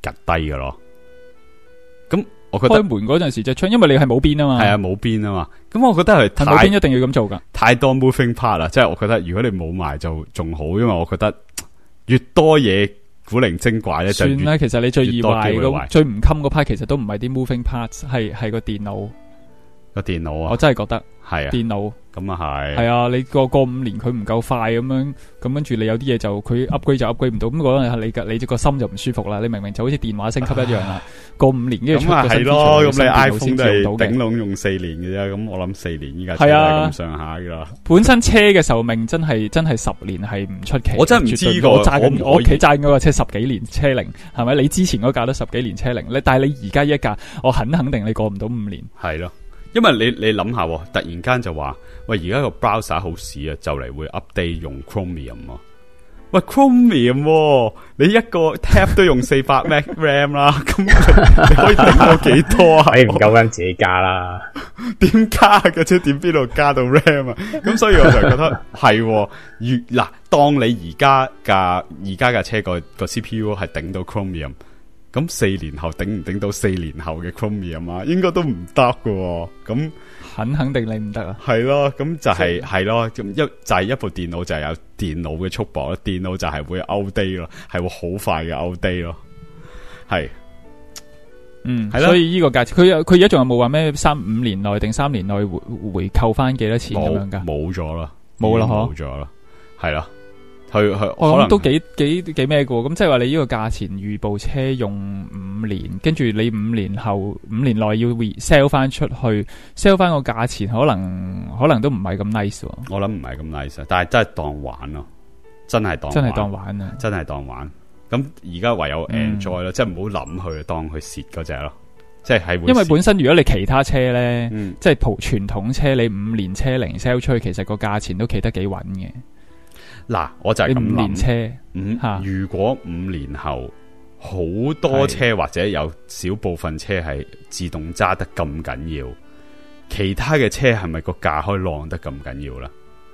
D: 趌低嘅咯。咁我覺得
A: 開門嗰陣時隻窗，因為你係冇邊啊嘛，
D: 係啊冇邊啊嘛。咁我覺得係
A: 冇邊一定要咁做噶，
D: 太多 moving part 啦。即係我覺得如果你冇埋就仲好，因為我覺得越多嘢古靈精怪咧，
A: 算啦。其實你最易壞
D: 壞
A: 最唔襟嗰 part，其實都唔係啲 moving parts， 係係個電腦
D: 個電腦啊。
A: 我真係覺得
D: 係啊，
A: 電腦
D: 咁啊係
A: 係啊。你過過五年佢唔夠快咁樣，咁跟住你有啲嘢就佢 upgrade 就 upgrade 唔到，咁嗰陣你嘅你個心就唔舒服啦。你明明就好似電話升級一樣啦，過五年跟住出個新
D: feature，咁你
A: iPhone
D: 都係頂籠用四年嘅啫。咁我諗四年依家
A: 係啊
D: 咁上下噶啦。
A: 本身車嘅壽命真係真係十年係唔出奇。
D: 我真係唔知呢個
A: 我揸緊我屋企揸緊嗰個車十幾年車齡，係咪？你之前嗰架都十幾年車齡，你但係你而家一架，我很肯定你過唔到五年。
D: 係咯。因為你你諗下，突然間就話喂，而家個 browser 好屎啊，就嚟會 update 用 Chromium 啊。喂 Chromium，啊，你一個 tab 都用四百 meg RAM 啦，咁你可以頂到幾多啊？
C: 你唔夠跟自己加啦，
D: 點加嘅啫？點邊度加到 RAM 啊？咁所以我就覺得係，如嗱，當你而家架而家架車個個 C P U 係頂到 Chromium。咁四年後頂唔頂到四年後嘅 Chromium 啊？應該都唔得喎。咁
A: 很肯定你唔得啊。
D: 係咯，咁就係係咯，咁一就係、是、一部電腦就係有電腦嘅束縛咯，電腦就係會 outdate 咯，係會好快嘅 outdate 咯。係，
A: 嗯，所以呢個價錢，佢佢而家仲有冇話咩三五年內定三年內回回扣翻幾多錢咁樣噶？
D: 冇咗啦，
A: 冇啦，
D: 冇咗啦，係啦。去去，
A: 我諗都幾幾幾咩嘅，咁即係話你呢個價錢預部車用五年，跟住你五年後五年內要 sell 翻出去 ，sell 翻個價錢可能可能都唔係咁 nice。
D: 我諗唔係咁 nice， 但係真係當玩咯，真係當
A: 真係當玩啊，
D: 真係當玩。咁而家唯有 enjoy 咯，嗯，即係唔好諗佢當佢蝕嗰隻咯，即係係會。
A: 因為本身如果你其他車咧，
D: 嗯，即
A: 係普傳統車，你五年車齡 sell 出去，其實個價錢都企得幾穩嘅。
D: 嗱，我就係咁諗。
A: 五年車，
D: 嗯，如果五年後好多車或者有少部分車係自動揸得咁緊要，其他嘅車係咪個價可以浪得咁緊要啦？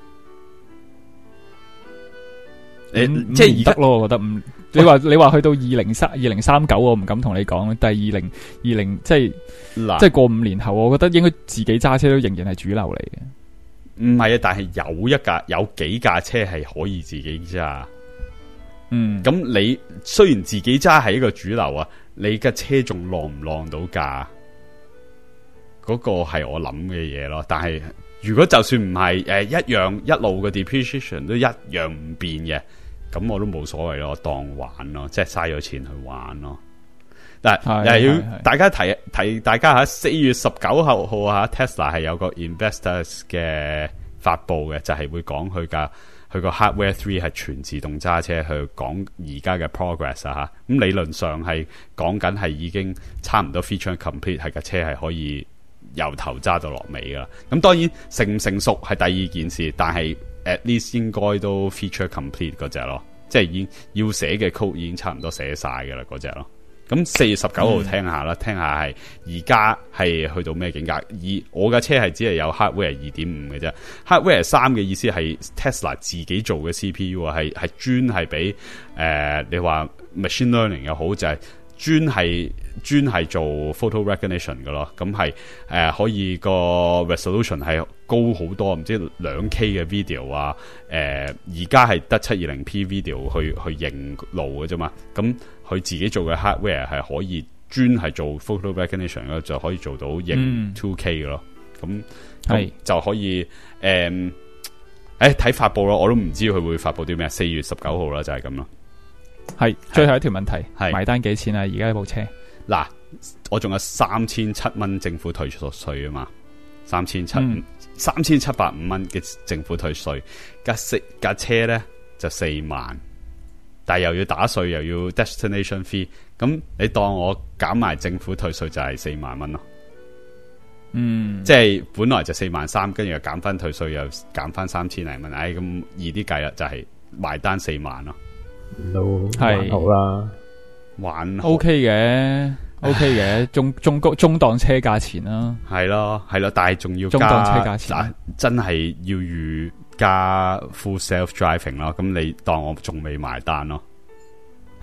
D: 誒、嗯，即係而家
A: 咯，我覺得唔，你話你話去到二零三二零三九，我唔敢同你講。但係二零二零即係即係過五年後，我覺得應該自己揸車都仍然係主流嚟嘅。
D: 唔係啊，但係有一架有幾架車係可以自己揸。
A: 嗯，
D: 咁你雖然自己揸係一個主流啊，你嘅車仲浪唔浪到價？嗰個係我諗嘅嘢咯。但係如果就算唔係誒一樣一路嘅 depreciation 都一樣唔變嘅，咁我都冇所謂咯，當玩咯，即係嘥咗錢去玩咯。但係又要大家提提大家吓，四月十九號號吓 Tesla 係有個 investors 嘅發佈嘅，就係、是、會講佢架佢個 Hardware three 係全自動揸車，去講而家嘅 progress 啊吓。咁理論上係講緊係已經差唔多 feature complete，係架車係可以由頭揸到落尾噶啦。咁當然成唔成熟係第二件事，但係 at least 應該都 feature complete 嗰隻咯，即係已經要寫嘅 code 已經差唔多寫晒噶啦嗰隻咯。咁四月十九號聽下啦，嗯，聽下係而家係去到咩境界？而我嘅車係只係有 hardware 二點五嘅啫 ，hardware 三嘅意思係 Tesla 自己做嘅 C P U 啊，係係專係俾誒你話 machine learning 又好，就係專係專係做 photo recognition 嘅咯。咁係誒可以個 resolution 係高好多，唔知兩 K 嘅 video 啊。誒而家係得七二零 P video 去去認路嘅啫嘛。咁佢自己做嘅 hardware 係可以專係做 photo recognition 嘅，就可以做到認 two K 嘅咯。咁係就可以誒誒睇發佈咯，我都唔知佢會發佈啲咩。四月十九號啦，就係咁咯。
A: 係最後一條問題，
D: 係
A: 埋單幾錢啊？而家呢部車
D: 嗱，我仲有三千七蚊政府退稅啊嘛，三千七三千七百五蚊嘅政府退稅，架架車咧就四萬。但係又要打稅又要 destination fee， 咁你當我減埋政府退稅就係四萬蚊咯。
A: 嗯，
D: 即係本來就四萬三，跟住又減翻退稅又減翻三千零蚊，唉，咁易啲計啦，就係、是、埋單四萬咯。
C: 都還好啦，
D: 還
A: OK 嘅 ，OK 嘅，中中高中檔車價錢啦，
D: 係咯係咯，但係仲要加
A: 中檔車價錢，
D: 真係要預加 full self driving 咯。咁你當我仲未埋單咯？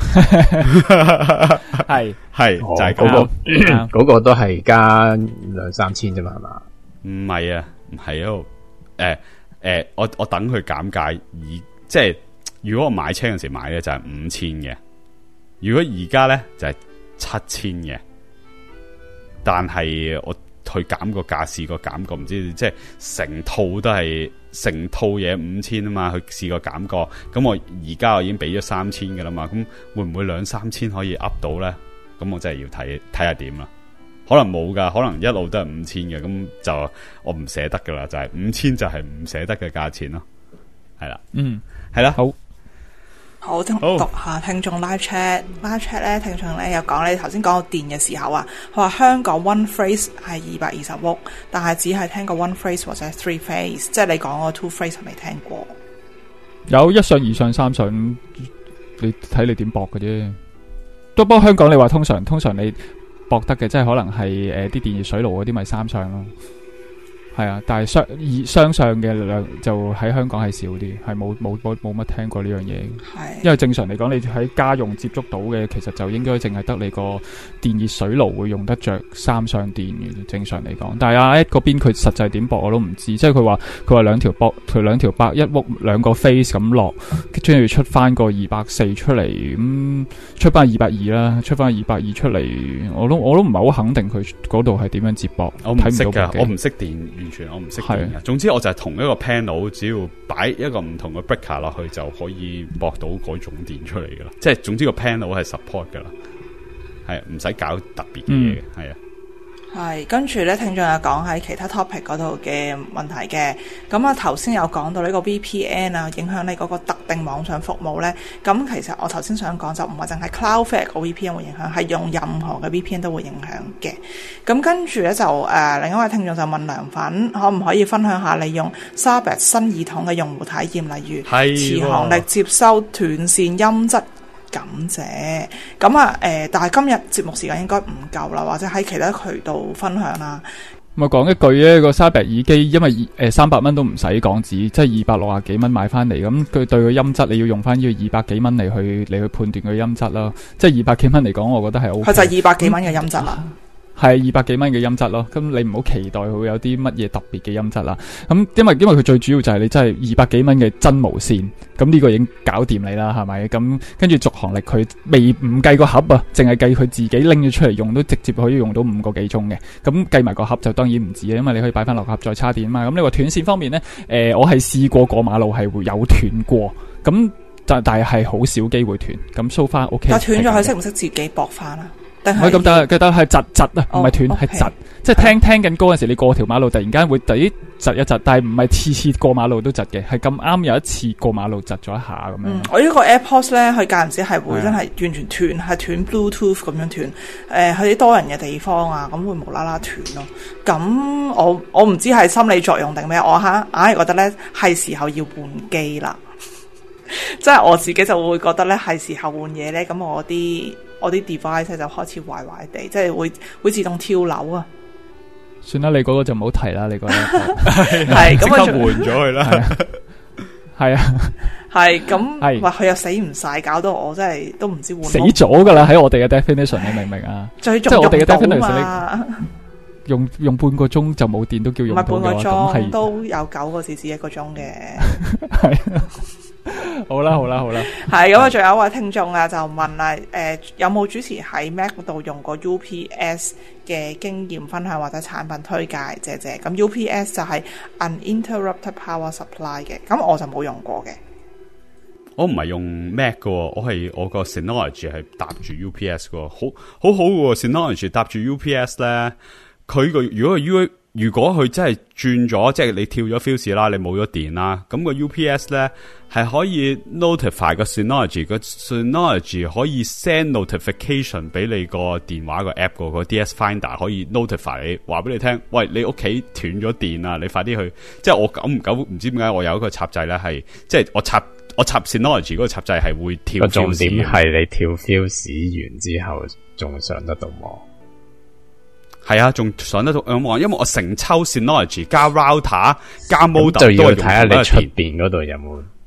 A: 係
D: 係就係
C: 嗰、
D: 咁
C: 那個嗰個都係加兩三千啫嘛，係嘛？
D: 唔係啊，唔係啊，誒誒，我我等佢減價，而即係如果我買車嗰時買咧就係五千嘅，如果而家咧就係七千嘅，但係我佢減個價試過減過，唔知即係成套都係成套嘢五千啊嘛，佢試過減過，咁我而家我已經俾咗三千噶啦嘛，咁會唔會兩三千可以 up 到咧？咁我真係要睇睇下點啦。可能冇噶，可能一路都係五千嘅，咁就我唔捨得噶啦，就係五千就係唔捨得嘅價錢咯，係啦，
A: 嗯，
D: 係啦，
A: 好，
E: 好，讀下聽眾 live chat，live chat 咧，聽眾咧有講你頭先講到電嘅時候啊，佢話香港 one phase 係二百二十伏，但係只係聽過 one phase 或者 three phase， 即係你講個 two phase 未聽過，
A: 有一上、二上、三上，你睇你點駁嘅啫。都不過香港你話通常通常你。博得嘅，即係可能係誒啲電熱水爐嗰啲咪三上咯，係啊，但係雙二雙上嘅量就喺香港係少啲，係冇冇冇冇乜聽過呢樣嘢。係，因為正常嚟講，你喺家用接觸到嘅，其實就應該淨係得你個電熱水爐會用得着三上電嘅，正常嚟講。但係阿 Ed 嗰邊佢實際點博我都唔知，即係佢話佢話兩條博，佢兩條百一屋兩個 phase 咁落，跟住出翻個二百四出嚟，咁、嗯、出翻二百二啦，出翻二百二出嚟，我都我都唔係好肯定佢嗰度係點樣接駁，
D: 我唔識噶，我唔識電。完全我唔識電嘅，總之我就係同一個 panel，只要擺一個唔同嘅 breaker 落去就可以駁到嗰種電出嚟噶啦。即係總之個 panel 係 support 噶啦，係唔使搞特別嘅嘢嘅，係、嗯、啊。
E: 係，跟住咧，聽眾又講喺其他 topic 嗰度嘅問題嘅。咁啊，頭先有講到呢個 V P N 啊，影響你嗰個特定網上服務咧。咁其實我頭先想講就唔係淨係 Cloudflare 個 V P N 會影響，係用任何嘅 V P N 都會影響嘅。咁跟住咧就誒、呃，另一位聽眾就問涼粉，可唔可以分享下你用 Sarbet 新耳筒嘅用戶體驗，例如持行力接收斷線音質。感謝咁啊，誒、呃，但係今日節目時間應該唔夠啦，或者喺其他渠道分享啦。
A: 咁啊，講一句咧，個 Sarbet 耳機，因為誒三百蚊都唔使港紙，即係二百六啊幾蚊買翻嚟，咁佢對個音質你要用翻要二百幾蚊嚟去嚟去判斷佢音質啦。即係二百幾蚊嚟講，我覺得係 O K。佢就係二百幾蚊嘅音質啦。係二百幾蚊嘅音質咯，咁你唔好期待佢會有啲乜嘢特別嘅音質啦。咁因為因為佢最主要就係你真係二百幾蚊嘅真無線，咁呢個已經搞掂你啦，係咪？咁跟住續航力佢未唔計個盒啊，淨係計佢自己拎咗出嚟用都直接可以用到五個幾鐘嘅。咁計埋個盒就當然唔止啊，因為你可以擺翻落盒再插電啊嘛。咁呢個斷線方面呢，誒、呃、我係試過過馬路係會有斷過，咁但但係係好少機會斷。咁 so far OK。但斷咗佢識唔識自己駁翻啊？唔係咁，但係佢但係窒窒啊，唔係斷係窒，即係聽聽緊歌嗰時，你過條馬路突然間會突然窒一窒，但係唔係次次過馬路都窒嘅，係咁啱有一次過馬路窒咗一下咁樣。嗯、我呢個 AirPods 咧，佢間唔時係會真係完全斷，係斷 Bluetooth 咁樣斷。誒、呃，去啲多人嘅地方啊，咁會無啦啦斷咯。咁我我唔知係心理作用定咩，我吓硬係覺得咧係時候要換機啦。即係我自己就會覺得咧係時候換嘢咧，咁我啲我啲 device 就開始壞壞地，即係會會自動跳樓啊！算啦，你嗰個就唔好提啦，你嗰個係咁，即刻換咗佢啦。係啊，係咁，話佢又死唔晒，搞到我真係都唔知換死咗噶啦！喺我哋嘅 definition，你明唔明啊？即係我哋嘅 definition，用用半個鐘就冇電都叫用到嘅話，唔係半個鐘都有九個字至一個鐘嘅。係。好啦好啦好啦，係咁啊！仲有一位聽眾啊，就問啦，誒、呃，有冇主持喺 Mac 度用過 U P S 嘅經驗分享或者產品推介？謝謝。咁 U P S 就係 Uninterrupted Power Supply 嘅，咁我就冇用過嘅。我唔係用 Mac 嘅，我係我個 Synology 係搭住 U P S 嘅，好好好嘅 Synology 搭住 U P S 咧，佢個如果個 U 如果佢真係轉咗，即係你跳咗 fuse 啦，你冇咗電啦，咁個 U P S 咧係可以 notify 個 Synology， 個 Synology 可以 send notification 俾你個電話個 app 個 D S Finder 可以 notify 你，話俾你聽，喂，你屋企斷咗電啊，你快啲去，即係我久唔久唔知點解我有一個插掣咧係，即係我插我插 Synology 嗰個插掣係會跳 fuse。個重點係你跳 fuse 完之後仲上得到網。係啊，仲上得到咁網，因為我成抽 Synology 加 router 加 modem 都係用同一個電。就要睇下你出邊嗰度有冇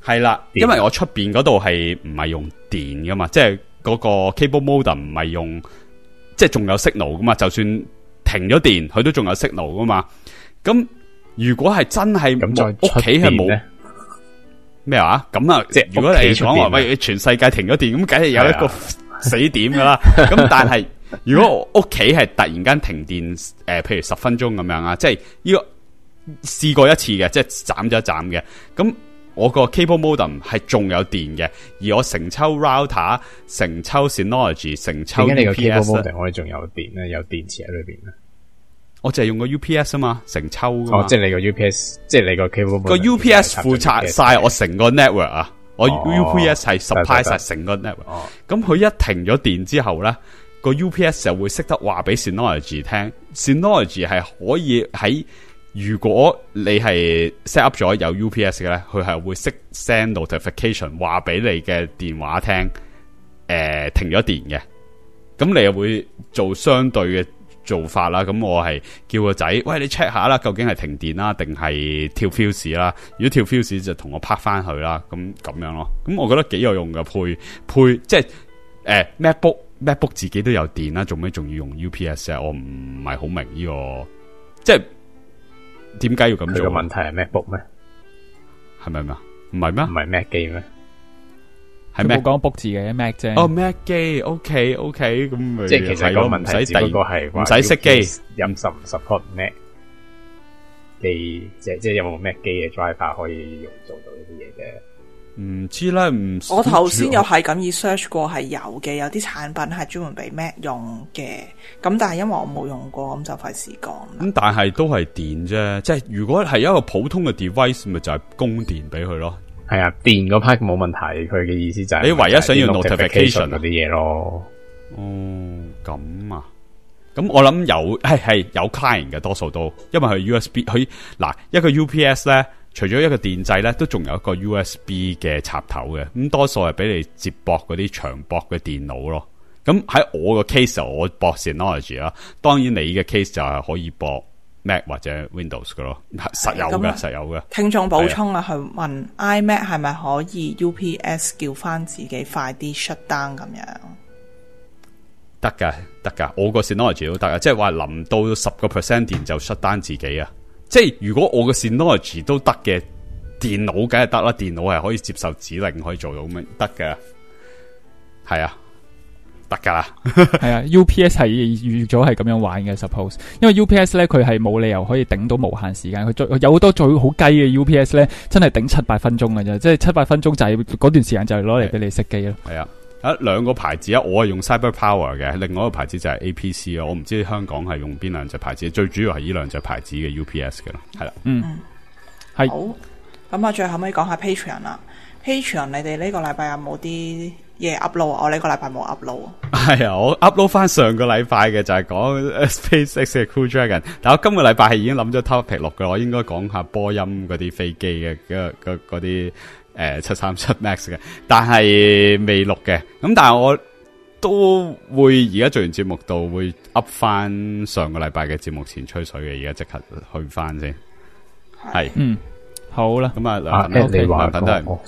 D: 係啦，因為我出邊嗰度係唔係用電噶嘛，即係嗰個 cable modem 唔係用，即係仲有 signal 噶嘛，就算停咗電，佢都仲有 signal 噶嘛。咁如果係真係屋企係冇咩話，咁啊，即係如果你講話喂，全世界停咗電，咁梗係有一個死點噶啦。咁但係如果屋企係突然間停電，誒、呃，譬如十分鐘咁樣啊，即係呢個試過一次嘅，即係斬咗一斬嘅。咁我個 cable modem 係仲有電嘅，而我成抽 router、成抽 Synology、成抽 U P S， 點解你個 cable modem
C: 我哋仲有電咧？有電池喺裏邊咧？
D: 我就係用個 U P S 啊嘛，成抽噶嘛。
C: 哦，即係你個 U P S， 即係你個 cable modem
D: 個 U P S 負責晒我成個 network 啊！我 U P S 係 supply 晒成個 network。咁佢一停咗電之後咧，個 U P S 就會識得話俾 Synology 聽 ，Synology 係可以喺。如果你係 set up 咗有 U P S 嘅咧，佢係會識 send notification 話俾你嘅電話聽，誒、呃、停咗電嘅，咁你又會做相對嘅做法啦。咁我係叫個仔，喂，你 check 下啦，究竟係停電啦，定係跳 fuse 啦？如果跳 fuse 就同我拍翻去啦。咁咁樣咯。咁我覺得幾有用嘅，配配即係誒、呃、MacBook MacBook 自己都有電啦，做咩仲要用 U P S 啊？我唔係好明呢、這個，即係。點解要咁做？
C: 個問題係 MacBook 咩？
D: 係咪咩？唔係咩？
C: 唔係 Mac 機咩？
A: 係冇講 book 字嘅 Mac 啫。
D: 哦 ，Mac 機 ，OK OK，咁咪
C: 即係其實個問題只不過係
D: 唔使熄機，
C: 任十唔 support Mac 機，即係即係有冇 Mac 機嘅 driver 可以用做到呢啲嘢嘅？
D: 唔知啦，唔
E: 我頭先又係咁意 search 過，係有嘅，有啲產品係專門俾 Mac 用嘅。咁但係因為我冇用過，咁就費事講。
D: 咁但係都係電啫，即係如果係一個普通嘅 device，咪就係供電俾佢咯。
C: 係啊，電嗰 part 冇問題，佢嘅意思就係
D: 你唯一想要 notification
C: 嗰啲嘢咯。
D: 哦，咁啊，咁我諗有係係有 client 嘅，多數都因為佢 U S B， 佢嗱一個 U P S 咧。除咗一個電掣咧，都仲有一個 U S B 嘅插頭嘅，咁多數係俾你接駁嗰啲長駁嘅電腦咯。咁喺我個 case 我駁 Synology 啦，當然你嘅 case 就係可以駁 Mac 或者 Windows 嘅咯，實有嘅，實有嘅。
E: 聽眾補充啊，去問 iMac 係咪可以 U P S 叫翻自己快啲 shut down 咁樣？
D: 得噶，得噶，我個 Synology 都得啊，即係話臨到十個 percent 電就 shut down自己啊。即係如果我個 Synology 都得嘅，電腦梗係得啦，電腦係可以接受指令可以做到咁樣得嘅，係啊，得噶啦，
A: 係啊 ，U P S 係預咗係咁樣玩嘅 ，suppose， 因為 U P S 咧佢係冇理由可以頂到無限時間，佢最有好多最好雞嘅 U P S 咧，真係頂七八分鐘嘅啫，即係七八分鐘就係、是、嗰段時間就係攞嚟俾你熄機咯。
D: 係啊。啊，兩個牌子啊，我係用 CyberPower 嘅，另外一個牌子就係 A P C 啊。我唔知香港係用邊兩隻牌子，最主要係呢兩隻牌子嘅 U P S 嘅啦，係啦，
A: 嗯，係
E: 好。咁啊，最後尾講下 Patreon 啦。Patreon 你哋呢個禮拜有冇啲嘢 upload 啊？我呢個禮拜冇 upload。係
D: 啊，我 upload 翻上個禮拜嘅就係講 SpaceX 嘅 Crew Dragon，但我今個禮拜係已經諗咗 topic 錄嘅，我應該講下波音嗰啲飛機嘅嗰嗰啲。誒，七三七 Max 嘅，但係未錄嘅。咁但係我都會而家做完節目度會 up 翻上個禮拜嘅節目前吹水嘅，而家即刻去翻先。係，嗯，好啦，咁啊，
C: 你話個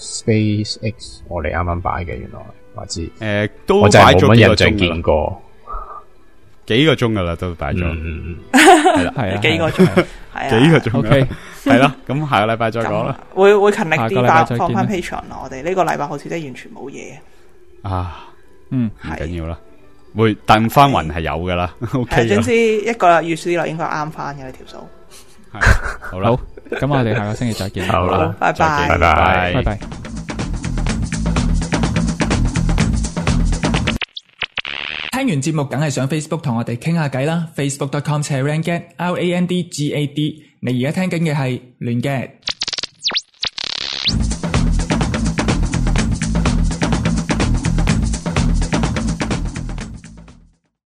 C: SpaceX 我哋啱啱擺嘅，原來話知
D: 誒，都擺咗幾個鐘見過，幾個鐘噶啦，都擺咗，係啦，係啊，
E: 幾個鐘，係啊，
D: 幾個鐘。OK。係啦，咁下個禮拜再講啦。
E: 會會勤力啲，放翻 Patreon 啦。我哋呢個禮拜好似真係完全冇嘢
D: 啊。嗯，唔緊要啦，會掟翻雲係有噶啦。O K。
E: 總之一個月數內應該啱翻嘅呢條數。
A: 係好啦，咁我哋下個星期再見。
C: 好啦，
E: 拜拜，
C: 拜拜，
A: 拜拜。聽完節目梗係上 Facebook 同我哋傾下偈啦 ，facebook dot com slash randgad，R A N D G A D。你而家聽緊嘅係亂嘅